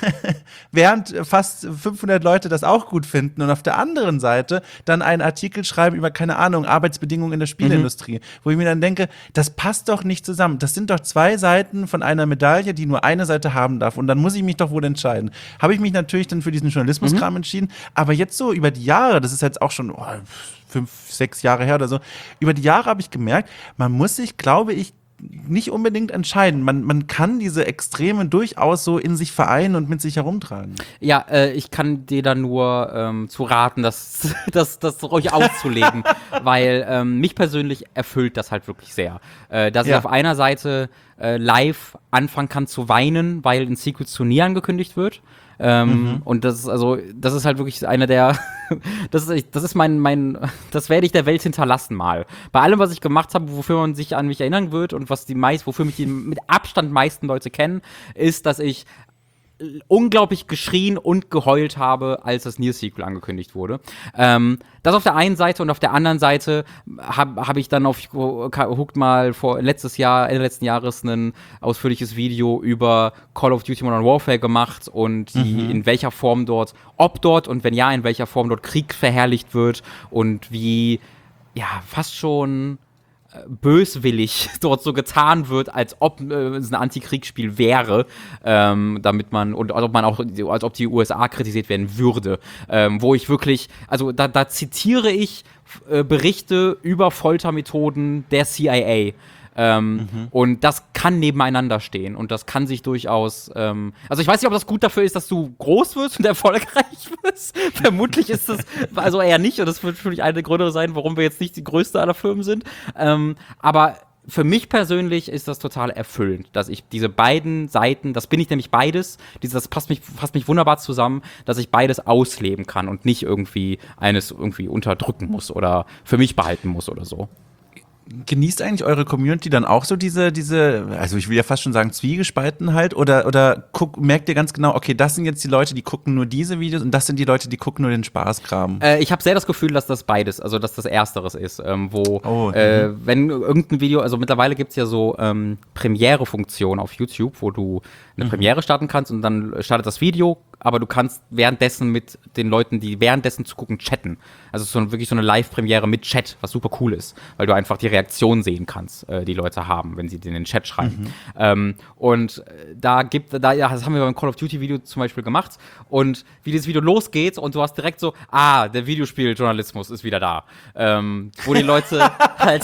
während fast fünfhundert Leute das auch gut finden und auf der anderen Seite dann einen Artikel schreiben über, keine Ahnung, Arbeitsbedingungen in der Spieleindustrie, mhm. wo ich mir dann denke, das passt doch nicht zusammen. Das sind doch zwei Seiten von einer Medaille, die nur eine Seite haben darf. Und dann muss ich mich doch wohl entscheiden. Habe ich mich natürlich dann für diesen Journalismuskram mhm. entschieden. Aber jetzt so über die Jahre, das ist jetzt auch schon oh, fünf, sechs Jahre her oder so, über die Jahre habe ich gemerkt, man muss sich, glaube ich, nicht unbedingt entscheiden. Man, man kann diese Extreme durchaus so in sich vereinen und mit sich herumtragen. Ja, äh, ich kann dir da nur ähm, zu raten, das, das, das ruhig auszulegen, weil ähm, mich persönlich erfüllt das halt wirklich sehr. Äh, dass ja. ich auf einer Seite äh, live anfangen kann zu weinen, weil ein Sequel zu nie angekündigt wird. Ähm, mhm. Und das ist also, das ist halt wirklich einer der, das ist, das ist mein, mein, das werde ich der Welt hinterlassen mal. Bei allem, was ich gemacht habe, wofür man sich an mich erinnern wird und was die meist, wofür mich die mit Abstand meisten Leute kennen, ist, dass ich unglaublich geschrien und geheult habe, als das Nier-Sequel angekündigt wurde. Ähm, das auf der einen Seite und auf der anderen Seite habe hab ich dann auf Hooked mal vor letztes Jahr, Ende letzten Jahres ein ausführliches Video über Call of Duty Modern Warfare gemacht und die, mhm. in welcher Form dort, ob dort und wenn ja, in welcher Form dort Krieg verherrlicht wird und wie, ja, fast schon böswillig dort so getan wird, als ob äh, es ein Antikriegsspiel wäre, ähm, damit man, und als ob man auch, als ob die U S A kritisiert werden würde, ähm, wo ich wirklich, also da, da zitiere ich äh, Berichte über Foltermethoden der C I A. Ähm, mhm. Und das kann nebeneinander stehen und das kann sich durchaus, ähm, also ich weiß nicht, ob das gut dafür ist, dass du groß wirst und erfolgreich wirst. Vermutlich ist das also eher nicht und das wird für mich eine der Gründe sein, warum wir jetzt nicht die größte aller Firmen sind. Ähm, aber für mich persönlich ist das total erfüllend, dass ich diese beiden Seiten, das bin ich nämlich beides, dieses, das passt mich, passt mich wunderbar zusammen, dass ich beides ausleben kann und nicht irgendwie eines irgendwie unterdrücken muss oder für mich behalten muss oder so. Genießt eigentlich eure Community dann auch so diese, diese, also ich will ja fast schon sagen, Zwiegespaltenheit oder, oder guck, merkt ihr ganz genau, okay, das sind jetzt die Leute, die gucken nur diese Videos und das sind die Leute, die gucken nur den Spaßkram? Äh, ich habe sehr das Gefühl, dass das beides, also dass das Ersteres ist, ähm, wo, oh, äh, wenn irgendein Video, also mittlerweile gibt es ja so ähm, Premiere-Funktionen auf YouTube, wo du eine mhm. Premiere starten kannst und dann startet das Video, aber du kannst währenddessen mit den Leuten, die währenddessen zu gucken, chatten. Also so wirklich so eine Live-Premiere mit Chat, was super cool ist, weil du einfach die Reaktion sehen kannst, äh, die Leute haben, wenn sie in den Chat schreiben. Mhm. Ähm, und da gibt, da, ja, das haben wir beim Call of Duty-Video zum Beispiel gemacht. Und wie dieses Video losgeht und du hast direkt so, ah, der Videospieljournalismus ist wieder da. Ähm, wo die Leute halt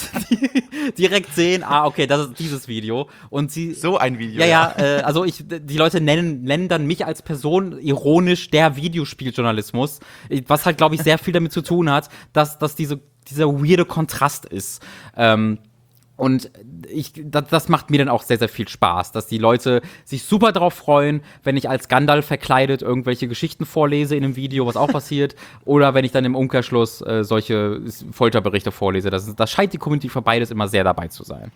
direkt sehen, ah, okay, das ist dieses Video. Und sie. So ein Video. Ja, ja, äh, also ich, die Leute nennen, nennen dann mich als Person ironisch der Videospieljournalismus, was halt, glaube ich, sehr viel damit zu tun hat, dass, dass diese, dieser weirde Kontrast ist. Ähm, und ich, das, das macht mir dann auch sehr, sehr viel Spaß, dass die Leute sich super drauf freuen, wenn ich als Gandalf verkleidet irgendwelche Geschichten vorlese in einem Video, was auch passiert, oder wenn ich dann im Umkehrschluss äh, solche Folterberichte vorlese. Das, das scheint die Community für beides immer sehr dabei zu sein.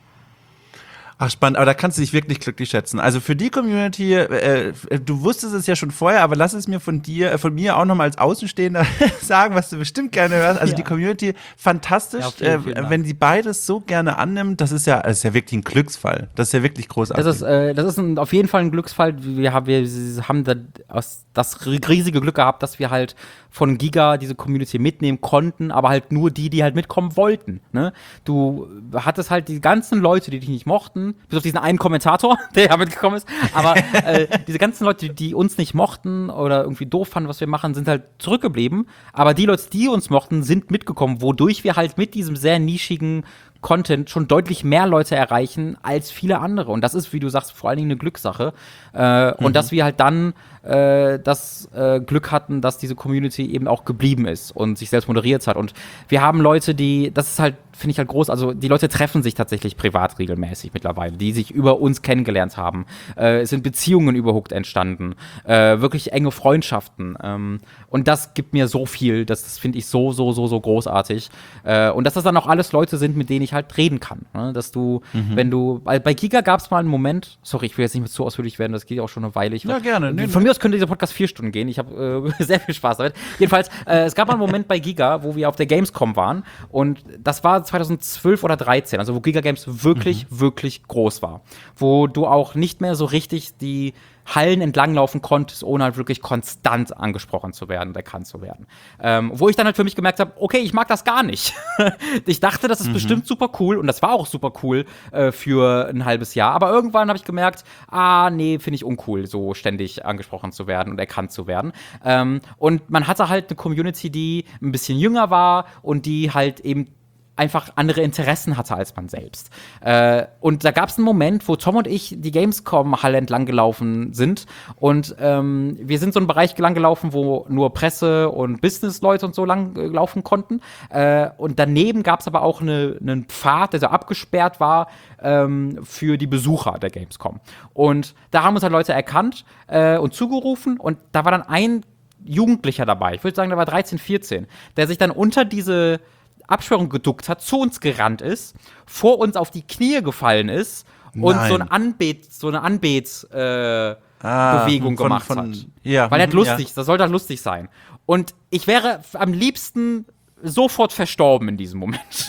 Ach, spannend, aber da kannst du dich wirklich glücklich schätzen. Also für die Community, äh, du wusstest es ja schon vorher, aber lass es mir von dir, äh, von mir auch nochmal als Außenstehender sagen, was du bestimmt gerne hörst. Also ja. Die Community, fantastisch, ja, vielen, vielen äh, wenn sie beides so gerne annimmt, das ist ja, das ist ja wirklich ein Glücksfall. Das ist ja wirklich großartig. Das ist, äh, das ist ein, auf jeden Fall ein Glücksfall. Wir haben, wir haben da aus, das riesige Glück gehabt, dass wir halt von Giga diese Community mitnehmen konnten, aber halt nur die, die halt mitkommen wollten. Ne? Du hattest halt die ganzen Leute, die dich nicht mochten, bis auf diesen einen Kommentator, der ja mitgekommen ist, aber äh, diese ganzen Leute, die, die uns nicht mochten oder irgendwie doof fanden, was wir machen, sind halt zurückgeblieben, aber die Leute, die uns mochten, sind mitgekommen, wodurch wir halt mit diesem sehr nischigen Content schon deutlich mehr Leute erreichen als viele andere. Und das ist, wie du sagst, vor allen Dingen eine Glückssache. Äh, mhm. Und dass wir halt dann äh, das äh, Glück hatten, dass diese Community eben auch geblieben ist und sich selbst moderiert hat. Und wir haben Leute, die, das ist halt, finde ich halt groß, also die Leute treffen sich tatsächlich privat regelmäßig mittlerweile, die sich über uns kennengelernt haben. Äh, es sind Beziehungen über Hooked entstanden, äh, wirklich enge Freundschaften. Ähm, und das gibt mir so viel, das, das finde ich so, so, so, so großartig. Äh, und dass das dann auch alles Leute sind, mit denen ich halt reden kann. Ne? Dass du, mhm. wenn du, bei, bei Giga gab es mal einen Moment, sorry, ich will jetzt nicht mehr zu ausführlich werden, das geht auch schon eine Weile. Ich, ja, gerne. Nee, von nee. mir aus könnte dieser Podcast vier Stunden gehen. Ich habe äh, sehr viel Spaß damit. Jedenfalls, äh, es gab mal einen Moment bei Giga, wo wir auf der Gamescom waren und das war zweitausendzwölf oder dreizehn, also wo Giga Games wirklich, mhm. wirklich groß war. Wo du auch nicht mehr so richtig die Hallen entlanglaufen konntest, ohne halt wirklich konstant angesprochen zu werden, erkannt zu werden. Ähm, wo ich dann halt für mich gemerkt habe, okay, ich mag das gar nicht. Ich dachte, das ist mhm. bestimmt super cool und das war auch super cool äh, für ein halbes Jahr, aber irgendwann habe ich gemerkt, ah, nee, finde ich uncool, so ständig angesprochen zu werden und erkannt zu werden. Ähm, und man hatte halt eine Community, die ein bisschen jünger war und die halt eben einfach andere Interessen hatte als man selbst. Äh, und da gab es einen Moment, wo Tom und ich die Gamescom-Halle entlang gelaufen sind und ähm, wir sind so einen Bereich lang gelaufen, wo nur Presse und Business-Leute und so lang äh, laufen konnten. Äh, und daneben gab es aber auch eine, einen Pfad, der so abgesperrt war ähm, für die Besucher der Gamescom. Und da haben uns halt Leute erkannt äh, und zugerufen und da war dann ein Jugendlicher dabei, ich würde sagen, der war dreizehn, vierzehn, der sich dann unter diese Absperrung geduckt hat, zu uns gerannt ist, vor uns auf die Knie gefallen ist und Nein. so ein Anbet, so eine Anbets äh, ah, Bewegung von, gemacht von, hat. Ja, weil er lustig, ja. das sollte halt lustig sein. Und ich wäre am liebsten sofort verstorben in diesem Moment.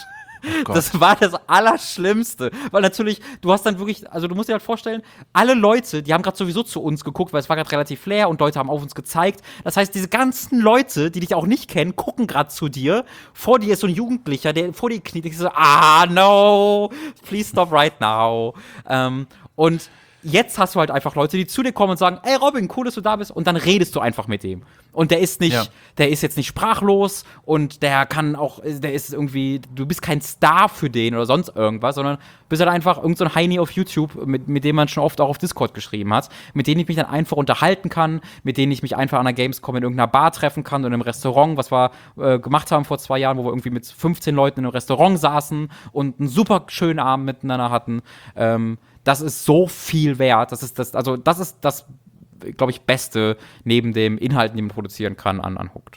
Gott. Das war das Allerschlimmste. Weil natürlich, du hast dann wirklich, also du musst dir halt vorstellen, alle Leute, die haben gerade sowieso zu uns geguckt, weil es war gerade relativ leer und Leute haben auf uns gezeigt. Das heißt, diese ganzen Leute, die dich auch nicht kennen, gucken gerade zu dir. Vor dir ist so ein Jugendlicher, der vor dir kniet und so, ah, no, please stop right now. Ähm, und jetzt hast du halt einfach Leute, die zu dir kommen und sagen, ey Robin, cool, dass du da bist. Und dann redest du einfach mit dem. Und der ist nicht, ja. der ist jetzt nicht sprachlos und der kann auch, der ist irgendwie, du bist kein Star für den oder sonst irgendwas, sondern bist halt einfach irgend so ein Heini auf YouTube, mit, mit dem man schon oft auch auf Discord geschrieben hat, mit denen ich mich dann einfach unterhalten kann, mit denen ich mich einfach an der Gamescom in irgendeiner Bar treffen kann oder im Restaurant, was wir äh, gemacht haben vor zwei Jahren, wo wir irgendwie mit fünfzehn Leuten in einem Restaurant saßen und einen super schönen Abend miteinander hatten. Ähm, Das ist so viel wert. Das ist das, also das ist das, glaube ich, Beste neben dem Inhalten, die man produzieren kann, an, an Hooked.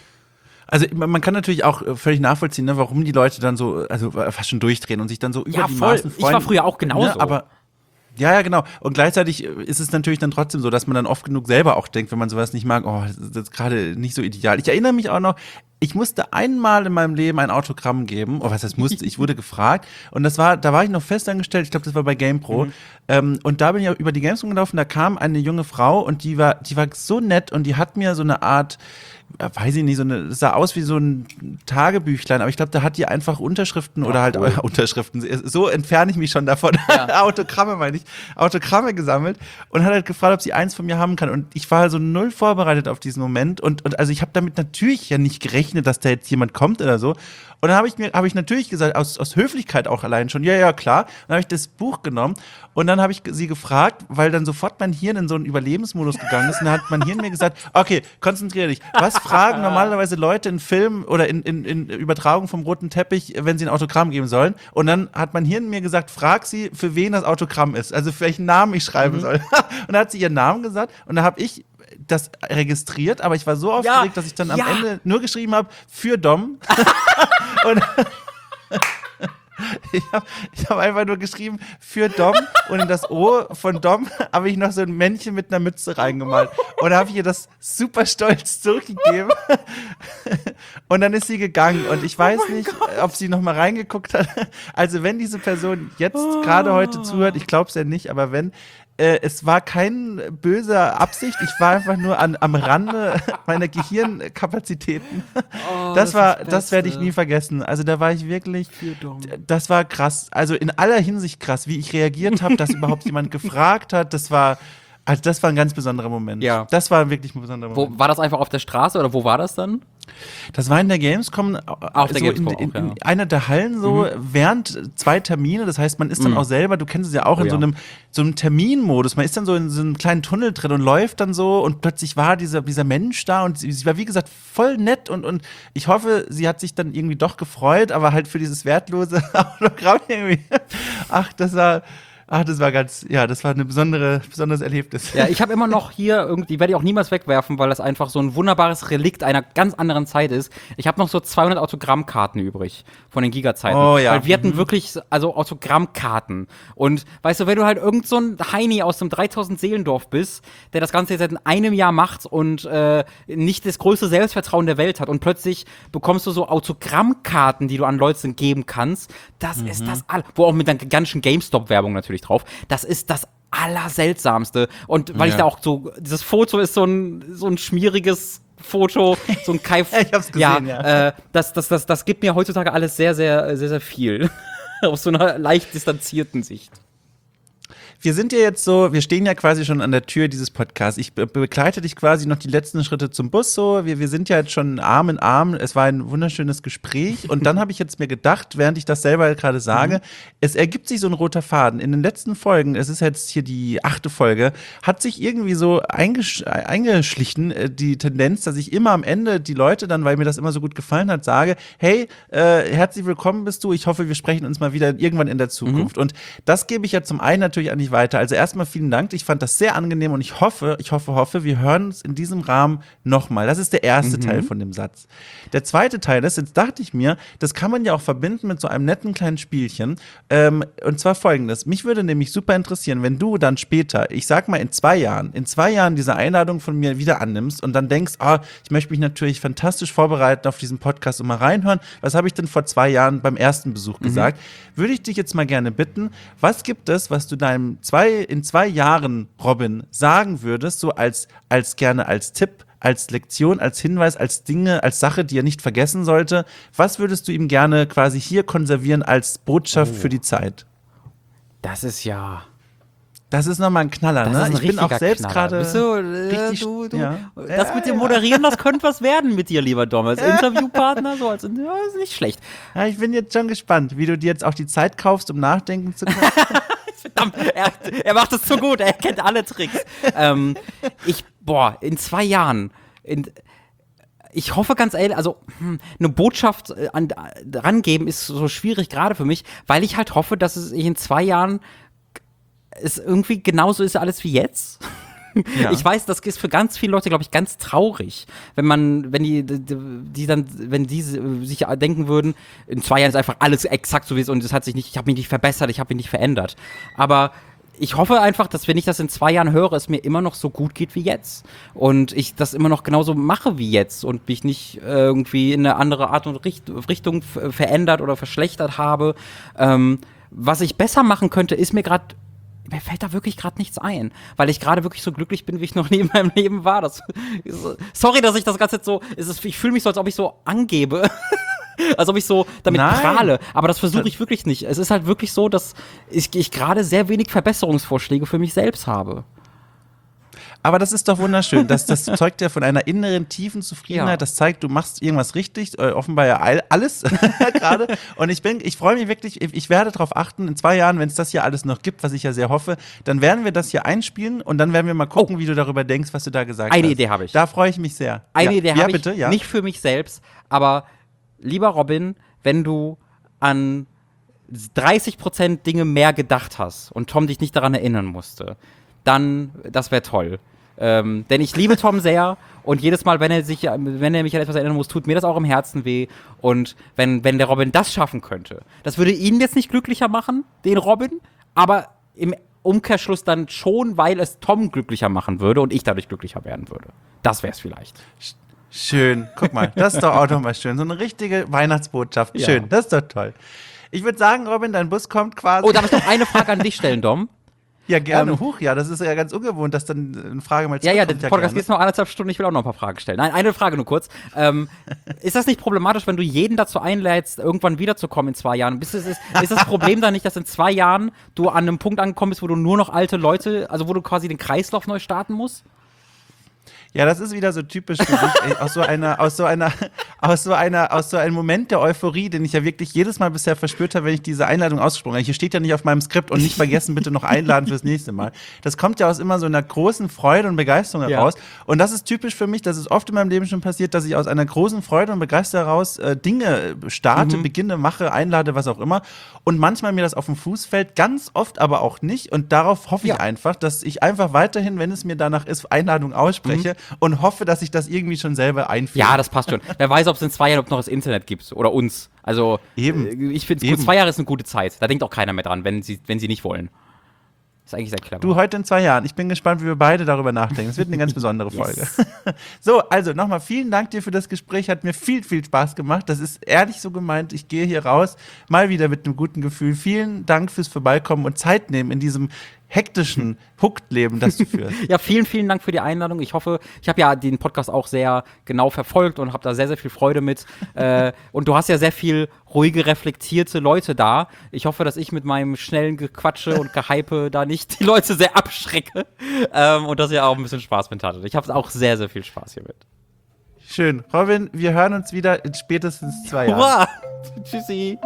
Also man kann natürlich auch völlig nachvollziehen, ne, warum die Leute dann so, also fast schon durchdrehen und sich dann so über ja, die voll. Maßen freuen. Ich war früher auch genauso. Ne, aber ja, ja, genau. Und gleichzeitig ist es natürlich dann trotzdem so, dass man dann oft genug selber auch denkt, wenn man sowas nicht mag, oh, das ist gerade nicht so ideal. Ich erinnere mich auch noch, ich musste einmal in meinem Leben ein Autogramm geben. Oh, was heißt musste? Ich wurde gefragt. Und das war, da war ich noch festangestellt. Ich glaube, das war bei GamePro. Mhm. Ähm, und da bin ich auch über die Gamescom gelaufen. Da kam eine junge Frau und die war, die war so nett und die hat mir so eine Art, weiß ich nicht, so eine, das sah aus wie so ein Tagebüchlein, aber ich glaube, da hat die einfach Unterschriften ja, oder halt cool. äh, Unterschriften, so entferne ich mich schon davon, ja. Autogramme meine ich, Autogramme gesammelt und hat halt gefragt, ob sie eins von mir haben kann und ich war halt so null vorbereitet auf diesen Moment und, und also ich habe damit natürlich ja nicht gerechnet, dass da jetzt jemand kommt oder so und dann habe ich mir, habe ich natürlich gesagt, aus, aus Höflichkeit auch allein schon, ja, ja, klar, dann habe ich das Buch genommen und dann habe ich sie gefragt, weil dann sofort mein Hirn in so einen Überlebensmodus gegangen ist und dann hat mein Hirn mir gesagt, okay, konzentriere dich, was fragen normalerweise Leute in Filmen oder in, in, in Übertragung vom roten Teppich, wenn sie ein Autogramm geben sollen. Und dann hat mein Hirn mir gesagt, frag sie, für wen das Autogramm ist, also für welchen Namen ich schreiben mhm. soll. Und dann hat sie ihren Namen gesagt und dann habe ich das registriert, aber ich war so aufgeregt, ja, dass ich dann am ja. Ende nur geschrieben habe, für Dom. und Ich habe ich hab einfach nur geschrieben, für Dom und in das O von Dom habe ich noch so ein Männchen mit einer Mütze reingemalt. Und da habe ich ihr das super stolz zurückgegeben. Und dann ist sie gegangen und ich weiß oh nicht, Gott. ob sie noch mal reingeguckt hat. Also wenn diese Person jetzt oh. gerade heute zuhört, ich glaube es ja nicht, aber wenn, Äh, es war kein böser Absicht, ich war einfach nur an, am Rande meiner Gehirnkapazitäten. Oh, das, das war, das werde ich nie vergessen. Also da war ich wirklich, das war krass. Also in aller Hinsicht krass, wie ich reagiert habe, dass überhaupt jemand gefragt hat. Das war, also das war ein ganz besonderer Moment. Ja. Das war wirklich ein besonderer Moment. Wo, war das einfach auf der Straße oder wo war das dann? Das war in der Gamescom, auf der so Gamescom in, in, auch, ja. in einer der Hallen so mhm. während zwei Termine. Das heißt, man ist dann mhm. auch selber, du kennst es ja auch, oh, in so einem, so einem Terminmodus. Man ist dann so in so einem kleinen Tunnel drin und läuft dann so und plötzlich war dieser, dieser Mensch da und sie, sie war, wie gesagt, voll nett und, und ich hoffe, sie hat sich dann irgendwie doch gefreut, aber halt für dieses wertlose Autogramm irgendwie. Ach, das war... Ach, das war ganz, ja, das war ein besondere, besonderes Erlebnis. Ja, ich habe immer noch hier irgendwie, werde ich auch niemals wegwerfen, weil das einfach so ein wunderbares Relikt einer ganz anderen Zeit ist. Ich habe noch so zweihundert Autogrammkarten übrig von den Giga-Zeiten. Oh ja. Weil wir hatten mhm. wirklich, also Autogrammkarten. Und weißt du, wenn du halt irgend so ein Heini aus dem dreitausend Seelendorf bist, der das Ganze jetzt seit einem Jahr macht und äh, nicht das größte Selbstvertrauen der Welt hat und plötzlich bekommst du so Autogrammkarten, die du an Leute geben kannst, das mhm. ist das all, wo auch mit der ganzen GameStop-Werbung natürlich drauf. Das ist das Allerseltsamste. Und weil ja. ich da auch so, dieses Foto ist so ein, so ein schmieriges Foto, so ein Kai. Ich hab's gesehen, ja. ja. Äh, das, das, das, das gibt mir heutzutage alles sehr, sehr, sehr, sehr viel. Aus so einer leicht distanzierten Sicht. Wir sind ja jetzt so, wir stehen ja quasi schon an der Tür dieses Podcasts. Ich be- begleite dich quasi noch die letzten Schritte zum Bus so. Wir, wir sind ja jetzt schon Arm in Arm. Es war ein wunderschönes Gespräch. Und dann habe ich jetzt mir gedacht, während ich das selber gerade sage, mhm. es ergibt sich so ein roter Faden. In den letzten Folgen, es ist jetzt hier die achte Folge, hat sich irgendwie so eingesch- eingeschlichen, äh, die Tendenz, dass ich immer am Ende die Leute dann, weil mir das immer so gut gefallen hat, sage, hey, äh, herzlich willkommen bist du. Ich hoffe, wir sprechen uns mal wieder irgendwann in der Zukunft. Mhm. Und das gebe ich ja zum einen natürlich natürlich eigentlich weiter. Also erstmal vielen Dank. Ich fand das sehr angenehm und ich hoffe, ich hoffe, hoffe, wir hören uns in diesem Rahmen nochmal. Das ist der erste mhm. Teil von dem Satz. Der zweite Teil ist, jetzt dachte ich mir, das kann man ja auch verbinden mit so einem netten kleinen Spielchen. Ähm, und zwar folgendes. Mich würde nämlich super interessieren, wenn du dann später, ich sag mal in zwei Jahren, in zwei Jahren diese Einladung von mir wieder annimmst und dann denkst, ah, ich möchte mich natürlich fantastisch vorbereiten auf diesen Podcast und mal reinhören. Was habe ich denn vor zwei Jahren beim ersten Besuch mhm. gesagt? Würde ich dich jetzt mal gerne bitten, was gibt es, was du deinem zwei, in zwei Jahren, Robin, sagen würdest, so als, als gerne als Tipp, als Lektion, als Hinweis, als Dinge, als Sache, die er nicht vergessen sollte? Was würdest du ihm gerne quasi hier konservieren als Botschaft oh. für die Zeit? Das ist ja... Das ist nochmal ein Knaller, das ne? Ist ein ich bin auch selbst gerade so, äh, du, du, ja. Das mit dem Moderieren, das könnte was werden mit dir, lieber Dom. Als Interviewpartner, so als ja, ist nicht schlecht. Ja, ich bin jetzt schon gespannt, wie du dir jetzt auch die Zeit kaufst, um nachdenken zu können. Verdammt, er, er macht es zu gut, er kennt alle Tricks. ähm, ich, boah, in zwei Jahren, in, ich hoffe ganz ehrlich, also hm, eine Botschaft äh, an, rangeben ist so schwierig gerade für mich, weil ich halt hoffe, dass es in zwei Jahren es irgendwie genauso ist alles wie jetzt. Ja. Ich weiß, das ist für ganz viele Leute, glaube ich, ganz traurig, wenn man, wenn die, die, die dann, wenn die sich denken würden, in zwei Jahren ist einfach alles exakt so wie es ist und es hat sich nicht, ich habe mich nicht verbessert, ich habe mich nicht verändert. Aber ich hoffe einfach, dass wenn ich das in zwei Jahren höre, es mir immer noch so gut geht wie jetzt. Und ich das immer noch genauso mache wie jetzt und mich nicht irgendwie in eine andere Art und Richtung verändert oder verschlechtert habe. Ähm, was ich besser machen könnte, ist mir gerade mir fällt da wirklich gerade nichts ein, weil ich gerade wirklich so glücklich bin, wie ich noch nie in meinem Leben war. Das, sorry, dass ich das Ganze jetzt so, ist, ich fühle mich so, als ob ich so angebe, als ob ich so damit Nein. prahle, aber das versuche ich wirklich nicht. Es ist halt wirklich so, dass ich, ich gerade sehr wenig Verbesserungsvorschläge für mich selbst habe. Aber das ist doch wunderschön. Das, das zeugt ja von einer inneren, tiefen Zufriedenheit. Ja. Das zeigt, du machst irgendwas richtig, äh, offenbar ja alles gerade. Und ich bin, ich freue mich wirklich, ich werde darauf achten, in zwei Jahren, wenn es das hier alles noch gibt, was ich ja sehr hoffe, dann werden wir das hier einspielen und dann werden wir mal gucken, oh. wie du darüber denkst, was du da gesagt Eine hast. Eine Idee habe ich. Da freue ich mich sehr. Eine ja. Idee ja, habe bitte? ich, ja? nicht für mich selbst, aber lieber Robin, wenn du an dreißig Prozent Dinge mehr gedacht hast und Tom dich nicht daran erinnern musste, dann, das wäre toll. Ähm, denn ich liebe Tom sehr und jedes Mal, wenn er sich, wenn er mich an etwas erinnern muss, tut mir das auch im Herzen weh. Und wenn, wenn der Robin das schaffen könnte, das würde ihn jetzt nicht glücklicher machen, den Robin, aber im Umkehrschluss dann schon, weil es Tom glücklicher machen würde und ich dadurch glücklicher werden würde. Das wäre es vielleicht. Schön, guck mal, das ist doch auch nochmal schön. So eine richtige Weihnachtsbotschaft. Schön, ja. Das ist doch toll. Ich würde sagen, Robin, dein Bus kommt quasi. Oh, darf ich noch eine Frage an dich stellen, Dom? Ja, gerne. Ähm, Huch, ja, das ist ja ganz ungewohnt, dass dann eine Frage mal zurückkommt. Ja, ja, der Podcast ja geht noch anderthalb Stunden, ich will auch noch ein paar Fragen stellen. Nein, eine Frage nur kurz. Ähm, ist das nicht problematisch, wenn du jeden dazu einlädst, irgendwann wiederzukommen in zwei Jahren? Ist, ist, ist das Problem dann nicht, dass in zwei Jahren du an einem Punkt angekommen bist, wo du nur noch alte Leute, also wo du quasi den Kreislauf neu starten musst? Ja, das ist wieder so typisch für dich, aus so einer, aus so einer, aus so einer, aus so einem Moment der Euphorie, den ich ja wirklich jedes Mal bisher verspürt habe, wenn ich diese Einladung ausgesprochen habe. Hier steht ja nicht auf meinem Skript und nicht vergessen, bitte noch einladen fürs nächste Mal. Das kommt ja aus immer so einer großen Freude und Begeisterung heraus. Ja. Und das ist typisch für mich, das ist oft in meinem Leben schon passiert, dass ich aus einer großen Freude und Begeisterung heraus äh, Dinge starte, mhm. beginne, mache, einlade, was auch immer. Und manchmal mir das auf den Fuß fällt, ganz oft aber auch nicht. Und darauf hoffe ja. ich einfach, dass ich einfach weiterhin, wenn es mir danach ist, Einladungen ausspreche. Mhm. Und hoffe, dass ich das irgendwie schon selber einführe. Ja, das passt schon. Wer weiß, ob es in zwei Jahren noch das Internet gibt oder uns. Also, Eben. ich finde, gut, zwei Jahre ist eine gute Zeit. Da denkt auch keiner mehr dran, wenn sie, wenn sie nicht wollen. Ist eigentlich sehr clever. Du, heute in zwei Jahren. Ich bin gespannt, wie wir beide darüber nachdenken. Es wird eine ganz besondere Folge. Yes. So, also nochmal vielen Dank dir für das Gespräch. Hat mir viel, viel Spaß gemacht. Das ist ehrlich so gemeint. Ich gehe hier raus, mal wieder mit einem guten Gefühl. Vielen Dank fürs Vorbeikommen und Zeit nehmen in diesem hektischen Huckt-Leben, das du führst. Ja, vielen, vielen Dank für die Einladung. Ich hoffe, ich habe ja den Podcast auch sehr genau verfolgt und habe da sehr, sehr viel Freude mit. äh, und du hast ja sehr viel ruhige, reflektierte Leute da. Ich hoffe, dass ich mit meinem schnellen Gequatsche und Gehype da nicht die Leute sehr abschrecke. Ähm, und dass ihr auch ein bisschen Spaß mit hattet. Ich habe auch sehr, sehr viel Spaß hiermit. Schön. Robin, wir hören uns wieder in spätestens zwei Jahren. Hurra! Tschüssi!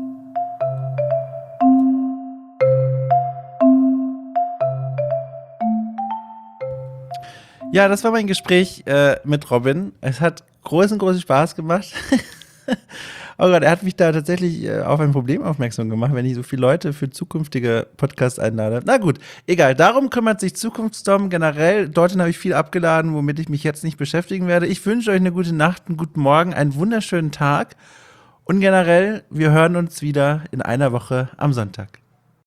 Ja, das war mein Gespräch äh, mit Robin. Es hat großen, großen Spaß gemacht. Oh Gott, er hat mich da tatsächlich äh, auf ein Problem aufmerksam gemacht, wenn ich so viele Leute für zukünftige Podcasts einlade. Na gut, egal. Darum kümmert sich Zukunftsdom generell. Dorthin habe ich viel abgeladen, womit ich mich jetzt nicht beschäftigen werde. Ich wünsche euch eine gute Nacht, einen guten Morgen, einen wunderschönen Tag. Und generell, wir hören uns wieder in einer Woche am Sonntag.